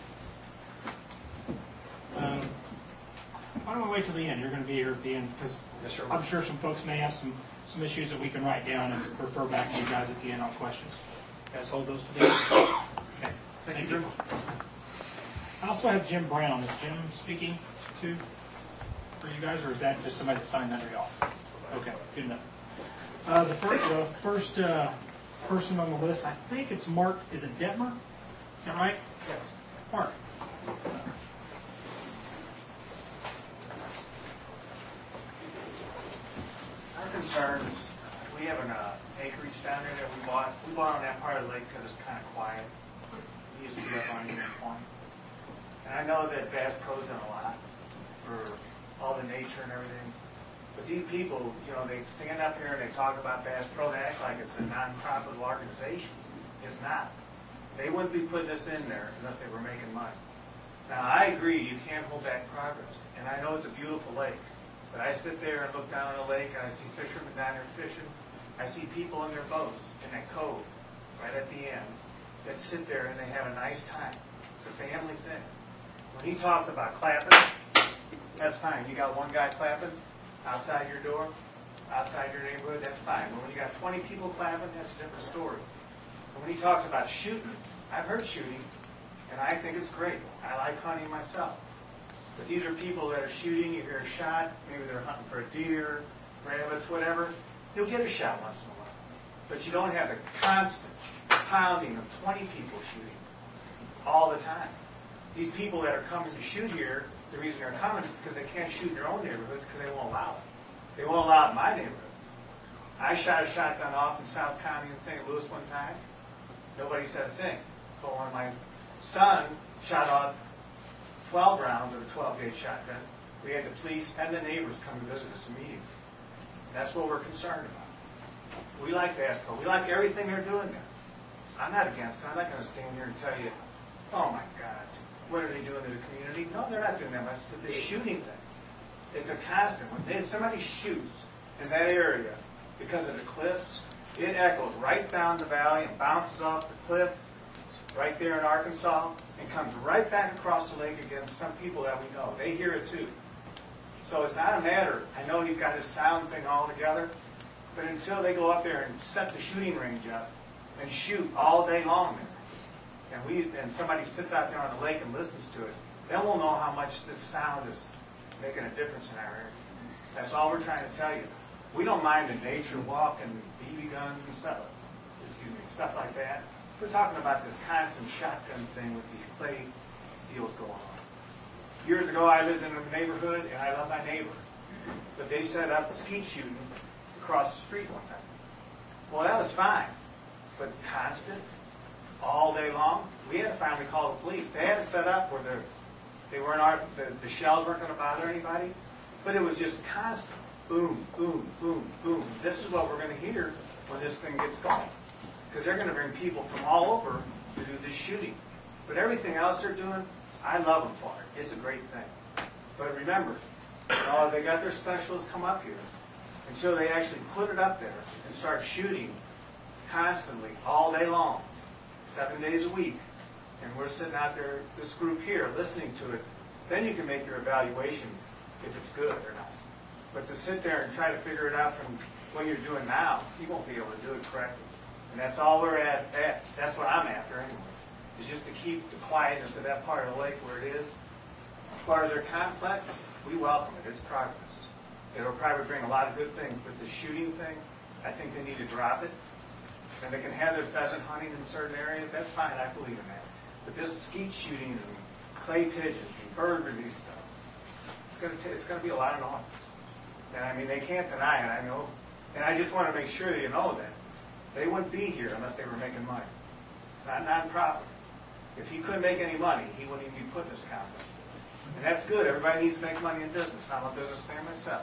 you out. Um, why don't we wait till the end? You're going to be here at the end because yes, sir. I'm sure some folks may have some, some issues that we can write down and refer back to you guys at the end on questions. You guys hold those to the end. Okay. Thank, Thank you. you. I also have Jim Brown. Is Jim speaking to for you guys, or is that just somebody that signed under y'all? Okay, good enough. Uh, the first, the first uh, person on the list, I think it's Mark. Is it Detmer? Is that right? Yes. Mark. Our concerns, we have an uh, acreage down there that we bought. We bought on that part of the lake because it's kind of quiet. We used to be up on Union Point. And I know that Bass Pro's done a lot for all the nature and everything. But these people, you know, they stand up here and they talk about Bass Pro. They act like it's a non-profit organization. It's not. They wouldn't be putting this in there unless they were making money. Now, I agree, you can't hold back progress. And I know it's a beautiful lake. But I sit there and look down on the lake and I see fishermen down there fishing. I see people in their boats in that cove right at the end that sit there and they have a nice time. It's a family thing. When he talks about clapping, that's fine. You got one guy clapping outside your door, outside your neighborhood, that's fine. But when you got twenty people clapping, that's a different story. And when he talks about shooting, I've heard shooting, and I think it's great. I like hunting myself. But these are people that are shooting, you hear a shot, maybe they're hunting for a deer, rabbits, whatever. You'll get a shot once in a while. But you don't have the constant pounding of twenty people shooting all the time. These people that are coming to shoot here, the reason they're coming is because they can't shoot in their own neighborhoods because they won't allow it. They won't allow it in my neighborhood. I shot a shotgun off in South County in Saint Louis one time. Nobody said a thing. But when my son shot off twelve rounds of a twelve gauge shotgun, we had the police and the neighbors come to visit us immediately. That's what we're concerned about. We like that, but we like everything they're doing there. I'm not against it. I'm not going to stand here and tell you, oh my God, what are they doing to the community? No, they're not doing that much. But the shooting thing, it's a constant. When they, somebody shoots in that area because of the cliffs, it echoes right down the valley and bounces off the cliff right there in Arkansas and comes right back across the lake against some people that we know. They hear it too. So it's not a matter, I know he's got his sound thing all together, but until they go up there and set the shooting range up and shoot all day long there, and we and somebody sits out there on the lake and listens to it, then we'll know how much this sound is making a difference in our area. That's all we're trying to tell you. We don't mind the nature walk and B B guns and stuff, excuse me, stuff like that. We're talking about this constant shotgun thing with these clay deals going on. Years ago, I lived in a neighborhood, and I love my neighbor, but they set up a skeet shooting across the street one time. Well, that was fine, but constant, all day long, we had to finally call the police. They had it set up where they weren't our, the, the shells weren't going to bother anybody, but it was just constant. Boom, boom, boom, boom. This is what we're going to hear when this thing gets going. Because they're going to bring people from all over to do this shooting. But everything else they're doing, I love them for it. It's a great thing. But remember, you know, they got their specialists come up here until they actually put it up there and start shooting constantly all day long, seven days a week. And we're sitting out there, this group here, listening to it. Then you can make your evaluation if it's good or not. But to sit there and try to figure it out from what you're doing now, you won't be able to do it correctly. And that's all we're at. at. That's what I'm after anyway, is just to keep the quietness of that part of the lake where it is. As far as their complex, we welcome it. It's progress. It'll probably bring a lot of good things, but the shooting thing, I think they need to drop it. And they can have their pheasant hunting in certain areas. That's fine. I believe in that. But this skeet shooting and clay pigeons and bird release stuff, it's going to it's going to be a lot of noise. And I mean, they can't deny it, I know. And I just want to make sure that you know that. They wouldn't be here unless they were making money. It's not non-profit. If he couldn't make any money, he wouldn't even be putting this complex. And that's good. Everybody needs to make money in business. I'm a businessman myself.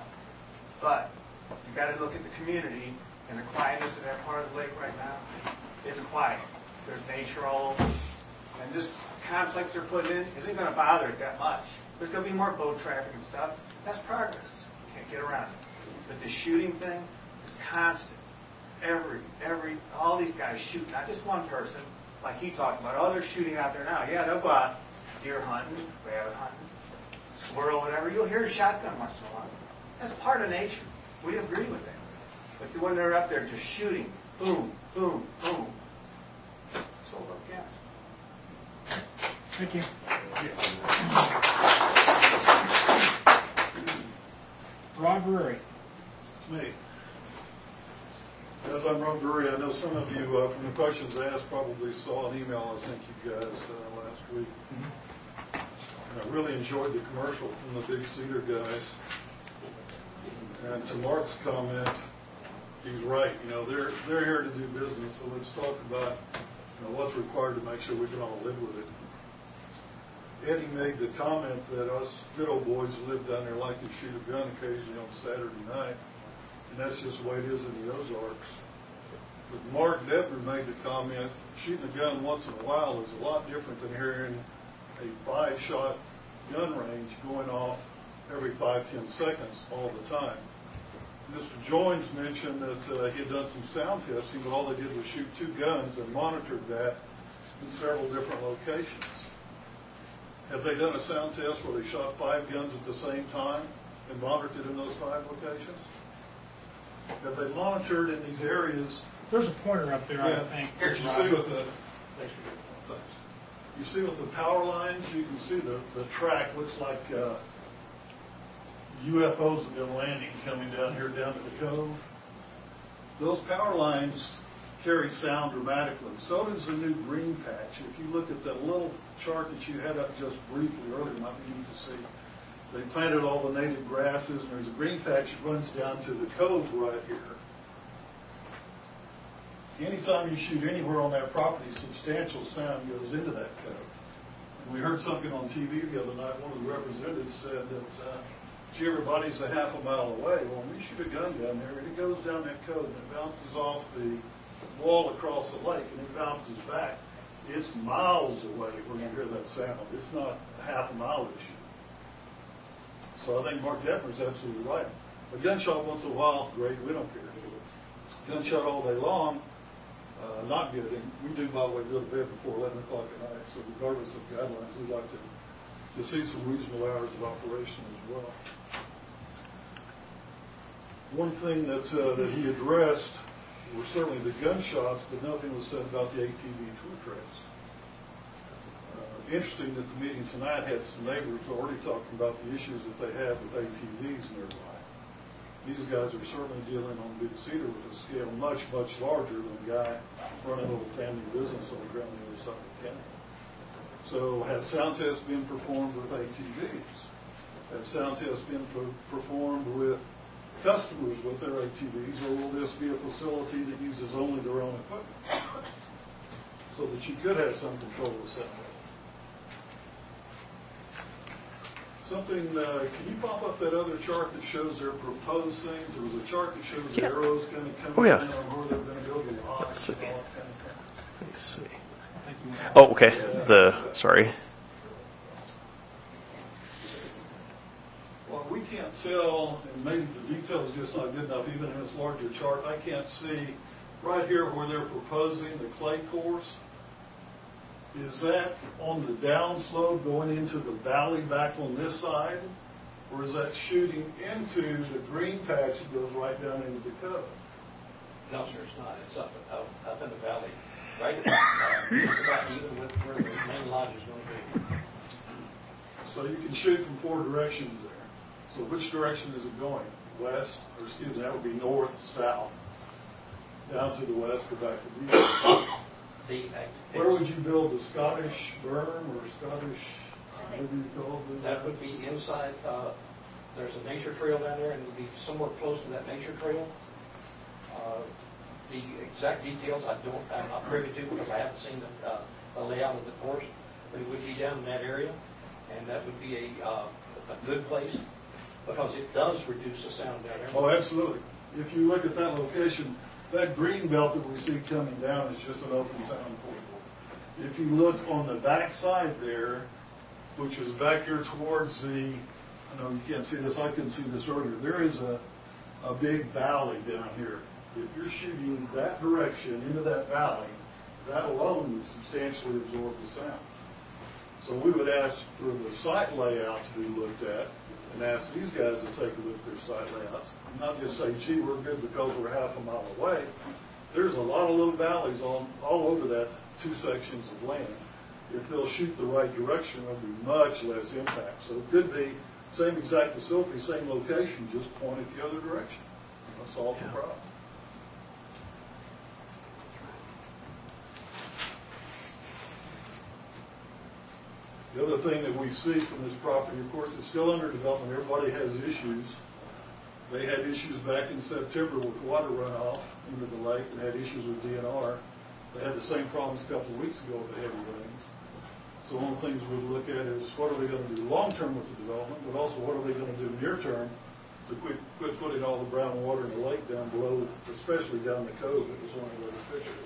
But you've got to look at the community and the quietness of that part of the lake right now. It's quiet. There's nature all over. And this complex they're putting in isn't going to bother it that much. There's going to be more boat traffic and stuff. That's progress. Can't get around it. But the shooting thing is constant. Every, every, all these guys shoot, not just one person, like he talked about. Oh, they're shooting out there now. Yeah, they'll go out deer hunting, rabbit hunting, squirrel, whatever. You'll hear a shotgun once in a while. That's part of nature. We agree with that. But when they're up there just shooting, boom, boom, boom, that's what we're against. Thank you. Rod Drury. Me. As I'm Ron Drury, I know some of you, uh, from the questions asked, probably saw an email I sent you guys uh, last week. Mm-hmm. And I really enjoyed the commercial from the Big Cedar guys. And to Mark's comment, he's right. You know, they're they're here to do business, so let's talk about you know, what's required to make sure we can all live with it. Eddie made the comment that us good old boys who live down there like to shoot a gun occasionally on Saturday night. And that's just the way it is in the Ozarks. But Mark Debner made the comment, shooting a gun once in a while is a lot different than hearing a five-shot gun range going off every five, ten seconds all the time. Mister Jones mentioned that uh, he had done some sound testing, but all they did was shoot two guns and monitored that in several different locations. Have they done a sound test where they shot five guns at the same time and monitored in those five locations? Have they monitored in these areas? There's a pointer up there, yeah, I think. You see with the you see with the power lines, you can see the, the track looks like uh, U F Os have been landing coming down here down to the cove. Those power lines carry sound dramatically. So does the new green patch. If you look at that little chart that you had up just briefly earlier, might be neat to see. They planted all the native grasses, and there's a green patch that runs down to the cove right here. Anytime you shoot anywhere on that property, substantial sound goes into that cove. And we heard something on T V the other night. One of the representatives said that, uh, gee, everybody's a half a mile away. Well, when we shoot a gun down there, it goes down that cove and it bounces off the wall across the lake, and it bounces back. It's miles away when you hear that sound. It's not a half a mile issue. So I think Mark Detmer's absolutely right. A gunshot once in a while, great, we don't care. Gunshot all day long, uh, not good. And we do, by the way, go to bed before eleven o'clock at night. So regardless of guidelines, we'd like to, to see some reasonable hours of operation as well. One thing that, uh, that he addressed were certainly the gunshots, but nothing was said about the A T V tour trails. Uh, interesting that the meeting tonight had some neighbors already talking about the issues that they have with A T Vs nearby. These guys are certainly dealing on Big Cedar with a scale much, much larger than a guy running a little family business over there on the other side of the county. So have sound tests been performed with A T Vs? Have sound tests been per- performed with customers with their A T Vs, or will this be a facility that uses only their own equipment? So that you could have some control of the sound. Something, uh, can you pop up that other chart that shows their proposed things? There was a chart that shows Yeah. the arrows kind of coming Oh, yeah. in on where they're going to go, the lots, Let's see. and all that kind of thing. Let's see. Oh, okay. The, sorry. Well, we can't tell, and maybe the detail is just not good enough, even in this larger chart. I can't see right here where they're proposing the clay course. Is that on the downslope going into the valley back on this side? Or is that shooting into the green patch that goes right down into the cove? No, sir, it's not. It's up, up, up in the valley, right? Uh, just about even with where the main lodge is going to be. So you can shoot from four directions there. So which direction is it going? West, or excuse me, that would be north, south, down to the west or back to the east. The, Where would you build the Scottish berm or Scottish, whatever you call it? That would be inside, uh, there's a nature trail down there, and it would be somewhere close to that nature trail. Uh, the exact details I don't, I'm not privy to because I haven't seen the, uh, the layout of the course, but it would be down in that area, and that would be a, uh, a good place because it does reduce the sound down there. Oh, absolutely. If you look at that location, that green belt that we see coming down is just an open sound corridor. If you look on the back side there, which is back here towards the, I know you can't see this, I couldn't see this earlier, there is a, a big valley down here. If you're shooting that direction into that valley, that alone would substantially absorb the sound. So we would ask for the site layout to be looked at and ask these guys to take a look at their site layouts. Not just say, gee, we're good because we're half a mile away. There's a lot of little valleys all, all over that two sections of land. If they'll shoot the right direction, there'll be much less impact. So it could be same exact facility, same location, just point it the other direction. That'll solve the problem. The other thing that we see from this property, of course, it's still under development. Everybody has issues. They had issues back in September with water runoff into the lake and had issues with D N R. They had the same problems a couple of weeks ago with the heavy rains. So one of the things we look at is what are they going to do long-term with the development, but also what are they going to do near-term to quit, quit putting all the brown water in the lake down below, especially down the cove that was one of the pictures.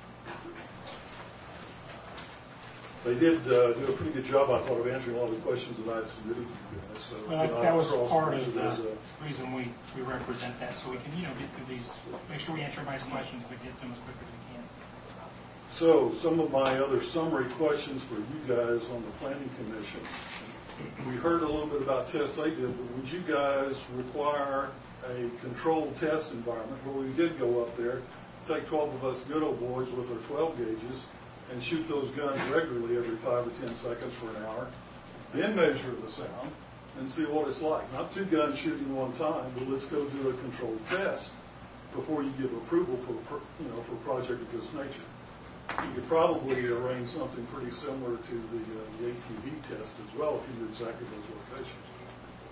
They did uh, do a pretty good job, I thought, of answering a lot of the questions that I had submitted to you guys. So, Well, you know, that was across part most of those, the uh, reason we, we represent that, so we can, you know, get through these, make sure we answer everybody's questions, but get them as quick as we can. So, some of my other summary questions for you guys on the Planning Commission. We heard a little bit about tests they did, but would you guys require a controlled test environment where we did go up there, take twelve of us good old boys with our twelve gauges, and shoot those guns regularly every five or ten seconds for an hour, then measure the sound and see what it's like. Not two guns shooting one time, but let's go do a controlled test before you give approval for, you know, for a project of this nature. You could probably arrange something pretty similar to the, uh, the A T V test as well if you knew exactly those locations.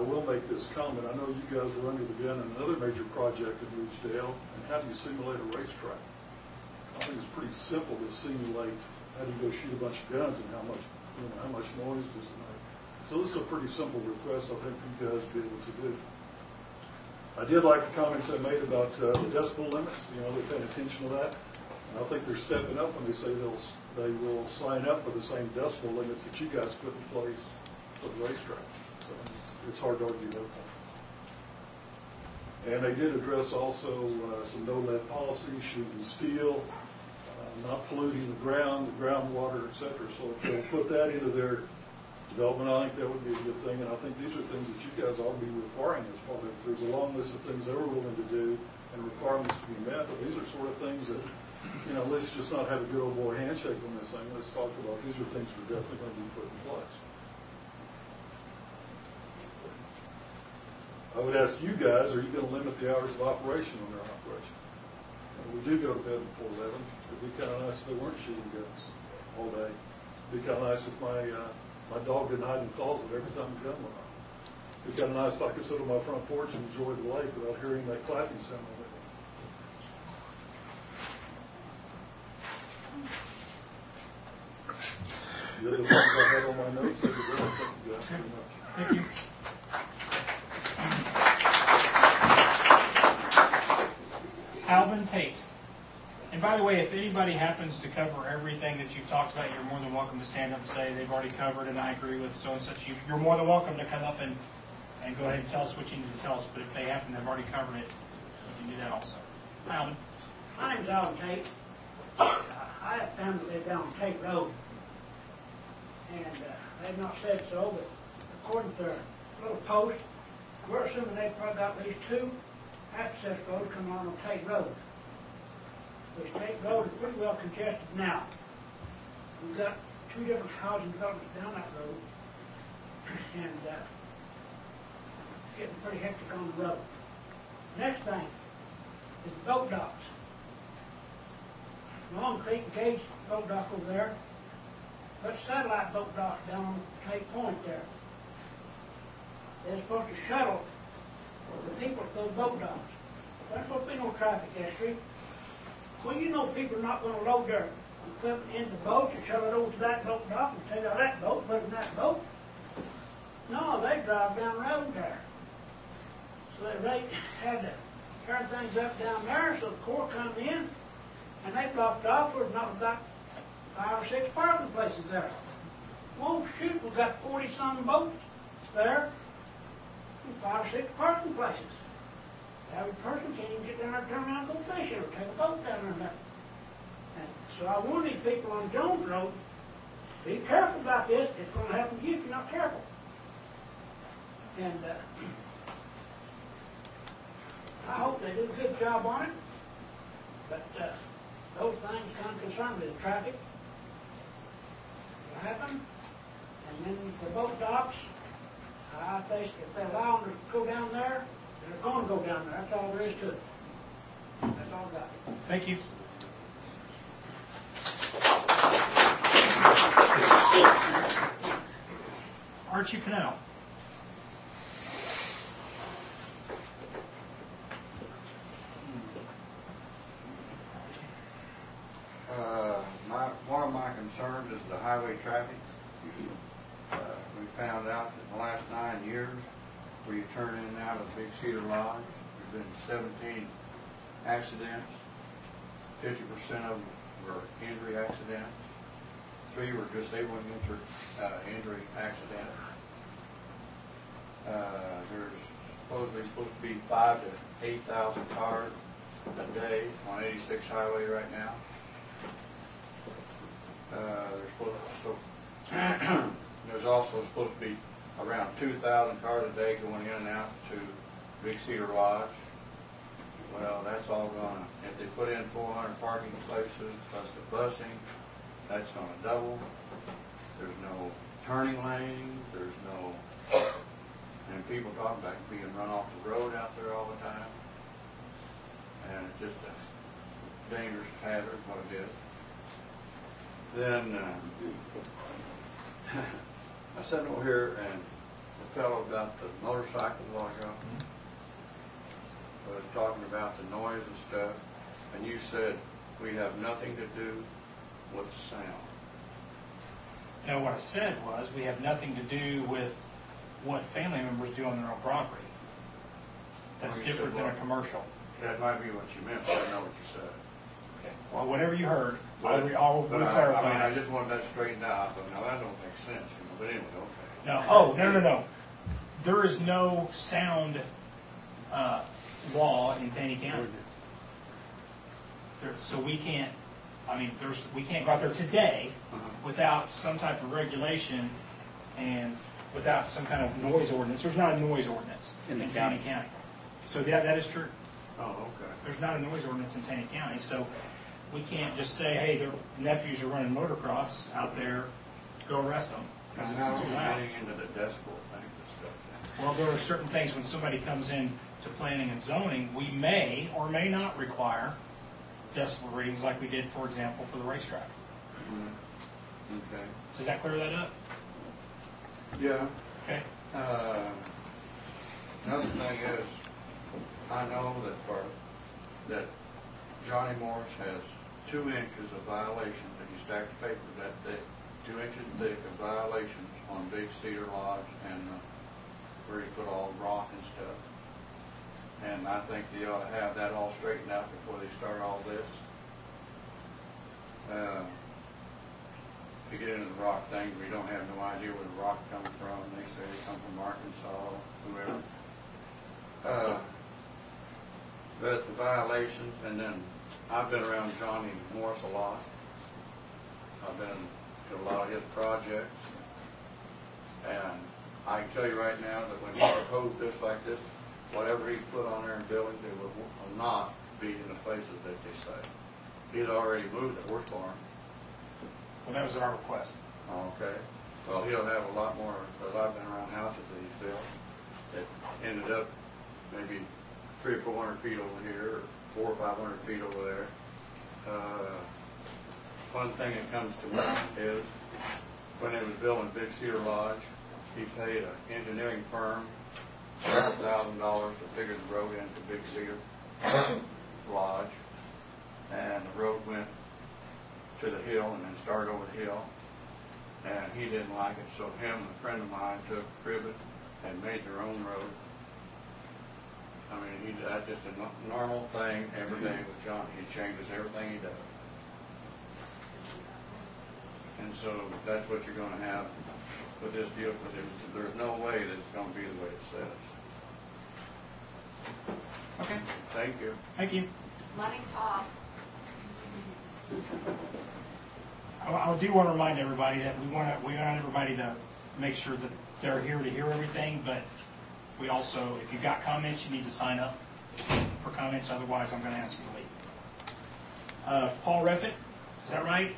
I will make this comment. I know you guys were under the gun in another major project in Ridgedale, and how do you simulate a racetrack? I think it's pretty simple to simulate how do you go shoot a bunch of guns and how much, you know, how much noise does it make. So this is a pretty simple request, I think, for you guys to be able to do. I did like the comments I made about uh, the decibel limits. You know, they're paying attention to that. And I think they're stepping up when they say they'll they will sign up for the same decibel limits that you guys put in place for the racetrack. So it's, it's hard to argue that point. And they did address also uh, some no lead policy, shooting steel, uh, not polluting the ground, the groundwater, et cetera. So if they'll put that into their development, I think that would be a good thing. And I think these are things that you guys ought to be requiring as part of it. There's a long list of things they were willing to do and requirements to be met, but these are sort of things that, you know, let's just not have a good old boy handshake on this thing. Let's talk about these are things that are definitely going to be put in place. I would ask you guys, are you going to limit the hours of operation on their operation? And we do go to bed before eleven. It'd be kind of nice if they weren't shooting guns all day. It'd be kind of nice if my uh, my dog didn't hide in the closet every time the gun went off. It'd be kind of nice if I could sit on my front porch and enjoy the lake without hearing that clapping sound on it. The other things I had on my notes, I could really thank you guys very much. Thank you. Alvin Tate. And by the way, if anybody happens to cover everything that you've talked about, you're more than welcome to stand up and say they've already covered and I agree with so and such. You- You're more than welcome to come up and, and go ahead and tell us what you need to tell us. But if they happen to have already covered it, you can do that also. Alvin. My name's Alvin Tate. Uh, I have family that live down on Tate Road. And uh, they've not said so, but according to their little post, we're assuming they've probably got at least two access roads coming on on Tate Road. Which Tate Road is pretty well congested now. We've got two different housing developments down that road. And uh, it's getting pretty hectic on the road. Next thing is the boat docks. Long Creek and Cage boat dock over there. Put satellite boat docks down on Tate Point there. They're supposed to shuttle the people to those boat docks. There's supposed to be no traffic history. Well, you know people are not going to load their equipment into boats and shuttle it over to that boat dock and take out that boat, put it in that boat. No, they drive down the road there. So they really had to turn things up down there, so the Corps come in and they blocked off. There's not about five or six parking places there. Oh shoot, we've got forty some boats there, and five or six parking places. The average person can't even get down there and turn around and go fishing or take a boat down there. And so I warn these people on Jones Road, be careful about this. It's going to happen to you if you're not careful. And uh, I hope they do a good job on it. But uh, those things kind of concern me, the traffic will happen. And then the boat docks, I think if they allow them to go down there, they're going to go down there. That's all there is to it. That's all I got. Thank you. Archie Pennell. Uh, my, one of my concerns is the highway traffic. Uh, we found out that in the last nine years, where you turn in and out of Big Cedar Lodge, there's been seventeen accidents. fifty percent of them were injury accidents. Three were disabling injury, uh, injury accidents. Uh, there's supposedly supposed to be five to eight thousand cars a day on eighty-six highway right now. Uh, there's supposed to, so there's also supposed to be around two thousand cars a day going in and out to Big Cedar Lodge. Well, that's all gonna, if they put in four hundred parking places plus the busing, that's gonna double. There's no turning lanes, there's no, and people talk about being run off the road out there all the time. And it's just a dangerous hazard, what it is. Then, uh, I sat over here and fellow about the motorcycle a while ago. Was talking about the noise and stuff, and you said we have nothing to do with the sound. No, what I said was, we have nothing to do with what family members do on their own property. That's Well, you different said than a what? commercial. That might be what you meant, but I know what you said. Okay. Well, whatever you heard, I'll, But- re- I'll but I- re-clarify. I mean, I just wanted that straightened out, but now that don't make sense, you know, but anyway, okay. No, oh, no, no, no. There is no sound uh, law in Taney County. There, so we can't, I mean, there's, we can't go out there today without some type of regulation and without some kind of noise ordinance. There's not a noise ordinance in, In the Taney county. County. So that, that is true. Oh, okay. There's not a noise ordinance in Taney County. So we can't just say, hey, their nephews are running motocross out there, go arrest them. Because Now, it's too we're loud. getting into the decibel thing and stuff. Well, there are certain things when somebody comes in to planning and zoning, we may or may not require decibel readings like we did, for example, for the racetrack. Okay. Does that clear that up? Yeah. Okay. Uh, Another thing is, I know that for, that Johnny Morris has two inches of violations, if you stack the paper that thick, two inches thick of violations on Big Cedar Lodge and uh, where he put all rock and stuff. And I think they ought to have that all straightened out before they start all this. Uh, to get into the rock thing, we don't have no idea where the rock comes from. They say they come from Arkansas, whoever. Uh, but the violations, and then I've been around Johnny Morris a lot. I've been to a lot of his projects. And I can tell you right now that when he proposed this like this, whatever he put on there in buildings, it will, will not be in the places that they say. He's already moved the horse barn. Well, that was our request. Okay. Well, he'll have a lot more, because I've been around houses that he's built that ended up maybe three or four hundred feet over here, or four or five hundred feet over there. Uh, one thing that comes to mind is when they was building Big Cedar Lodge, he paid an engineering firm several thousand dollars to figure the road into Big Cedar Lodge, and the road went to the hill and then started over the hill, and he didn't like it, so him and a friend of mine took Privet and made their own road. I mean, he, that's just a no- normal thing every day with Johnny. He changes everything he does. And so that's what you're going to have with this deal, because there's no way that it's going to be the way it says. Okay. Thank you. Thank you. Money talks. I, I do want to remind everybody that we want to, we want everybody to make sure that they're here to hear everything, but we also, if you've got comments, you need to sign up for comments, otherwise I'm going to ask you to leave. Uh, Paul Reffitt, is that right?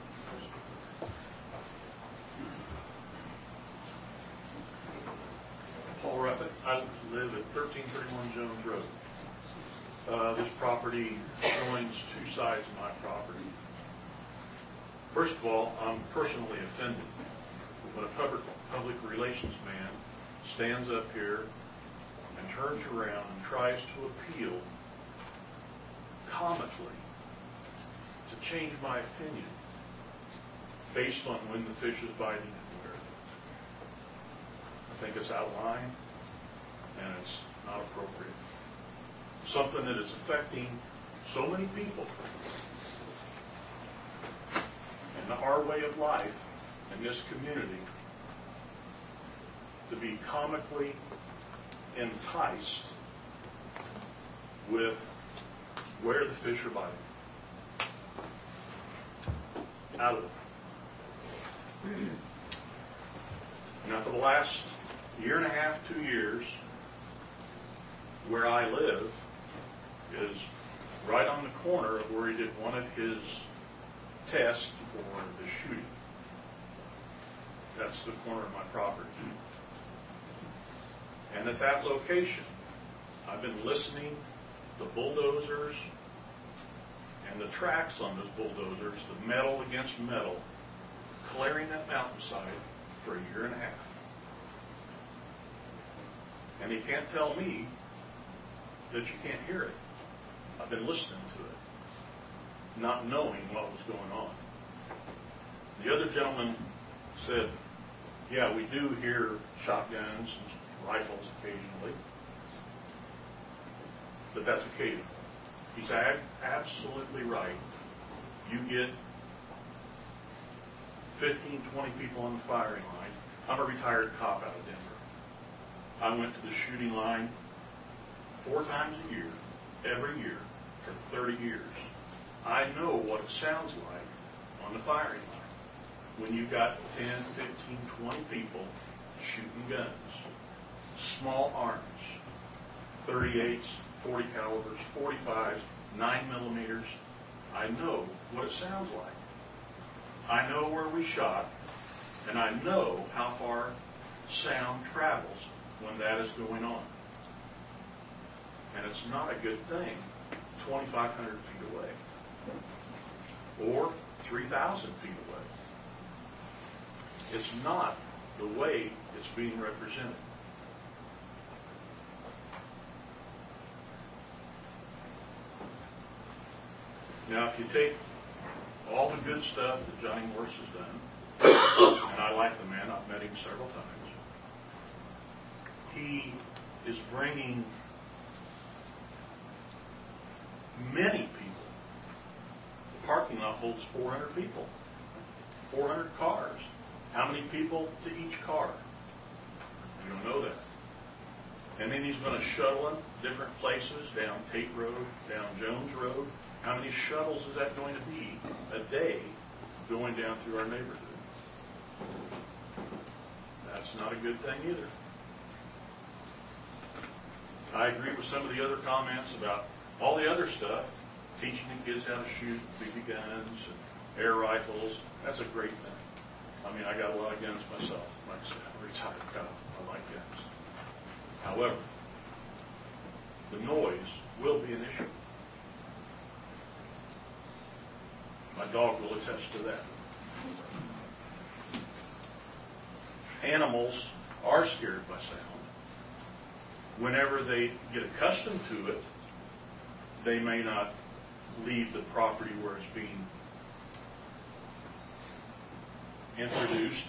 Paul Ruffett. I live at thirteen thirty-one Jones Road. Uh, this property joins two sides of my property. First of all, I'm personally offended when a public, public relations man stands up here and turns around and tries to appeal comically to change my opinion based on when the fish is biting and where. I think it's out of line, and it's not appropriate. Something that is affecting so many people and our way of life in this community, to be comically enticed with where the fish are biting. Out of it. Now, for the last year and a half, two years, where I live is right on the corner of where he did one of his tests for the shooting. That's the corner of my property. And at that location, I've been listening to bulldozers and the tracks on those bulldozers, the metal against metal, clearing that mountainside for a year and a half. And you can't tell me that you can't hear it. I've been listening to it, not knowing what was going on. The other gentleman said, yeah, we do hear shotguns and rifles occasionally, but that's occasional. He's ag- absolutely right. You get fifteen, twenty people on the firing line. I'm a retired cop out of Denver. I went to the shooting line four times a year, every year, for thirty years. I know what it sounds like on the firing line when you got ten, fifteen, twenty people shooting guns, small arms, thirty-eights, forty calibers, forty-fives, nine millimeters. I know what it sounds like. I know where we shot, and I know how far sound travels when that is going on. And it's not a good thing twenty-five hundred feet away or three thousand feet away. It's not the way it's being represented. Now, if you take all the good stuff that Johnny Morris has done, and I like the man, I've met him several times, he is bringing many people. The parking lot holds four hundred people, four hundred cars. How many people to each car? You don't know that. And then he's going to shuttle them different places, down Tate Road, down Jones Road. How many shuttles is that going to be a day going down through our neighborhood? That's not a good thing either. I agree with some of the other comments about all the other stuff, teaching the kids how to shoot B B guns and air rifles. That's a great thing. I mean, I got a lot of guns myself. Like I said, I'm a retired cop. I like guns. However, the noise will be an issue. My dog will attest to that. Animals are scared by sound. Whenever they get accustomed to it, they may not leave the property where it's being introduced.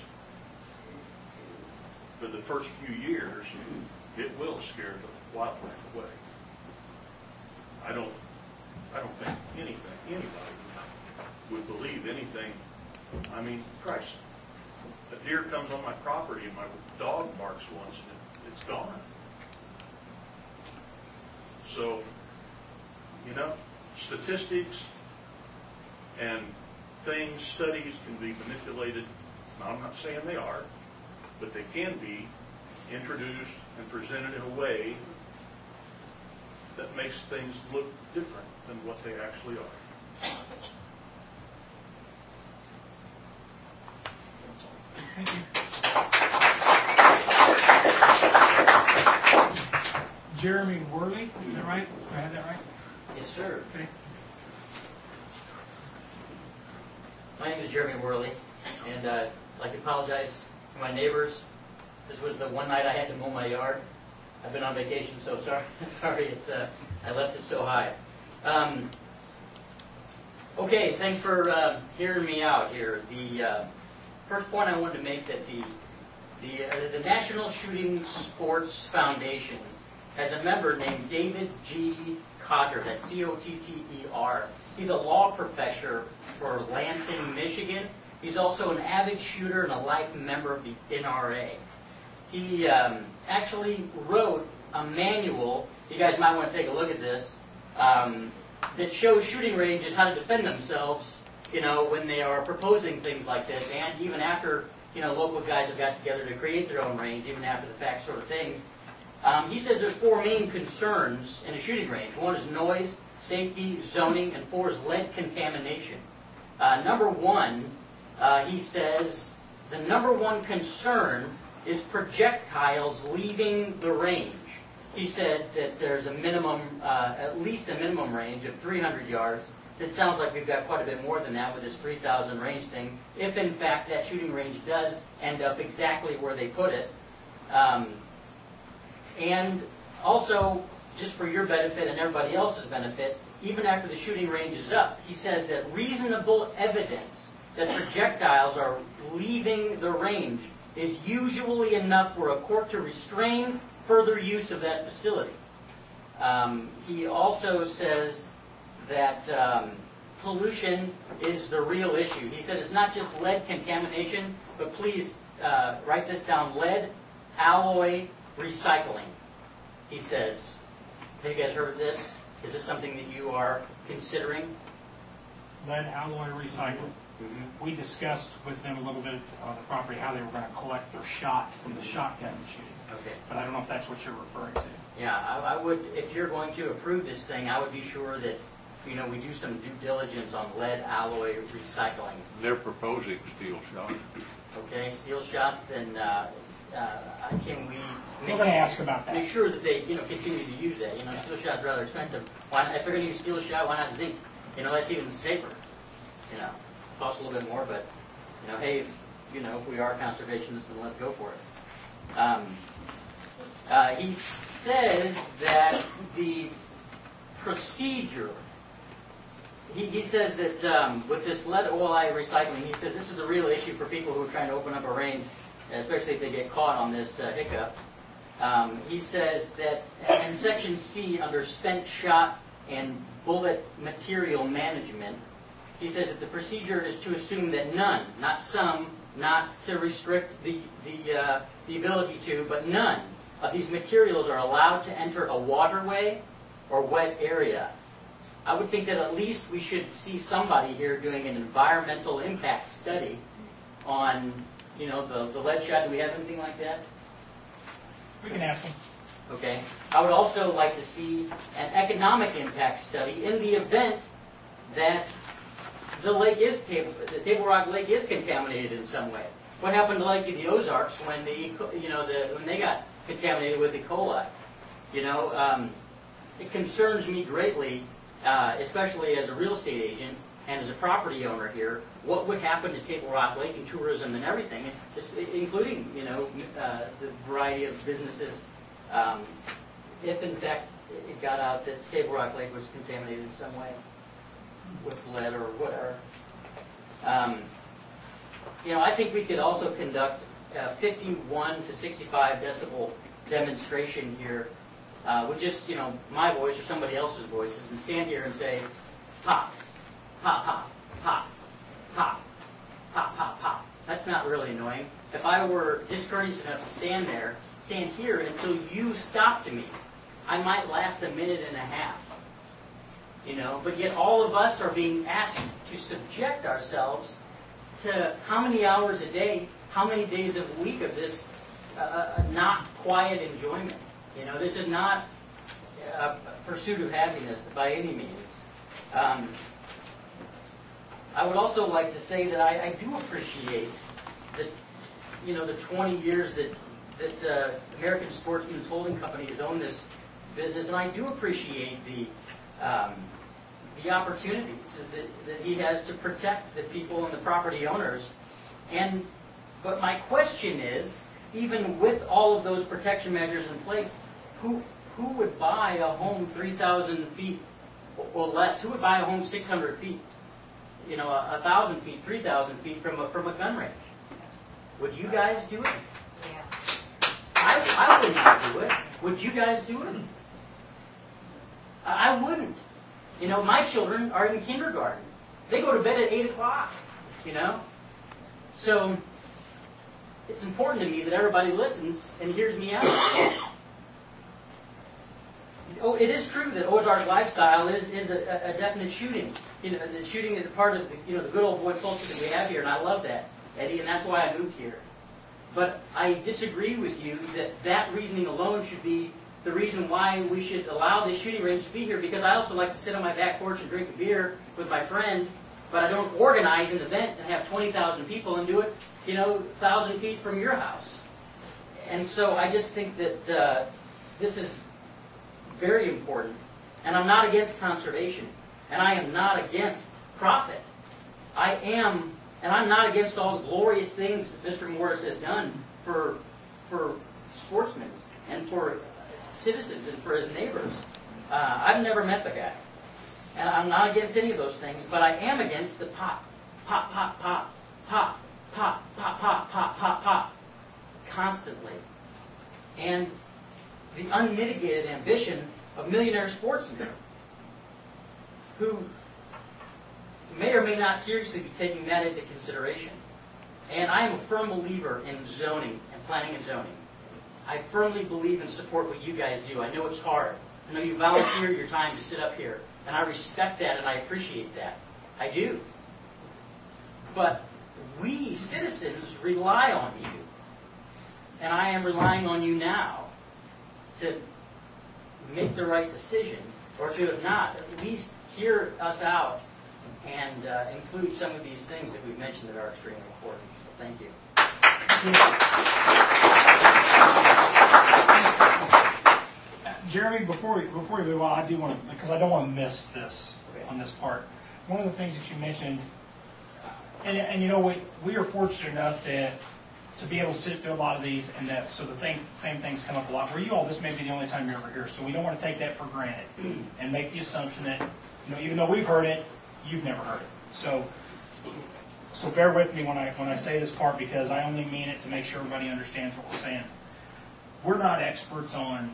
For the first few years, it will scare the wildlife away. I don't, I don't think anything, anybody would believe anything. I mean, Christ, a deer comes on my property and my dog barks once and it, it's gone. So, you know, statistics and things, studies can be manipulated. Now, I'm not saying they are, but they can be introduced and presented in a way that makes things look different than what they actually are. Thank you. Jeremy Worley, is that right? Do I have that right? Yes, sir. Okay. My name is Jeremy Worley, and uh, I'd like to apologize to my neighbors. This was the one night I had to mow my yard. I've been on vacation, so sorry. sorry, it's uh, I left it so high. Um, okay, thanks for uh, hearing me out here. The uh, first point I wanted to make that the the uh, the National Shooting Sports Foundation has a member named David G. Cotter. That's C O T T E R. He's a law professor for Lansing, Michigan. He's also an avid shooter and a life member of the N R A. He um, actually wrote a manual, you guys might want to take a look at this, um, that shows shooting ranges how to defend themselves, you know, when they are proposing things like this, and even after, you know, local guys have got together to create their own range, even after the fact sort of thing. Um, he says there's four main concerns in a shooting range. One is noise, safety, zoning, and four is lead contamination. Uh, number one, uh, he says, the number one concern is projectiles leaving the range. He said that there's a minimum, uh, at least a minimum range of three hundred yards. It sounds like we've got quite a bit more than that with this three thousand range thing, if in fact that shooting range does end up exactly where they put it. Um, And also, just for your benefit and everybody else's benefit, even after the shooting range is up, he says that reasonable evidence that projectiles are leaving the range is usually enough for a court to restrain further use of that facility. Um, he also says that um, pollution is the real issue. He said it's not just lead contamination, but please uh, write this down, lead alloy recycling, he says. Have you guys heard of this? Is this something that you are considering? Lead alloy recycling. Mm-hmm. We discussed with them a little bit on the property how they were going to collect their shot from the shotgun shooting. Okay. But I don't know if that's what you're referring to. Yeah, I, I would, if you're going to approve this thing, I would be sure that, you know, we do some due diligence on lead alloy recycling. They're proposing steel shot. Okay, steel shot, then uh, uh, can we We're going to ask about that. make sure that they, you know, continue to use that? You know, steel shot's rather expensive. Why not, if they're going to use steel shot, why not zinc? You know, that's even safer. You know, costs a little bit more, but you know, hey, you know, if we are conservationists, then let's go for it. Um, uh, he says that the procedure. He, he says that um, with this lead alloy recycling, he says this is a real issue for people who are trying to open up a range, especially if they get caught on this uh, hiccup. Um, he says that in Section C, under spent shot and bullet material management, he says that the procedure is to assume that none, not some, not to restrict the, the, uh, the ability to, but none of these materials are allowed to enter a waterway or wet area. I would think that at least we should see somebody here doing an environmental impact study on, you know, the, the lead shot. Do we have anything like that? We can ask them. Okay. I would also like to see an economic impact study in the event that the lake is table, the Table Rock Lake is contaminated in some way. What happened to Lake of the Ozarks when the, you know, the when they got contaminated with E. coli? You know, um, it concerns me greatly, uh, especially as a real estate agent and as a property owner here. What would happen to Table Rock Lake and tourism and everything, including, you know, uh, the variety of businesses, um, if in fact it got out that Table Rock Lake was contaminated in some way with lead or whatever. Um, you know, I think we could also conduct a fifty-one to sixty-five decibel demonstration here uh, with just, you know, my voice or somebody else's voices, and stand here and say, pop, pop, pop, pop, pop, pop, pop, pop. That's not really annoying. If I were discourteous enough to stand there, stand here until you stopped me, I might last a minute and a half. You know, but yet all of us are being asked to subject ourselves to how many hours a day, how many days a week of this uh, not quiet enjoyment. You know, this is not a pursuit of happiness by any means. Um, I would also like to say that I, I do appreciate that, you know, the twenty years that that uh, American Sportsman's Holding Company has owned this business, and I do appreciate the um, the opportunity to, that, that he has to protect the people and the property owners. And but my question is, even with all of those protection measures in place, who who would buy a home three thousand feet or less? Who would buy a home six hundred feet? You know, a, a thousand feet, three thousand feet from a from a gun range? Would you guys do it? Yeah. I I would not do it. Would you guys do it? I, I wouldn't. You know, my children are in kindergarten. They go to bed at eight o'clock. You know, so it's important to me that everybody listens and hears me out. Oh, it is true that Ozark lifestyle is, is a, a definite shooting. You know, the shooting is a part of the, you know, the good old boy culture that we have here, and I love that, Eddie, and that's why I moved here. But I disagree with you that that reasoning alone should be the reason why we should allow this shooting range to be here, because I also like to sit on my back porch and drink a beer with my friend, but I don't organize an event and have twenty thousand people and do it, you know, one thousand feet from your house. And so I just think that uh, this is very important. And I'm not against conservation. And I am not against profit. I am, and I'm not against all the glorious things that Mister Morris has done for for sportsmen and for citizens and for his neighbors. Uh, I've never met the guy. And I'm not against any of those things, but I am against the pop, pop, pop, pop, pop, pop, pop, pop, pop, pop, pop, constantly. And the unmitigated ambition of millionaire sportsmen who may or may not seriously be taking that into consideration. And I am a firm believer in zoning and planning and zoning. I firmly believe and support what you guys do. I know it's hard. I know you volunteer your time to sit up here, and I respect that and I appreciate that. I do. But we citizens rely on you. And I am relying on you now to make the right decision, or to, if not, at least hear us out and uh, include some of these things that we've mentioned that are extremely important. So thank you. Jeremy, before we, before we move on, I do want to, because I don't want to miss this on this part. One of the things that you mentioned, and, and you know, we, we are fortunate enough that to be able to sit through a lot of these, and that so the thing, same things come up a lot. For you all, this may be the only time you're ever here, so we don't want to take that for granted and make the assumption that, you know, even though we've heard it, you've never heard it. So, so bear with me when I when I say this part, because I only mean it to make sure everybody understands what we're saying. We're not experts on.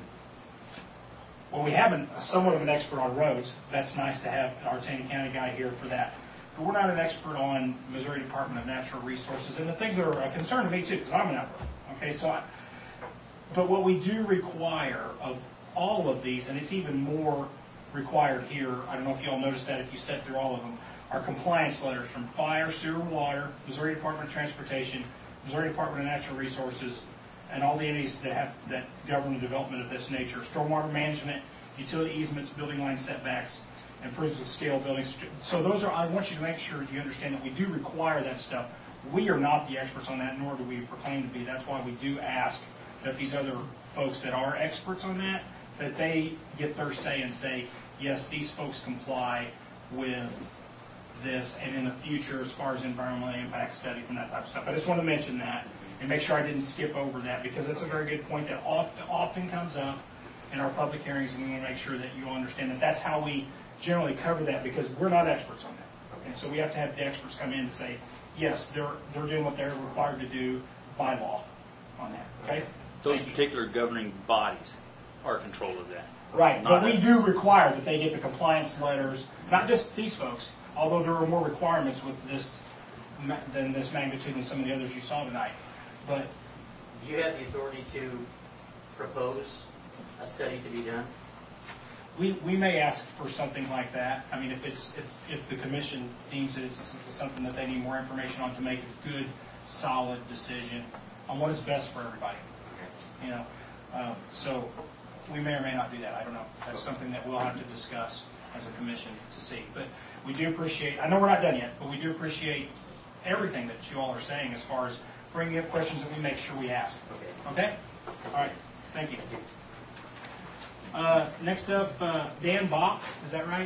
Well, we have an, somewhat of an expert on roads. That's nice to have our Taney County guy here for that. But we're not an expert on Missouri Department of Natural Resources and the things that are a concern to me too, because I'm an outlaw. Okay, so, I, but what we do require of all of these, and it's even more required here. I don't know if you all noticed that if you set through all of them. Are compliance letters from fire, sewer, water, Missouri Department of Transportation, Missouri Department of Natural Resources, and all the entities that have that govern the development of this nature. Stormwater management, utility easements, building line setbacks, improvements with scale buildings. So those are, I want you to make sure you understand that we do require that stuff. We are not the experts on that, nor do we proclaim to be. That's why we do ask that these other folks that are experts on that, that they get their say and say, yes, these folks comply with this, and in the future, as far as environmental impact studies and that type of stuff. I just want to mention that and make sure I didn't skip over that, because it's a very good point that often, often comes up in our public hearings, and we want to make sure that you all understand that that's how we generally cover that, because we're not experts on that. Okay, so we have to have the experts come in and say, yes, they're they're doing what they're required to do by law on that. Okay. Those particular governing bodies are control of that. Right, Not but we us. do require that they get the compliance letters, not just these folks, although there are more requirements with this ma- than this magnitude than some of the others you saw tonight. But Do you have the authority to propose a study to be done? we, we may ask for something like that. I mean, if it's if, if the commission deems that it's something that they need more information on to make a good, solid decision on what is best for everybody. You know, um, so we may or may not do that. I don't know. That's something that we'll have to discuss as a commission to see. But we do appreciate, I know we're not done yet, but we do appreciate everything that you all are saying as far as bringing up questions that we make sure we ask. Okay? All right. Thank you. Uh, next up, uh, Dan Bach. Is that right?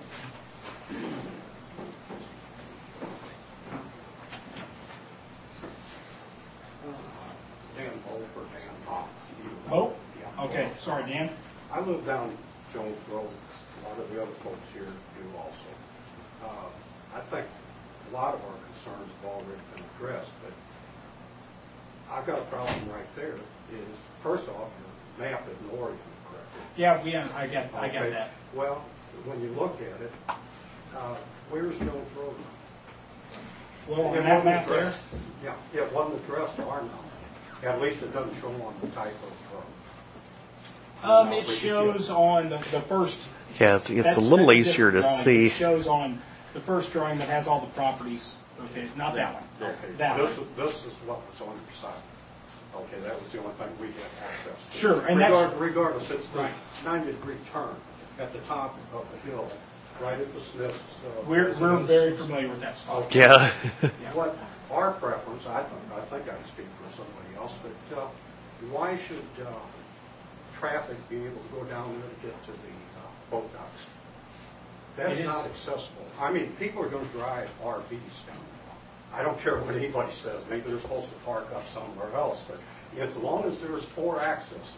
Dan Bolt or Dan Bach. Bo? Okay. Sorry, Dan. I live down Jones Road. A lot of the other folks here do also. Uh, I think a lot of our concerns have already been addressed, but I've got a problem right there. Is first off, your map is in Oregon, correct? Yeah, we. I got. I got Okay. that. Well, when you look at it, uh, where's Jones Road? Well, on It that wasn't map addressed. Yeah, it wasn't addressed to our knowledge. At least it doesn't show on the type of. Uh, Um, it shows on the, the first. Yeah, it's, it's that's- a little that's easier to different drawing. see. It shows on the first drawing that has all the properties. Okay, not that one. Okay, That this one. is, this is what was on your side. Okay, that was the only thing we had access to. Sure, and that's- Regard- Regardless, it's the ninety degree turn at the top of the hill, right at the Smiths. uh, We're we're residence. very familiar with that spot. Okay. Yeah. What our preference, I think, I think I can speak for somebody else, but uh, why should uh, traffic be able to go down there to get to the uh, boat docks? That's It is. not accessible. I mean, people are going to drive R Vs down there. I don't care what anybody says. Maybe they're supposed to park up somewhere else, but as long as there's four accesses,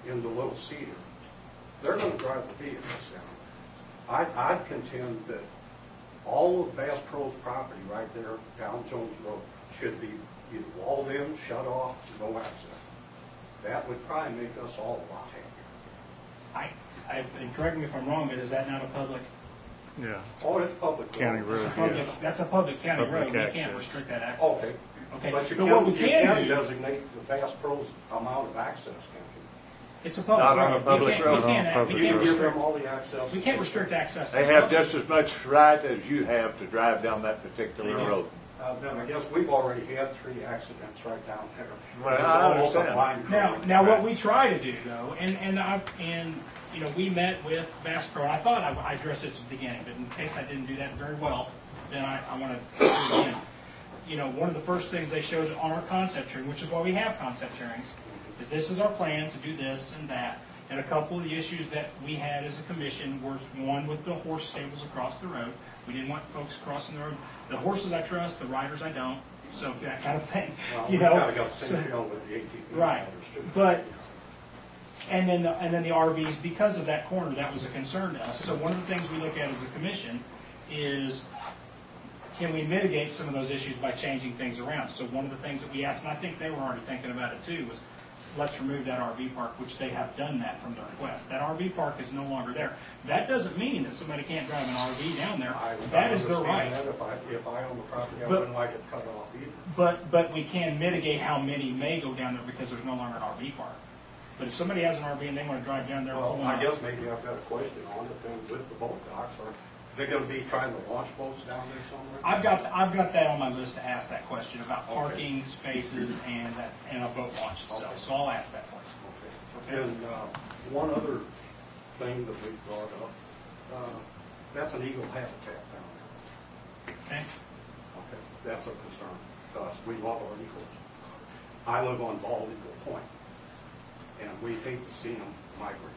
into Little Cedar, they're gonna drive the vehicles down. I, I'd contend that all of Bass Pro's property right there down Jones Road should be either walled in, shut off, no access. That would probably make us all a lot happier. I, I, and correct me if I'm wrong, but is that not a public? Yeah. Oh, it's public road. County That's road, a public, yes. that's a public county Public road. We can't access. restrict that access. Okay. Okay. But you But what we can, you can can do, designate the Bass Pro's amount of access, can't you? it's a public Not road. on a We public can't- road. We Not on a can't, public we You can't can give restrict, them all the access. we can't restrict access. to They the have public. just as much right as you have to drive down that particular Yeah. road. Uh, then I guess we've already had three accidents right down there. Well, I All over understand. Line Now, Road. now what we try to do though, and, and I've, and, you know, we met with Bass Pro, and I thought I, I addressed this at the beginning, but in case I didn't do that very well, then I, I want to do it again. You know, one of the first things they showed on our concept hearing, which is why we have concept hearings, is this is our plan to do this and that. And a couple of the issues that we had as a commission was one with the horse stables across the road. We didn't want folks crossing the road. The horses I trust, the riders I don't, so that kind of thing. Well, You we know, kind of got the so- same deal with the A T V. Right, riders, too. but, and then, the- and then the R Vs, because of that corner, that was a concern to us. So one of the things we look at as a commission is, can we mitigate some of those issues by changing things around? So one of the things that we asked, and I think they were already thinking about it too, was let's remove that R V park, which they have done that from their request. That R V park is no longer there. That doesn't mean that somebody can't drive an R V down there. I- That I is their right. understand that. If I, if I own the property, I But- wouldn't like it cut off either. But, but we can mitigate how many may go down there because there's no longer an R V park. But if somebody has an R V and they want to drive down there, Well, pulling I out- guess maybe I've got a question on it then with the boat docks. Are they gonna be trying to launch boats down there somewhere? I've got, I've got that on my list to ask that question about Okay. parking spaces and, that- and a boat launch itself. Okay. So I'll ask that question. Okay. And, uh, one other thing that we brought up, uh, that's an eagle habitat down there. Okay? Okay, that's a concern to us. We love our eagles. I live on Bald Eagle Point, and we hate to see them migrate.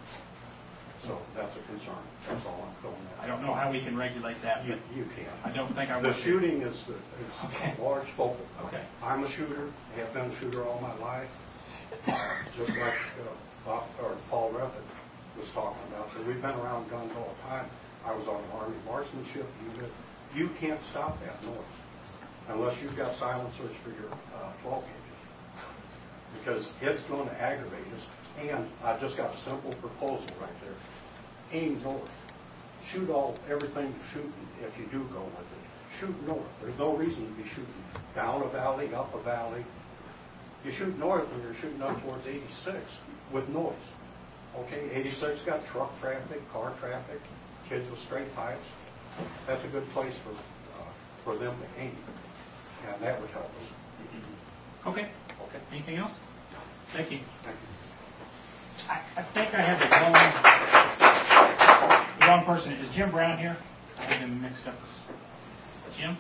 So that's a concern. That's all I'm throwing at. I don't know how we can regulate that, You, but you can. I don't think I The would. shooting is, the- is Okay. a large focal. Okay. I'm a shooter, have been a shooter all my life, uh, just like uh, Bob, or Paul Ruffin was talking about. But we've been around guns all the time. I was on the Army marksmanship unit. You can't stop that noise unless you've got silencers for your uh, twelve gauges, because it's going to aggravate us. And I just got a simple proposal right there. Aim north. Shoot all, everything you're shooting, if you do go with it. Shoot north. There's no reason to be shooting down a valley, up a valley. You shoot north and you're shooting up towards eighty-six with noise. Okay, eighty-six got truck traffic, car traffic, kids with straight pipes. That's a good place for, uh, for them to aim. And that would help us. Okay. Okay. Anything else? Thank you. Thank you. I, I think I have the wrong, the wrong person. Is Jim Brown here? I have him mixed up. with- Jim?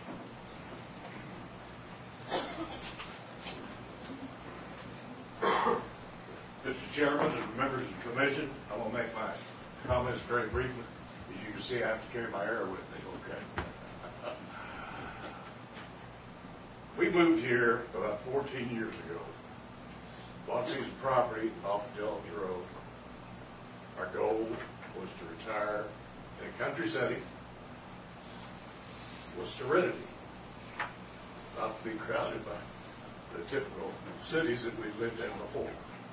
Mister Chairman and members of the commission, I will make my comments very briefly. As you can see, I have to carry my air with me, okay? We moved here about fourteen years ago. Bought a piece of property off Jones Road. Our goal was to retire in a country setting with serenity, not to be crowded by the typical cities that we've lived in before.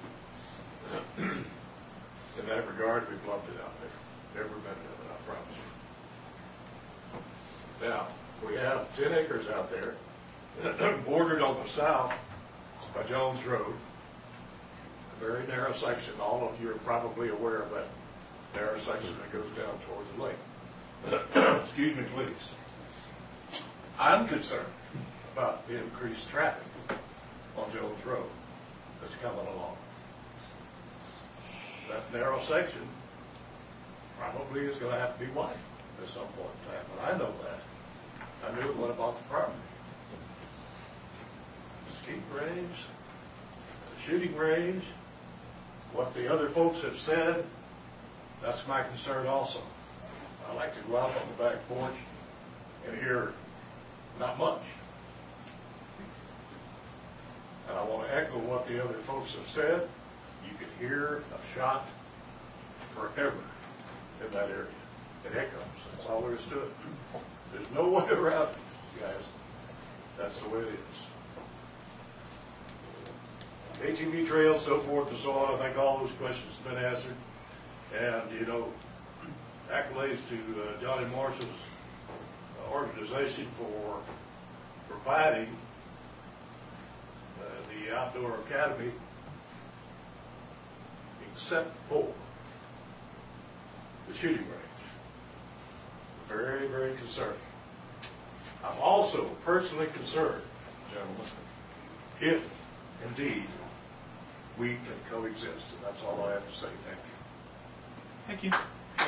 In that regard, we've loved it out there. Never been in it, I promise you. Now, we have ten acres out there, bordered on the south by Jones Road, a very narrow section. All of you are probably aware of that narrow section that goes down towards the lake. Excuse me, please. I'm concerned about the increased traffic on Jones Road that's coming along. That narrow section probably is going to have to be widened at some point in time, and I know that. I knew it when I bought the property. The skeet range, the shooting range, what the other folks have said, that's my concern also. I like to go out on the back porch and hear not much. And I want to echo what the other folks have said. You could hear a shot forever in that area. It echoes. That's all there is to it. There's no way around it, guys. That's the way it is. A T V trails, so forth and so on. I think all those questions have been answered. And, you know, accolades to uh, Johnny Marshall's uh, organization for providing uh, the outdoor academy, except for the shooting range. Very, very concerning. I'm also personally concerned, gentlemen, if indeed we can coexist. And that's all I have to say. Thank you. Thank you.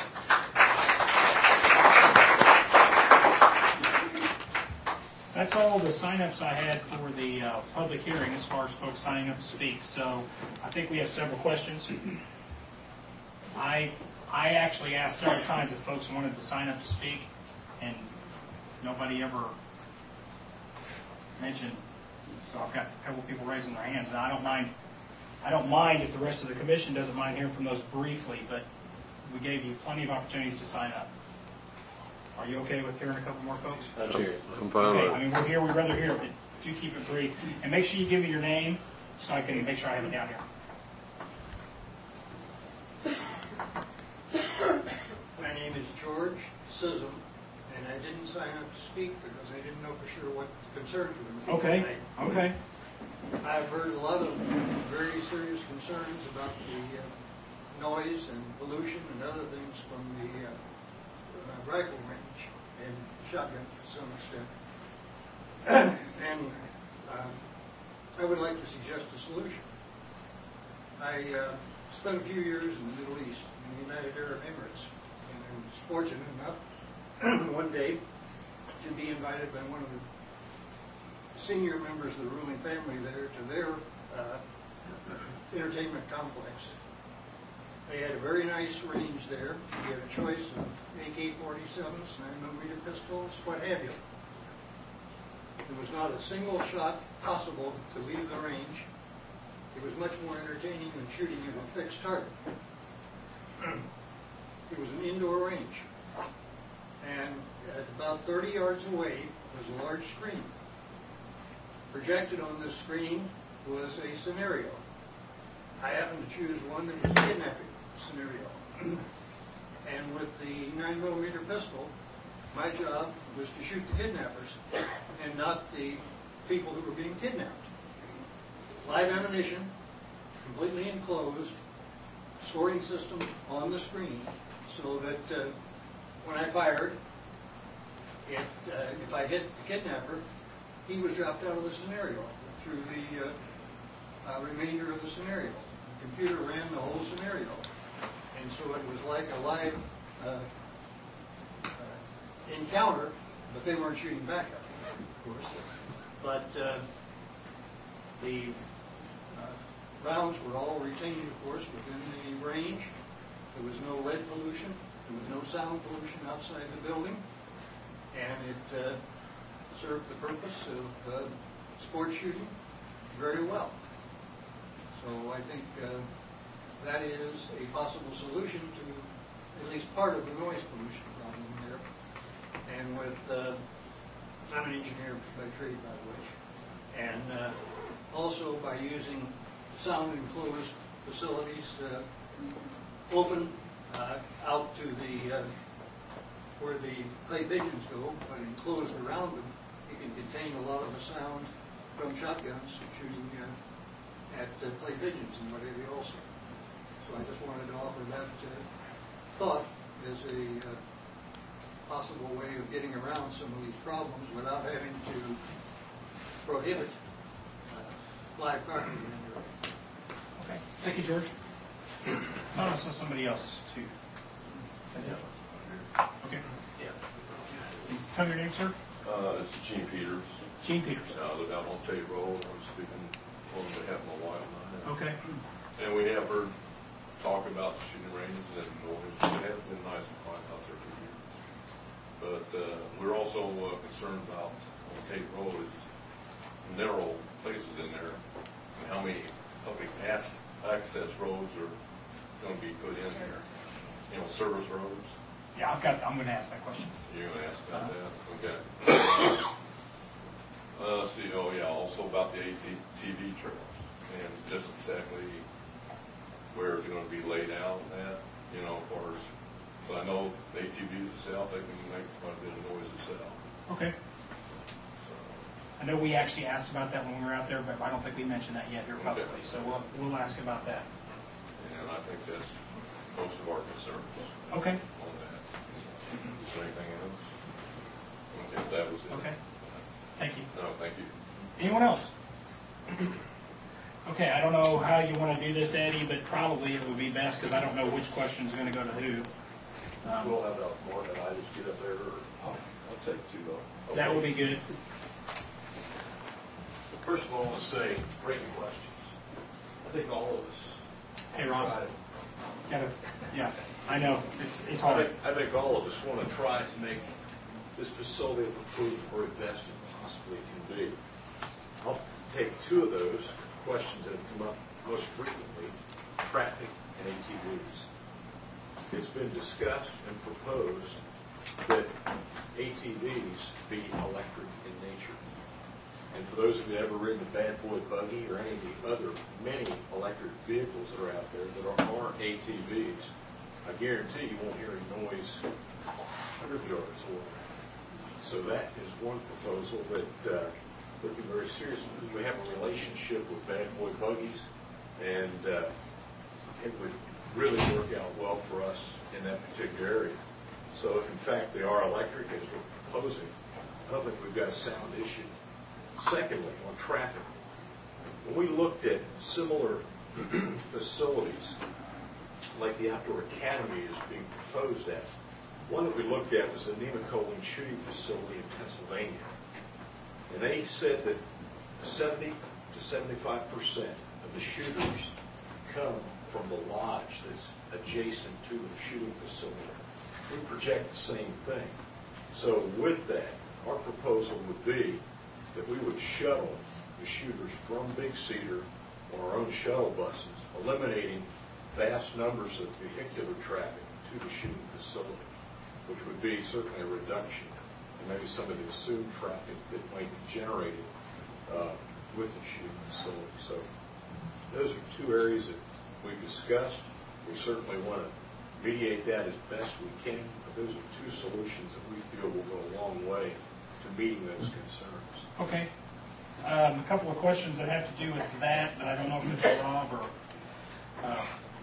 That's all the sign-ups I had for the uh, public hearing as far as folks signing up to speak. So I think we have several questions. I I actually asked several times if folks wanted to sign up to speak, and nobody ever mentioned. So I've got a couple of people raising their hands. And I don't mind. I don't mind if the rest of the commission doesn't mind hearing from those briefly, but we gave you plenty of opportunities to sign up. Are you okay with hearing a couple more folks? I'm here. I'm fine Okay, with I it. mean, we're here, we'd rather hear it, but do keep it brief. And make sure you give me your name so I can make sure I have it down here. My name is George Sissom, and I didn't sign up to speak because I didn't know for sure what the concerns were. Okay, okay. I've heard a lot of very serious concerns about the uh, noise and pollution and other things from the uh, uh, rifle range and shotgun to some extent. and uh, I would like to suggest a solution. I uh, spent a few years in the Middle East, in the United Arab Emirates, and I was fortunate enough one day to be invited by one of the senior members of the ruling family there to their uh, entertainment complex. They had a very nice range there. We had a choice of A K forty-sevens, nine millimeter pistols, what have you. There was not a single shot possible to leave the range. It was much more entertaining than shooting at a fixed target. It was an indoor range. And at about thirty yards away was a large screen. Projected on this screen was a scenario. I happened to choose one that was a kidnapping scenario. And with the nine millimeter pistol, my job was to shoot the kidnappers and not the people who were being kidnapped. Live ammunition, completely enclosed, scoring system on the screen, so that uh, when I fired, it, uh, if I hit the kidnapper, he was dropped out of the scenario through the uh, uh, remainder of the scenario. The computer ran the whole scenario. And so it was like a live uh, uh, encounter, but they weren't shooting back at it, of course. But uh, the uh, rounds were all retained, of course, within the range. There was no lead pollution. There was no sound pollution outside the building. And it uh, served the purpose of uh, sports shooting very well. So I think uh, that is a possible solution to at least part of the noise pollution problem there. And with, uh, I'm an engineer by trade, by the way, and uh, also by using sound enclosed facilities uh, open uh, out to the uh, where the clay pigeons go, but enclosed around them, you can contain a lot of the sound from shotguns shooting uh, at uh, clay pigeons and what have you also. So I just wanted to offer that uh, thought as a uh, possible way of getting around some of these problems without having to prohibit uh, live firing. Okay. Thank you, George. I want to somebody else too. Okay. Yeah. Tell me your name, sir. Uh, it's Gene Peters. Gene Peters. Uh, I live out on Tate Road. I'm speaking on behalf of my wife and I. Okay. And we have heard talk about the shooting ranges and noise. It has been nice and quiet out there for years. But uh, we're also uh, concerned about on Tate Road is narrow places in there and how many public pass access roads are gonna be put in there? You know, service roads? Yeah, I've got, I'm gonna ask that question. You're gonna ask about that? Okay. Uh, let's see, oh yeah, also about the A T V trails, and just exactly where it's gonna be laid out and that, you know, as far as, but I know the A T Vs itself, they can make quite a bit of noise itself. Okay. I know we actually asked about that when we were out there, but I don't think we mentioned that yet here publicly, so we'll, we'll ask about that. And I think that's most of our concerns. Okay. On that. Is there anything else? Okay, that was it. Okay. Thank you. No, thank you. Anyone else? Okay, I don't know how you want to do this, Eddie, but probably it would be best because I don't know which question's going to go to who. Um, We'll have that more than I just get up there, or I'll take two though. That would be good. First of all, I want to say, great questions. I think all of us. Hey, Ron. tried- Gotta, yeah, I know. It's it's I hard. think, I think all of us want to try to make this facility improve the very best it possibly can be. I'll take two of those questions that have come up most frequently, traffic and A T Vs. It's been discussed and proposed that A T Vs be electric in nature. And for those of you who have ever ridden the Bad Boy Buggy or any of the other many electric vehicles that are out there that are, aren't A T Vs, I guarantee you won't hear any noise one hundred yards away. So that is one proposal that, uh, looking very seriously, we have a relationship with Bad Boy Buggies, and uh, it would really work out well for us in that particular area. So if in fact they are electric, as we're proposing, I don't think we've got a sound issue. Secondly, on traffic, when we looked at similar facilities, like the Outdoor Academy is being proposed at, one that we looked at was the Nemacolin Shooting Facility in Pennsylvania. And they said that seventy to seventy-five percent of the shooters come from the lodge that's adjacent to the shooting facility. We project the same thing. So with that, our proposal would be that we would shuttle the shooters from Big Cedar on our own shuttle buses, eliminating vast numbers of vehicular traffic to the shooting facility, which would be certainly a reduction in maybe some of the assumed traffic that might be generated uh, with the shooting facility. So those are two areas that we've discussed. We certainly want to mediate that as best we can, but those are two solutions that we feel will go a long way to meeting those concerns. Okay. Um, a couple of questions that have to do with that, but I don't know if it's Rob or. Uh,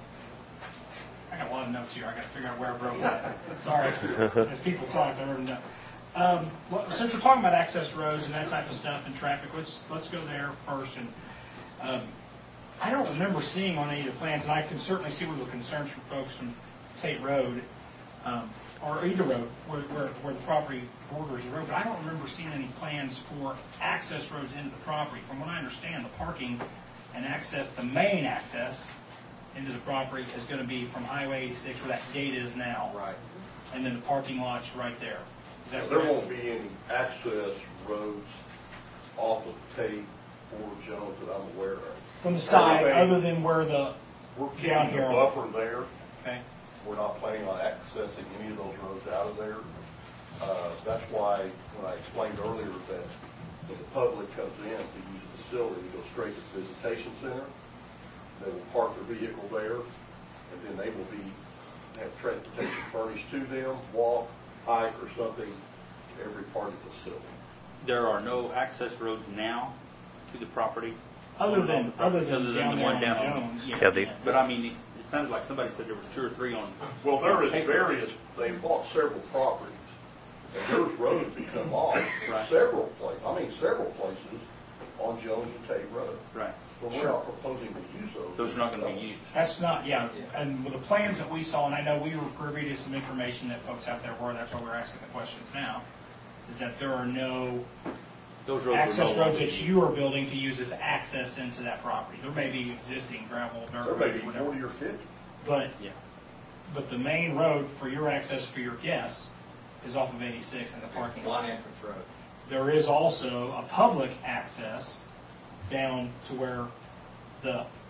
I got a lot of notes here. I got to figure out where I wrote that. Sorry. As people talk, I don't know. Um, well, since we're talking about access roads and that type of stuff and traffic, let's let's go there first. And um, I don't remember seeing on any of the plans, and I can certainly see where the concerns from folks from Tate Road um, or either road where, where, where the property borders the road, but I don't remember seeing any plans for access roads into the property. From what I understand, the parking and access, the main access into the property is going to be from Highway eighty-six where that gate is now. Right. And then the parking lot's right there. Is that There correct? won't be any access roads off of Tate or Jones that I'm aware of. From the side, Everything- other than where the We're down keeping here. the buffer there. Okay. We're not planning on accessing any of those roads out of there. Uh, That's why, when I explained earlier that when the public comes in to use the facility, they go straight to the visitation center. They will park their vehicle there, and then they will be, have transportation furnished to them, walk, hike, or something, to every part of the facility. There are no access roads now to the property? Other On than- the property, other than down the there one on down Jones. Yeah, Yeah, they- but I mean, it it sounded like somebody said there was two or three on. Well, there is various, they bought several properties, and there's roads that come off in Right. several places, I mean, several places on Jones and Tate Road. Right. But we're Sure. not proposing to use those. Those are not going to be used. That's not, yeah. And with the plans that we saw, and I know we were privy to some information that folks out there were, that's why we're asking the questions now, is that there are no Those roads are access no roads longer that used. you are building to use as access into that property. There may be existing gravel, dirt There may roads, be whatever. forty or fifty. But, Yeah. but the main road for your access for your guests is off of eighty-six and the parking lot. One entrance road. There is also a public access down to where the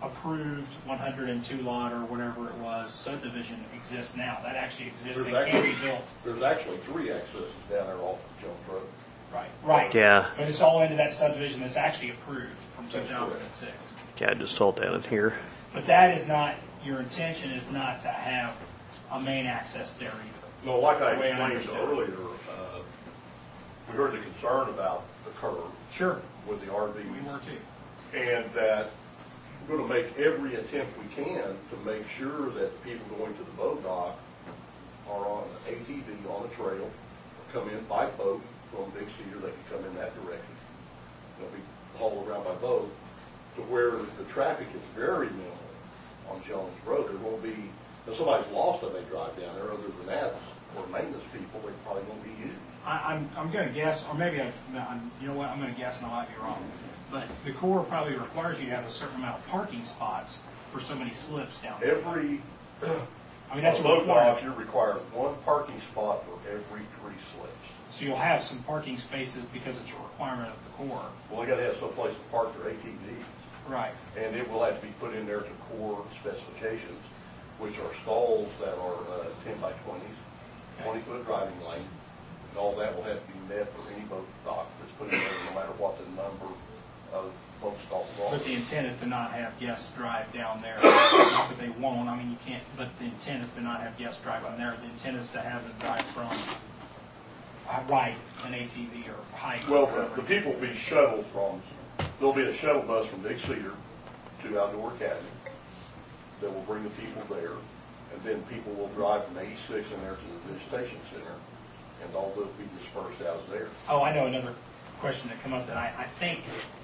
approved one hundred two lot or whatever it was subdivision exists now. That actually exists There's and can be actually, built. there's actually three accesses down there off of Jones Road. Right. Right. Yeah. But it's all into that subdivision that's actually approved from two That's thousand six. Yeah, I just told down in here. But that is not, your intention is not to have a main access there either. No, like I The way explained understood. earlier, uh, we heard the concern about the curve. Sure. With the R Vs. We were too. And that we're going to make every attempt we can to make sure that people going to the boat dock are on an A T V on the trail, or come in by boat from Big Cedar, they can come in that direction. They'll be hauled around by boat to where the traffic is very minimal on Jones Road. There won't be, if somebody's lost and they drive down there, other than that, or maintenance people, they probably won't be used. I, I'm, I'm going to guess, or maybe, I, I'm, you know what, I'm going to guess and I might be wrong. But the Corps probably requires you to have a certain amount of parking spots for so many slips down there. Every, I mean, that's on a boat requirement. dock, you're required one parking spot for every three slips. So you'll have some parking spaces because it's a requirement of the Corps. Well, they gotta have someplace to park their A T Vs. Right. And it will have to be put in there to core specifications, which are stalls that are uh, ten by twenties, twenty-foot driving lane, and all that will have to be met for any boat dock that's put in there, no matter what the number of boat stalls are. But the intent is to not have guests drive down there. Not that they won't, I mean, you can't, but the intent is to not have guests drive on there. The intent is to have them drive from, uh, ride an A T V or hike. or Well, whatever. the, the people will be shuttled from, there'll be a shuttle bus from Big Cedar to Outdoor Academy that will bring the people there, and then people will drive from eighty-six in there to the visitation center, and all those be dispersed out of there. Oh, I know another question that come up that I, I think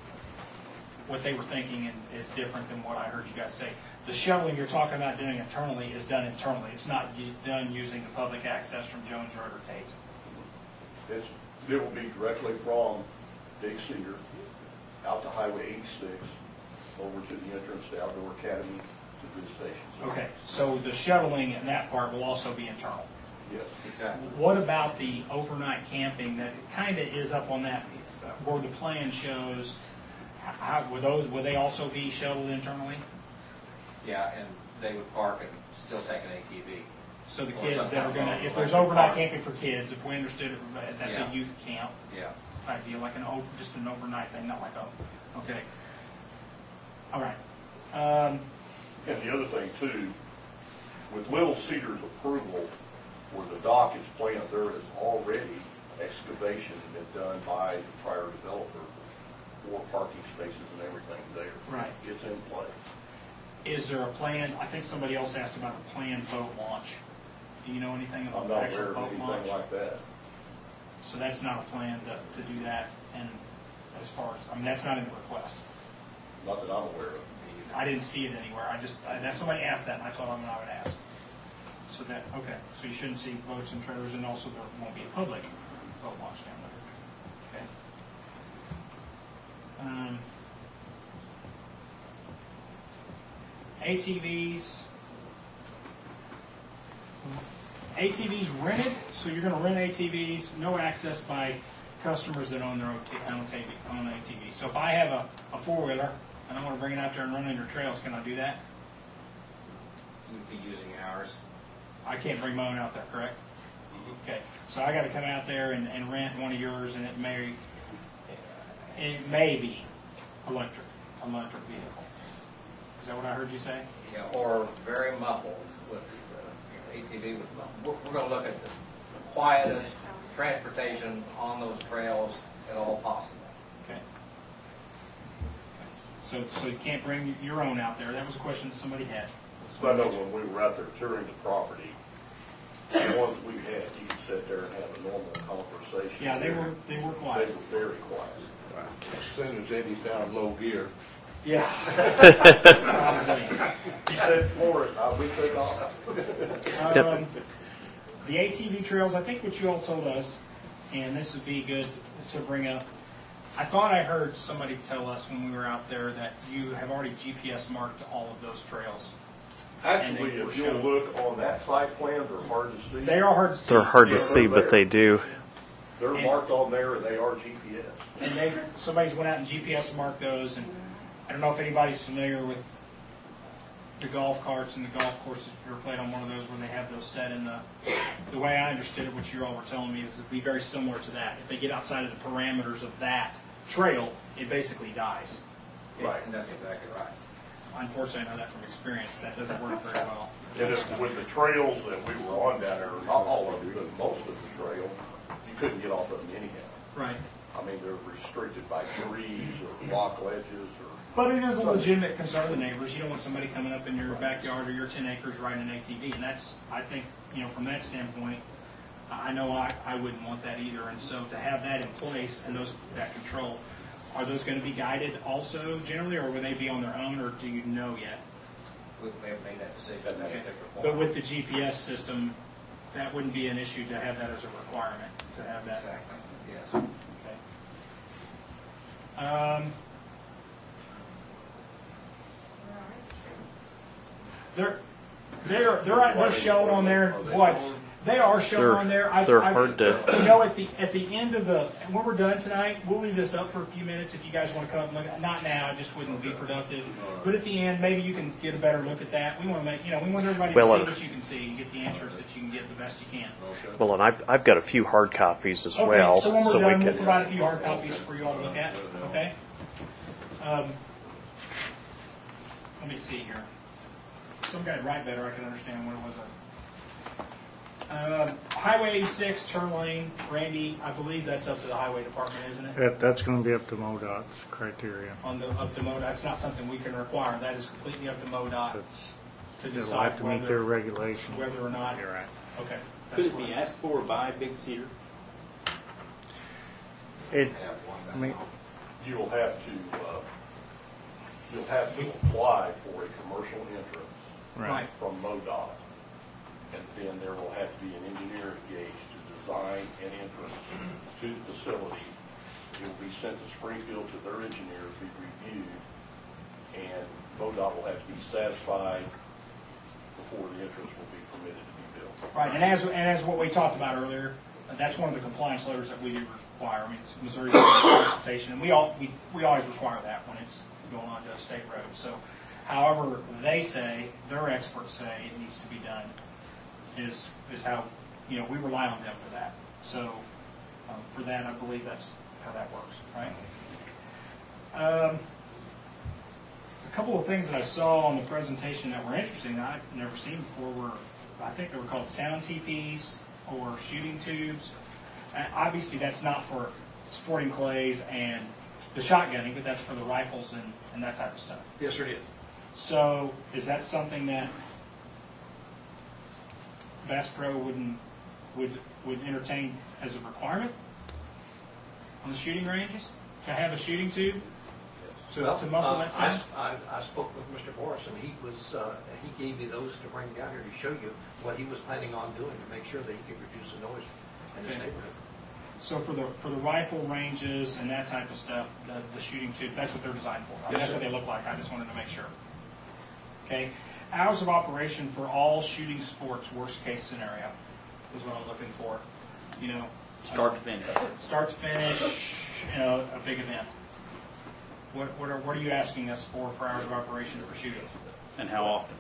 what they were thinking and is different than what I heard you guys say. The shuttling you're talking about doing internally is done internally. It's not u- done using the public access from Jones Road or Tate. It's, it will be directly from Big Cedar out to Highway eighty-six, over to the entrance to Outdoor Academy to the station. Okay, so the shuttling in that part will also be internal. Yes, exactly. What about the overnight camping that kind of is up on that, uh, where the plan shows, how, would those, would they also be shuttled internally? Yeah, and they would park and still take an A T V. So the Or kids some that are kind of gonna, if there's electric overnight park. camping for kids, if we understood it, that's Yeah. a youth camp Yeah. type deal, like an over, just an overnight thing, not like a, okay. All right. Um, and the other thing too, with Little Cedar's approval, where the dock is planned, there is already excavation been done by the prior developer for parking spaces and everything there. Right. It's in play. Is there a plan, I think somebody else asked about a planned boat launch. Do you know anything about I'm the not actual aware of boat anything launch? like that. So that's not a plan to, to do that, and as far as, I mean, that's not in the request. Not that I'm aware of. I didn't see it anywhere, I just, I, that somebody asked that, and I told them I would ask. So that, okay, so you shouldn't see boats and trailers, and also there won't be a public boat launch down there. Okay. Um, A T Vs. A T Vs rented, so you're gonna rent A T Vs, no access by customers that own their own t- own T V, own A T V. So if I have a, a four-wheeler, and I wanna bring it out there and run it in your trails, can I do that? You'd be using ours. I can't bring my own out there, correct? Okay, so I gotta come out there and, and rent one of yours, and it may, it may be electric, electric vehicle. Is that what I heard you say? Yeah, or very muffled with uh, you know, A T V with muffled. We're, we're going to look at the quietest transportation on those trails at all possible. Okay. So, so you can't bring your own out there? That was a question that somebody had. So I know when we were out there touring the property, the ones we had, you could sit there and have a normal conversation. Yeah, they were, they were quiet. They were very quiet. As soon as Eddie found low gear. Yeah. He said, Florida, I'll be take off. Um, the A T V trails, I think what you all told us, and this would be good to bring up. I thought I heard somebody tell us when we were out there that you have already G P S marked all of those trails. Actually, And they were if you'll shown- look on that site plan, they're hard to see. They are hard to see. They're hard They to are see, but they do. They're And- marked on there, and they are G P S. And they, somebody's went out and G P S marked those, and I don't know if anybody's familiar with the golf carts and the golf courses, if you ever played on one of those where they have those set in the, the way I understood it, what you all were telling me, is it'd be very similar to that. If they get outside of the parameters of that trail, it basically dies. Right, and that's exactly right. Unfortunately, I know that from experience. That doesn't work very well. And if, with the trails that we were on down there, not all of them, but most of the trail, you couldn't get off of them anyhow. Right. I mean, they're restricted by trees or rock ledges or. But it is a legitimate concern of the neighbors. You don't want somebody coming up in your backyard or your ten acres riding an A T V. And that's, I think, you know, from that standpoint, I know I, I wouldn't want that either. And so to have that in place and those that control, are those going to be guided also generally, or will they be on their own, or do you know yet? We may have made that decision at that Okay. particular point. But with the G P S system, that wouldn't be an issue to have that as a requirement, to have that. Exactly, yes. Okay. Um, They're, they're, they're, they're showing on there, what, they are showing They're- on there. I- they're I- hard to- You know, at the, at the end of the, when we're done tonight, we'll leave this up for a few minutes if you guys want to come up and look at it. Not now, it just wouldn't be productive. But at the end, maybe you can get a better look at that. We want to make, you know, we want everybody to Well, see uh, what you can see and get the answers that you can get the best you can. Well, and I've, I've got a few hard copies as Okay, well, so when we're so we done, we'll can. provide a few hard copies for you all to look at, okay? Um, Let me see here. Some guy write better, I can understand what it was. Um, Highway eighty-six, turn lane, Randy, I believe that's up to the highway department, isn't it? That, that's gonna be up to MoDOT's criteria. On the, up to MoDOT, that's not something we can require, that is completely up to MoDOT That's, to they'll decide have to meet their whether, regulations. whether or not. You're right. Okay. Could that's it be fine. asked for by Big Cedar? It, I mean, You'll have to, uh, you'll have to apply for a commercial entrance right. from MoDOT. And then there will have to be an engineer engaged to design an entrance to the facility. It will be sent to Springfield to their engineer to be reviewed. And MoDOT will have to be satisfied before the entrance will be permitted to be built. Right, and as, and as what we talked about earlier, uh, that's one of the compliance letters that we do require. I mean, it's Missouri Transportation, and we all, we, we always require that when it's going on to a state road. So however they say, their experts say it needs to be done is, is how, you know, we rely on them for that. So um, for that, I believe that's how that works, right? Um, a couple of things that I saw on the presentation that were interesting that I've never seen before were, I think they were called sound T Ps or shooting tubes. And obviously, that's not for sporting clays and the shotgunning, but that's for the rifles and, and that type of stuff. Yes, sir, it is. So is that something that Bass Pro wouldn't, would, would entertain as a requirement on the shooting ranges? To have a shooting tube to, Well, to muffle uh, that sound? I, I, I spoke with Mister Morrison. He was, uh, he gave me those to bring down here to show you what he was planning on doing to make sure that he could reduce the noise in his Okay. neighborhood. So for the, for the rifle ranges and that type of stuff, the, the shooting tube, that's what they're designed for. I mean, Yes, that's what sir. they look like. I just wanted to make sure. Okay. Hours of operation for all shooting sports, worst case scenario, is what I'm looking for. You know. Start uh, to finish. Start to finish, you know, a big event. What, what are, what are you asking us for, for hours of operation for shooting? And how often?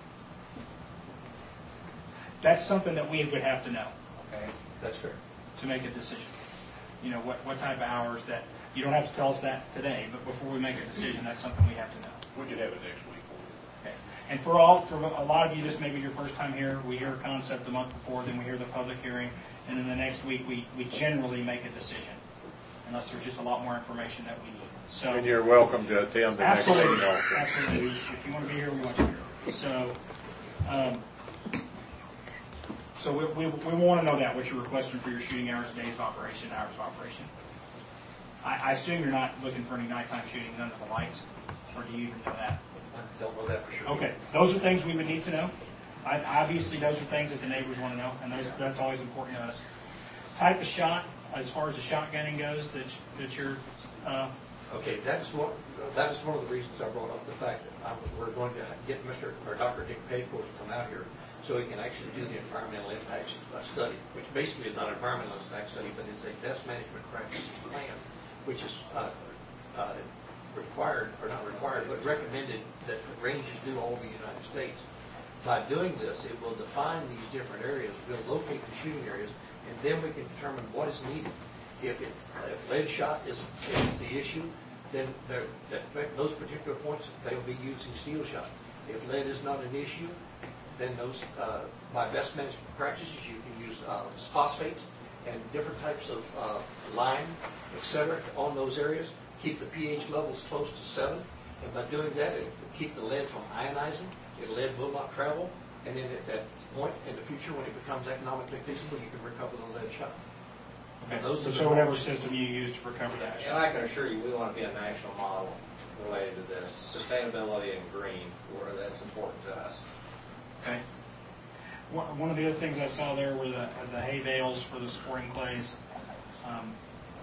That's something that we would have to know. Okay, that's fair. To make a decision. You know, what, what type of hours that, you don't have to tell us that today, but before we make a decision, that's something we have to know. We could have it next week for you. Okay. And for all, for a lot of you, this may be your first time here, we hear a concept the month before, then we hear the public hearing, and then the next week, we, we generally make a decision, unless there's just a lot more information that we need. So. And you're welcome to attend the next meeting Absolutely, also. absolutely. If you want to be here, we want you here. So, um, so we, we, we want to know that, what you're requesting for your shooting hours, days of operation, hours of operation. I, I assume you're not looking for any nighttime shooting under the lights, or do you even know that? I don't know that for sure. Okay, those are things we would need to know. I, obviously, those are things that the neighbors want to know, and those, that's always important to us. Type of shot, as far as the shotgunning goes, that, that you're, uh, Okay, that's one, that is one of the reasons I brought up the fact that I, was- we're going to get Mister or Doctor Dick Payport to come out here so he can actually do the environmental impact study, which basically is not an environmental impact study, but is a best management practices plan, which is uh, uh, required, or not required, but recommended that the ranges do all over the United States. By doing this, it will define these different areas, we'll locate the shooting areas, and then we can determine what is needed. If it, if lead shot is, is the issue, then there, that, those particular points, they'll be using steel shot. If lead is not an issue, then those, uh, by best management practices, you can use uh, phosphates and different types of uh, lime, et cetera, on those areas. Keep the pH levels close to seven, and by doing that, it will keep the lead from ionizing. The lead will not travel, and then at that point in the future, when it becomes economically feasible, you can recover the lead shot. Okay. And those are So the whatever norms. system you use to recover that. And I can assure you, we want to be a national model related to this. Sustainability and green, where that's important to us. Okay. One one of the other things I saw there were the, the hay bales for the sporting clays, um,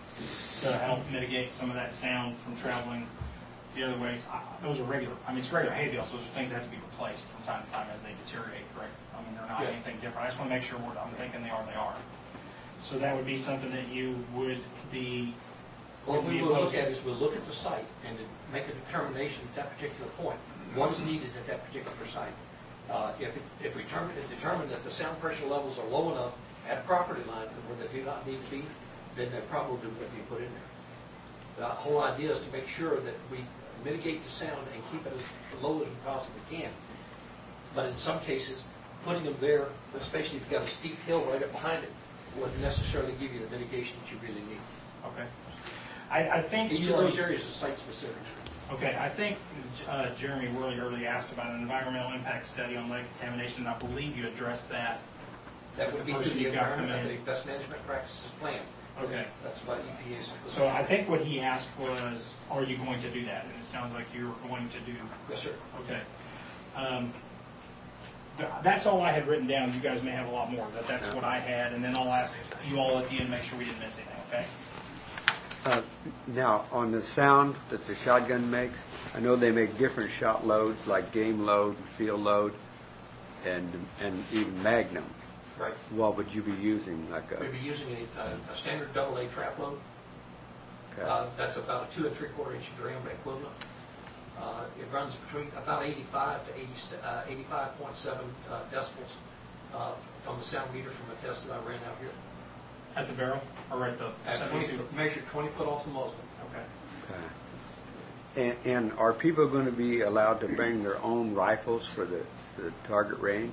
to help mitigate some of that sound from traveling the other ways. Uh, Those are regular, I mean, it's regular hay bales. Those are things that have to be replaced from time to time as they deteriorate, correct? I mean, they're not Yeah. anything different. I just want to make sure what I'm thinking they are, they are. So that would be something that you would be, What would we be will opposed look to. at is we'll look at the site and to make a determination at that particular point. What is needed at that particular site? Uh, If, it- if we determine, if determine that the sound pressure levels are low enough at property line to where they do not need to be, then they probably would be put in there. The whole idea is to make sure that we mitigate the sound and keep it as low as we possibly can. But in some cases, putting them there, especially if you've got a steep hill right up behind it, wouldn't necessarily give you the mitigation that you really need. Okay. I, I think Each you of those already- areas is site-specific. Okay, I think uh, Jeremy Worley earlier asked about an environmental impact study on lead contamination, and I believe you addressed that. That would be The through person the you got environment, coming in. the best management practices plan. Okay. That's what E P A's. So I think what he asked was, are you going to do that? And it sounds like you're going to do. Yes, sir. Okay. Um, th- That's all I had written down. You guys may have a lot more, but that's what I had. And then I'll ask you all at the end to make sure we didn't miss anything, okay? Uh, Now, on the sound that the shotgun makes, I know they make different shot loads, like game load, field load, and and even Magnum. Right. What would you be using, like a? We'd be using a, a- a standard double A trap load. Okay. Uh, That's about a two and three quarter inch diameter equivalent. Uh, It runs between about eighty-five to eighty, uh, eighty-five point seven uh, decibels uh, from the sound meter from a test that I ran out here. At the barrel or at the At twenty seventy-two? foot- Measured twenty foot off the muzzle. Okay. Okay. And, and are people going to be allowed to bring their own rifles for the, the target range?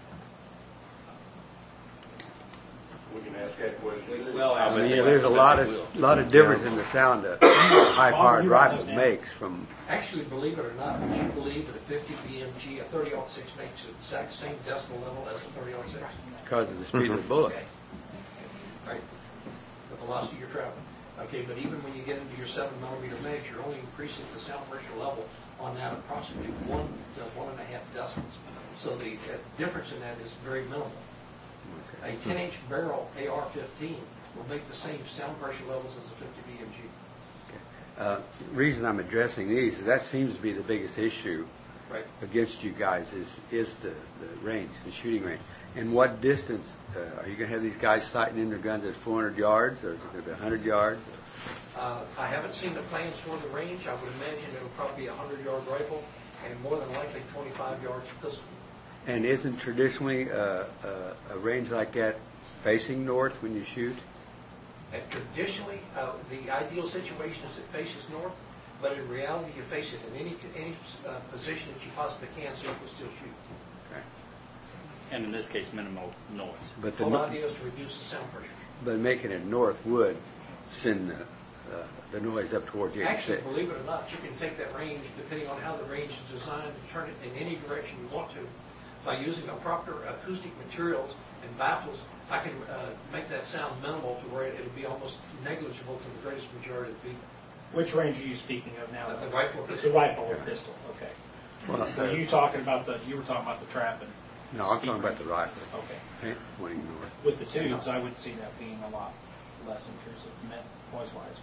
We can ask that question. Well, I mean, there's a lot of lot of difference in the sound a high-powered rifle makes from. Actually, believe it or not, would you believe that a fifty B M G, a thirty aught six makes the exact same decibel level as a thirty aught six? Because of the speed of the bullet. Okay. Right. The velocity you're traveling. Okay, but even when you get into your seven millimeter mags, you're only increasing the sound pressure level on that approximately one to one and a half decibels. So the uh, difference in that is very minimal. A ten inch barrel A R fifteen will make the same sound pressure levels as a fifty B M G. Uh, the reason I'm addressing these is that seems to be the biggest issue Right. against you guys is is the, the range, the shooting range. And what distance, uh, are you going to have these guys sighting in their guns at four hundred yards, or is it going to be one hundred yards? Uh, I haven't seen the plans for the range. I would imagine it'll probably be a hundred yard rifle and more than likely twenty-five yards pistol. And isn't traditionally uh, uh, a range like that facing north when you shoot? And traditionally, uh, the ideal situation is it faces north, but in reality, you face it in any any uh, position that you possibly can, so you can still shoot. Okay. And in this case, minimal noise. But The the whole no- idea is to reduce the sound pressure. but making it north would send the, uh, the noise up towards Actually, eighty-six. believe it or not, you can take that range, depending on how the range is designed, and turn it in any direction you want to. By using a proper acoustic materials and baffles, I can uh, make that sound minimal to where it'll be almost negligible to the greatest majority of people. Which range are you speaking of now? Uh, the rifle or The pistol. rifle or pistol, okay. Well, Were you talking about the, you were talking about the trap and? No, I'm talking about the rifle. Okay. Paint pointing north. With the tubes, I would see that being a lot less intrusive, noise-wise,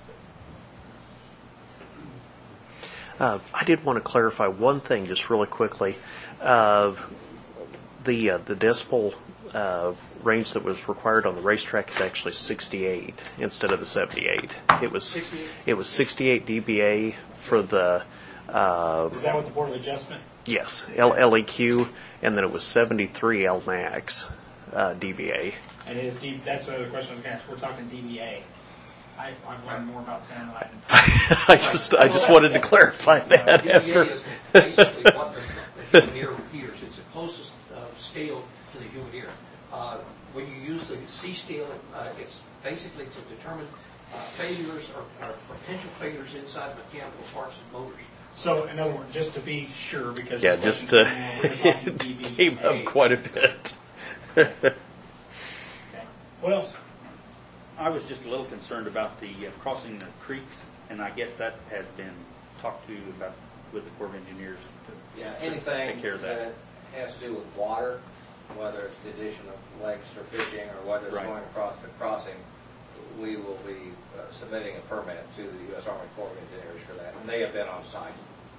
but. Uh, I did want to clarify one thing just really quickly. Uh, the uh, the decibel uh, range that was required on the racetrack is actually sixty-eight instead of the seventy-eight. It was it was sixty-eight D B A for the uh, Is that with the Board of Adjustment? yes L L E Q, and then it was seventy-three L max uh, D B A. And is D, that's the other question I was going to ask. We're talking D B A. I, I've learned more about sound than I did. I just I just wanted to clarify that. D B A after. is basically what the, the human ear hears. It's the closest uh, scale to the human ear. Uh, when you use the C scale, uh, it's basically to determine uh, failures or, or potential failures inside mechanical parts and motors. So, in other words, just to be sure, because Yeah, this just wasn't- uh, we're talking it D B A. came up quite a bit. Okay. What else? I was just a little concerned about the uh, crossing the creeks, and I guess that has been talked to about with the Corps of Engineers. To, Yeah, to anything take care of that. that has to do with water, whether it's the addition of lakes or fishing, or whether it's Right. going across the crossing, we will be uh, submitting a permit to the U S Army Corps of Engineers for that, and they have been on site.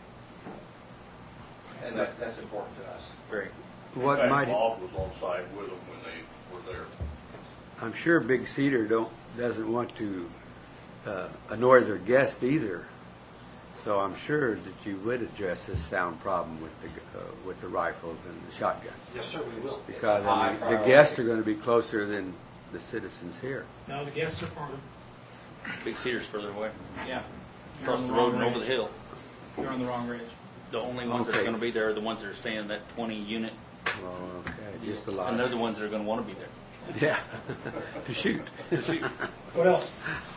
And that, that's important to us. Very. What In fact, might- Bob was on site with them when they were there. I'm sure Big Cedar don't, doesn't want to uh, annoy their guests either. So I'm sure that you would address this sound problem with the, uh, with the rifles and the shotguns. Yes, sir, we will. Because It's a high I mean, the priority. guests are going to be closer than the citizens here. No, the guests are farther. Big Cedar's further away. Yeah. Across You're the on road and wrong over the ridge. hill. You're on the wrong ridge. The only ones that are Okay. going to be there are the ones that are staying in that twenty unit. Oh, okay, just a lot. And they're the ones that are going to want to be there. Yeah, to shoot. To shoot. What else?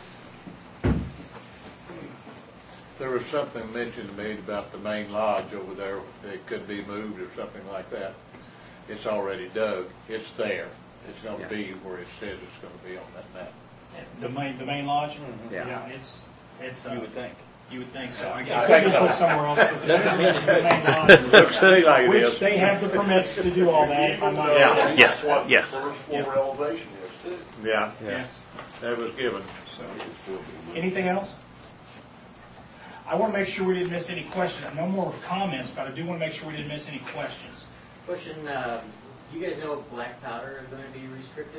There was something mentioned to me about the main lodge over there. It could be moved or something like that. It's already dug. It's there. It's going to Yeah. be where it says it's going to be on that map. The main, the main lodge? Yeah. It's, it's, uh, You would think. you would think so. I Yeah, I could think be so. put somewhere else, but the the main lodge. Looks to me like it Which is. they have the permits to do all that, if I'm not Yeah. mistaken. Yes, That's what yes. the first floor elevation is too. Yeah, Yes. that was given. Anything else? I want to make sure we didn't miss any questions. No more comments, but I do want to make sure we didn't miss any questions. Question, um, do you guys know if black powder is going to be restricted?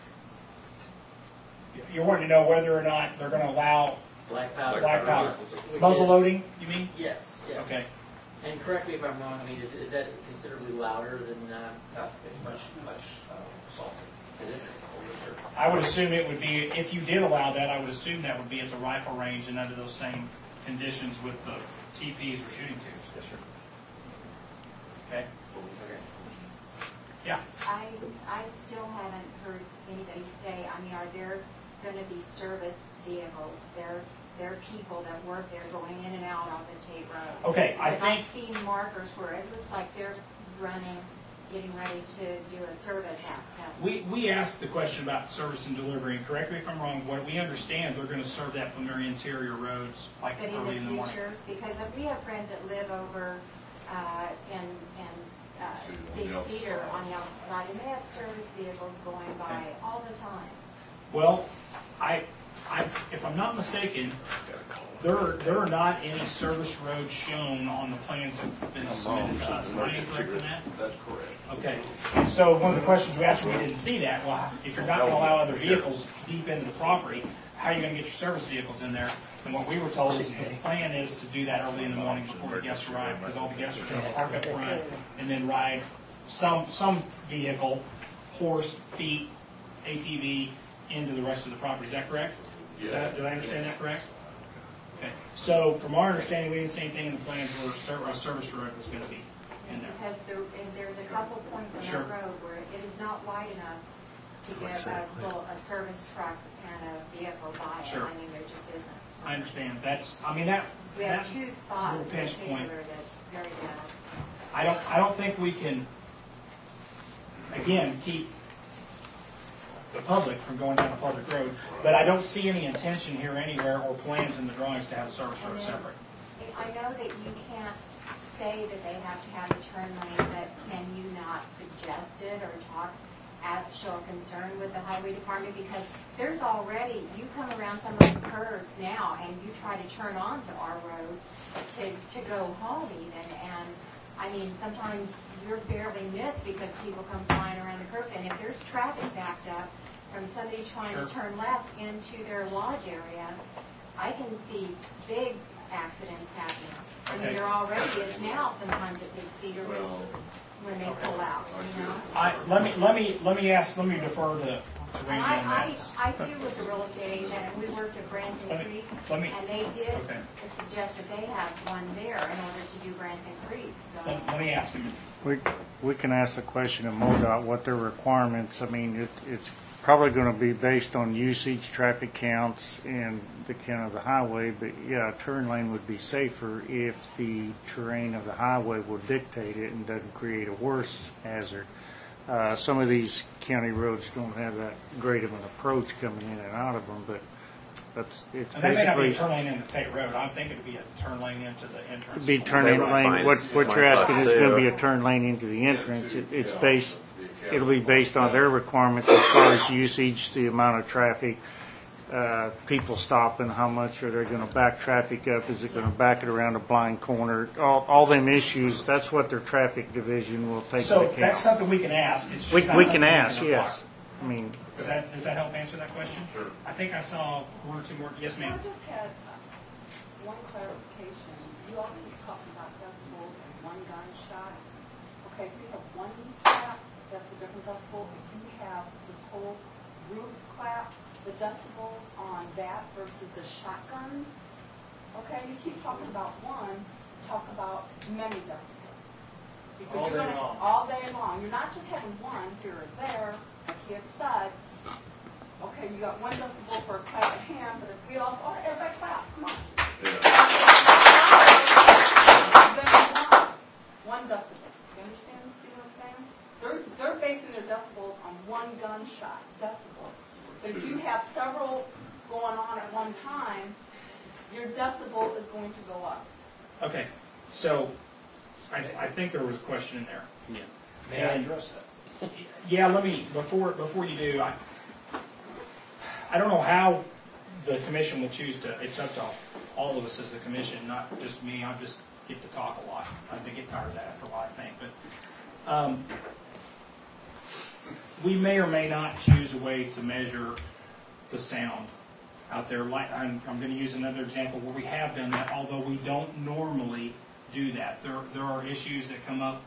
You're wanting to know whether or not they're going to allow Black powder? black powder. Which is- Muzzle loading, you mean? Yes, yes. Okay. And correct me if I'm wrong, I mean, is, is that considerably louder than, uh, Uh, it's much, much uh, softer. is it? I would assume it would be, if you did allow that, I would assume that would be at the rifle range and under those same conditions with the T Ps or shooting tubes. Yes, sir. Okay? Yeah. I, I still haven't heard anybody say, I mean, are there going to be service vehicles? There's, there are people that work there going in and out on the Tate Road. Okay, I Because I've think- seen markers where it looks like they're running, getting ready to do a service access. We, we asked the question about service and delivery, and correct me if I'm wrong, what we understand, they're going to serve that from their interior roads, like But in early in the the morning. future, because if we have friends that live over uh, in, in uh, Big the other Cedar side. on the outside, and they have service vehicles going by all the time. Well, I, I, if I'm not mistaken, there are, there are not any service roads shown on the plans that have been submitted to us. Am I incorrect in that? That's correct. Okay. And so one of the questions we asked, we didn't see that. Well, if you're not going to allow other vehicles deep into the property, how are you going to get your service vehicles in there? And what we were told is the plan is to do that early in the morning before the guests arrive, because all the guests are going to park up front and then ride some, some vehicle, horse, feet, A T V, into the rest of the property. Is that correct? Is that- Did I understand that correct? Okay. So from our understanding, we didn't see anything in the plans where ser- a service road was going to be in there. Because there, and there's a couple points on Sure. that road where it is not wide enough to get a, Exactly. full- a service truck and a vehicle by it. Sure. I mean, there just isn't. So I understand. That's, I mean, that, we have that two spots little in pinch point. particular that's very bad. So. I don't, I don't think we can, again, keep the public from going down a public road, but I don't see any intention here anywhere or plans in the drawings to have a service road And then, separate. I know that you can't say that they have to have a turn lane, but can you not suggest it or talk, at, show a concern with the highway department? Because there's already, you come around some of those curves now and you try to turn onto our road to, to go home even, and I mean, sometimes you're barely missed because people come flying around the curves. And if there's traffic backed up from somebody trying Sure. to turn left into their lodge area, I can see big accidents happening. I mean, Okay. there already is now sometimes at Big Cedar when, when they pull out, you know? I, let me, let me, let me ask, let me defer to, to And Randy on I, that. I, I too was a real estate agent, and we worked at Branson Let me- Creek, let me- and they did okay. suggest that they have one there in order to do Branson Creek, so. Let let me ask him. We, we can ask the question of MoDOT, what their requirements, I mean, it, it's probably going to be based on usage, traffic counts, and the count of the highway, but yeah, a turn lane would be safer if the terrain of the highway will dictate it and doesn't create a worse hazard. Uh, some of these county roads don't have that great of an approach coming in and out of them, but that's, it's And that may not be a basically, turn lane into Tate Road. I'm thinking it'd be a turn lane into the entrance. be turning lane, what, what you're asking is going to be a turn lane into the entrance. It, it's based, it'll be based on their requirements as far as usage, the amount of traffic, uh, people stopping, how much are they going to back traffic up? Is it going to back it around a blind corner? All, all them issues, that's what their traffic division will take into So account. that's something we can ask. It's just We, not we something can ask, require. yes. I mean, Does that, does that help answer that question? Sure. I think I saw one or two more. Yes, ma'am. I just had uh, one clarification. You all keep talking about decibels and one gunshot. Okay, if you have one clap, that's a different decibel. If you have the whole roof clap, the decibels on that versus the shotguns, okay, you keep talking about one, talk about many decibels. Because All you're day gonna- long. All day long. You're not just having one here or there, like he had said. Okay, you got one decibel for a clap of hand, but if we all, all right, everybody clap, come on. Then one, one decibel. You understand, see what I'm saying? They're, they're basing their decibels on one gunshot decibel. But if you have several going on at one time, your decibel is going to go up. Okay. So I, I think there was a question in there. Yeah. May I address that? Yeah, let me, before, before you do, I, I don't know how the commission will choose to, it's up to all of us as a commission, not just me, I just get to talk a lot. I get tired of that after a while, I think, but, um, we may or may not choose a way to measure the sound out there. Like, I'm, I'm gonna use another example where we have done that, although we don't normally do that. There, there are issues that come up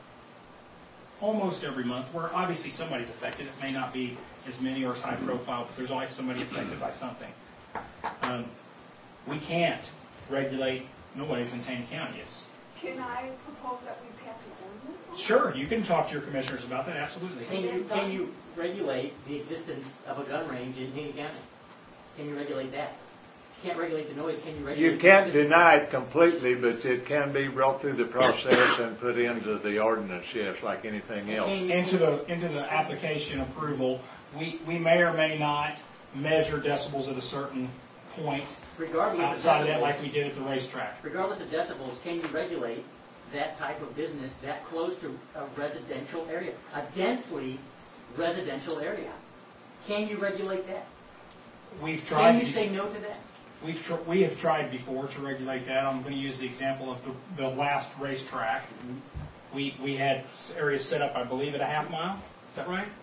almost every month where obviously somebody's affected. It may not be as many or as high profile, but there's always somebody affected by something. Um, we can't regulate noise in Taney County. It's, Can I propose that we pass an ordinance on that? sure, you can talk to your commissioners about that, absolutely. Can you, can you regulate the existence of a gun range in Taney County? Can you regulate that? If you can't regulate the noise, can you regulate? You can't deny it completely, but it can be brought through the process and put into the ordinance, yes, like anything else. Into the, into the application approval, we, we may or may not measure decibels at a certain point. Regardless of Outside of that, decibels. like we did at the racetrack. Regardless of decibels, can you regulate that type of business that close to a residential area, a densely residential area? Can you regulate that? We've tried. Can you say no to that? We've tr- we have tried before to regulate that. I'm going to use the example of the, the last racetrack. We we had areas set up, I believe, at a half mile. Is that right?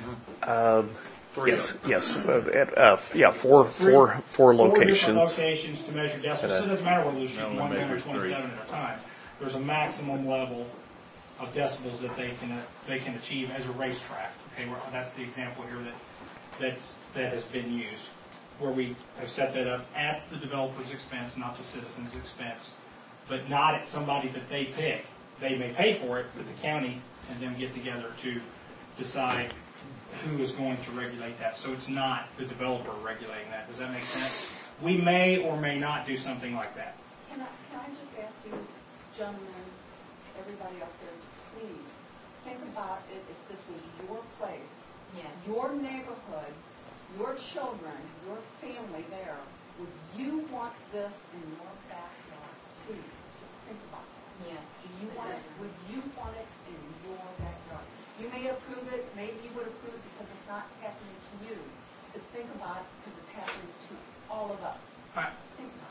Um, yes, yes, uh, at, uh, yeah, four, four, four Four different locations. locations to measure decibels. At a- So it doesn't matter whether they're shooting No, one gun or maybe three. twenty-seven at a time. There's a maximum level of decibels that they can uh, they can achieve as a racetrack. Okay, well, that's the example here that that's, that has been used, where we have set that up at the developer's expense, not the citizen's expense, but not at somebody that they pick. They may pay for it, but the county and them get together to decide who is going to regulate that. So it's not the developer regulating that. Does that make sense? We may or may not do something like that. Can I, can I just ask you, gentlemen, everybody up there, please, think about it if this was your place, Yes. your neighborhood, your children, your family there, would you want this in your backyard? Please, just think about it. Yes. Do you want it, would you want it in your backyard? You may approve it, maybe you would approve it because it's not happening to you, but think about it because it's happening to all of us. I, Think about it. I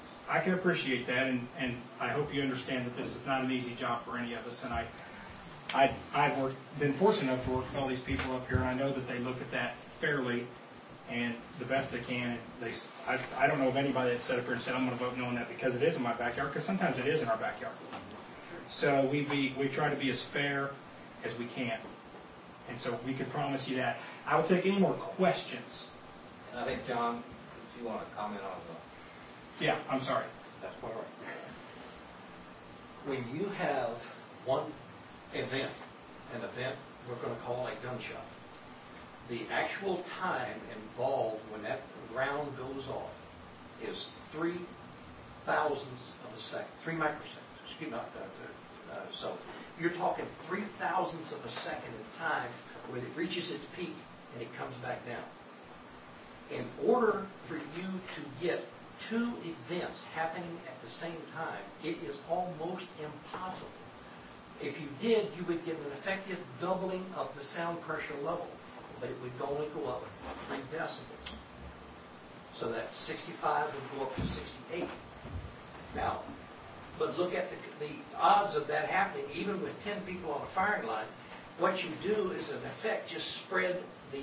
can appreciate that, and, and I hope you understand that this is not an easy job for any of us. And I, I, I've worked, been fortunate enough to work with all these people up here, and I know that they look at that fairly and the best they can. And they, I, I don't know of anybody that sat up here and said, I'm going to vote no on that because it is in my backyard, because sometimes it is in our backyard. So we be, we try to be as fair as we can. And so we can promise you that. I will take any more questions. And I think, John, if you want to comment on the... Yeah, I'm sorry. That's quite right. When you have one event, an event we're going to call a gun shop, the actual time involved when that round goes off is three thousandths of a second, three microseconds. Excuse me, not that. Uh, so you're talking three thousandths of a second of time when it reaches its peak and it comes back down. In order for you to get two events happening at the same time, it is almost impossible. If you did, you would get an effective doubling of the sound pressure level, but it would only go up three decibels. So that sixty-five would go up to sixty-eight. Now, but look at the, the odds of that happening, even with ten people on a firing line. What you do is, in effect, just spread the,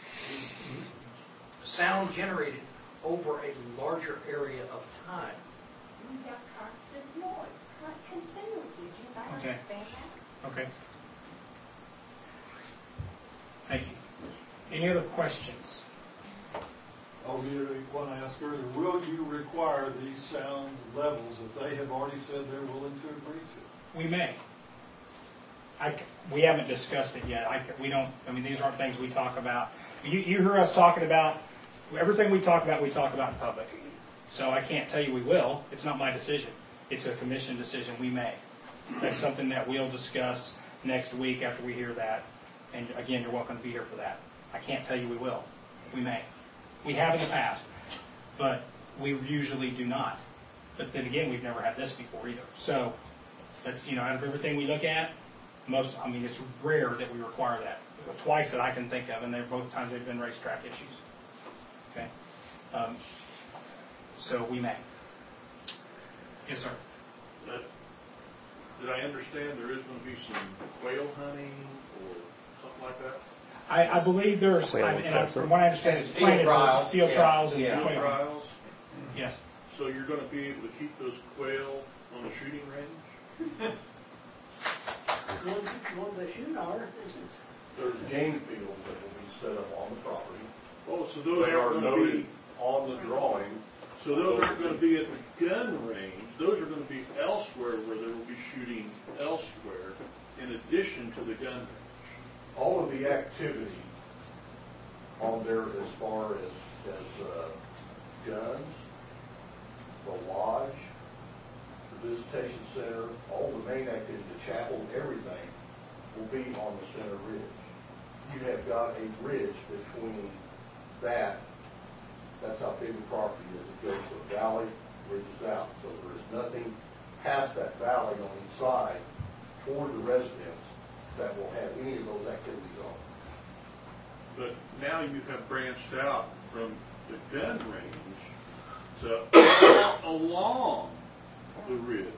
the sound generated over a larger area of time. We have constant noise, con- continuously. Do you not Okay. understand that? Okay. Thank you. Any other questions? Oh, you want to ask earlier, will you require these sound levels that they have already said they're willing to agree to? We may. I c we haven't discussed it yet. I c we don't, I mean, these aren't things we talk about. You, you hear us talking about, everything we talk about, we talk about in public. So I can't tell you we will. It's not my decision. It's a commission decision. We may. That's something that we'll discuss next week after we hear that. And again, you're welcome to be here for that. I can't tell you we will. We may. We have in the past, but we usually do not. But then again, we've never had this before either. So that's, you know, out of everything we look at, most, I mean, it's rare that we require that. Twice that I can think of, and they're both times they've been racetrack issues. Okay? Um, so we may. Yes, sir. Did did I understand there is going to be some quail hunting or something like that? I, I believe there's, I, and I, from what I understand, it's Field planted trials. field Yeah. trials and Yeah. quail. Field trials? Yes. So you're going to be able to keep those quail on the shooting range? Ones that shoot are. There's game fields that will be set up on the property. Oh, so those They aren't are going to noted be, on the drawing. so those aren't going to be at the gun range. Those are going to be elsewhere where they will be shooting elsewhere in addition to the gun range. All of the activity on there as far as, as uh, guns, the lodge, the visitation center, all the main activity, the chapel, everything will be on the center ridge. You have got a ridge between that, that's how big the property is. It goes to the valley, ridges out. So there is nothing past that valley on each side for the residents that will have any of those activities on. But now you have branched out from the gun range to along the ridge.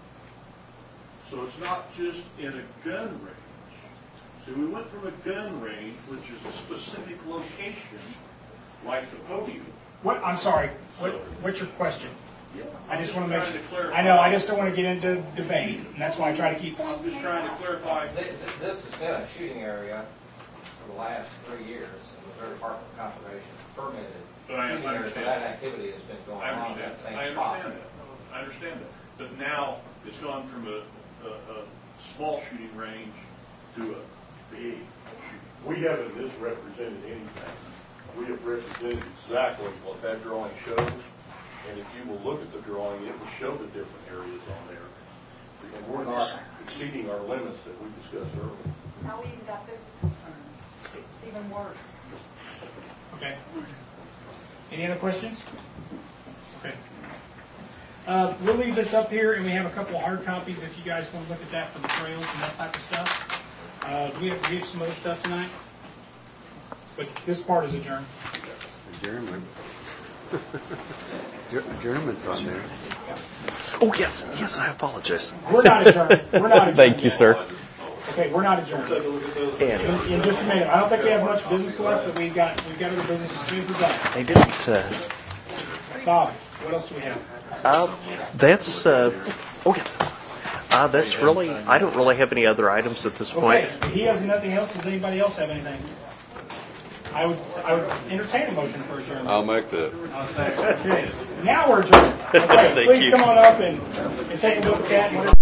So it's not just in a gun range. So we went from a gun range, which is a specific location, like the podium. What, I'm sorry, what, what's your question? I just want to make trying sure, to clarify. I know, I just don't want to get into debate, and that's why I try to keep. I'm just trying to clarify. Th- th- This has been a shooting area for the last three years, and the Missouri Department of Conservation permitted But I shooting area, so understand that that. activity has been going I on in understand, that same I spot. understand that, I understand that. But now it's gone from a, a, a small shooting range to a big shooting. We haven't misrepresented anything. We have represented exactly what that drawing shows. And if you will look at the drawing, it will show the different areas on there. And we're not exceeding our limits that we discussed earlier. Now we even got this concern. It's even worse. Okay. Any other questions? Okay. Uh, we'll leave this up here, and we have a couple of hard copies if you guys want to look at that for the trails and that type of stuff. Uh, do we have, do we have some other stuff tonight? But this part is adjourned. Adjournment. Adjournment's on there. Oh, yes, yes, I apologize. We're not adjourned. We're not adjourned. Thank you, sir. Okay, we're not adjourned. In, in just a minute. I don't think we have much business left, but we've got, we've got other business as soon as we're done. I didn't, uh, Bob, what else do we have? uh, that's, uh, oh, yeah, that's, uh, that's really, I don't really have any other items at this point. Okay, if he has nothing else. Does anybody else have anything? I would, I would entertain a motion for adjournment. I'll make that. Okay, now we're adjourned. Okay, Thank please you. come on up and, and take a look at whatever.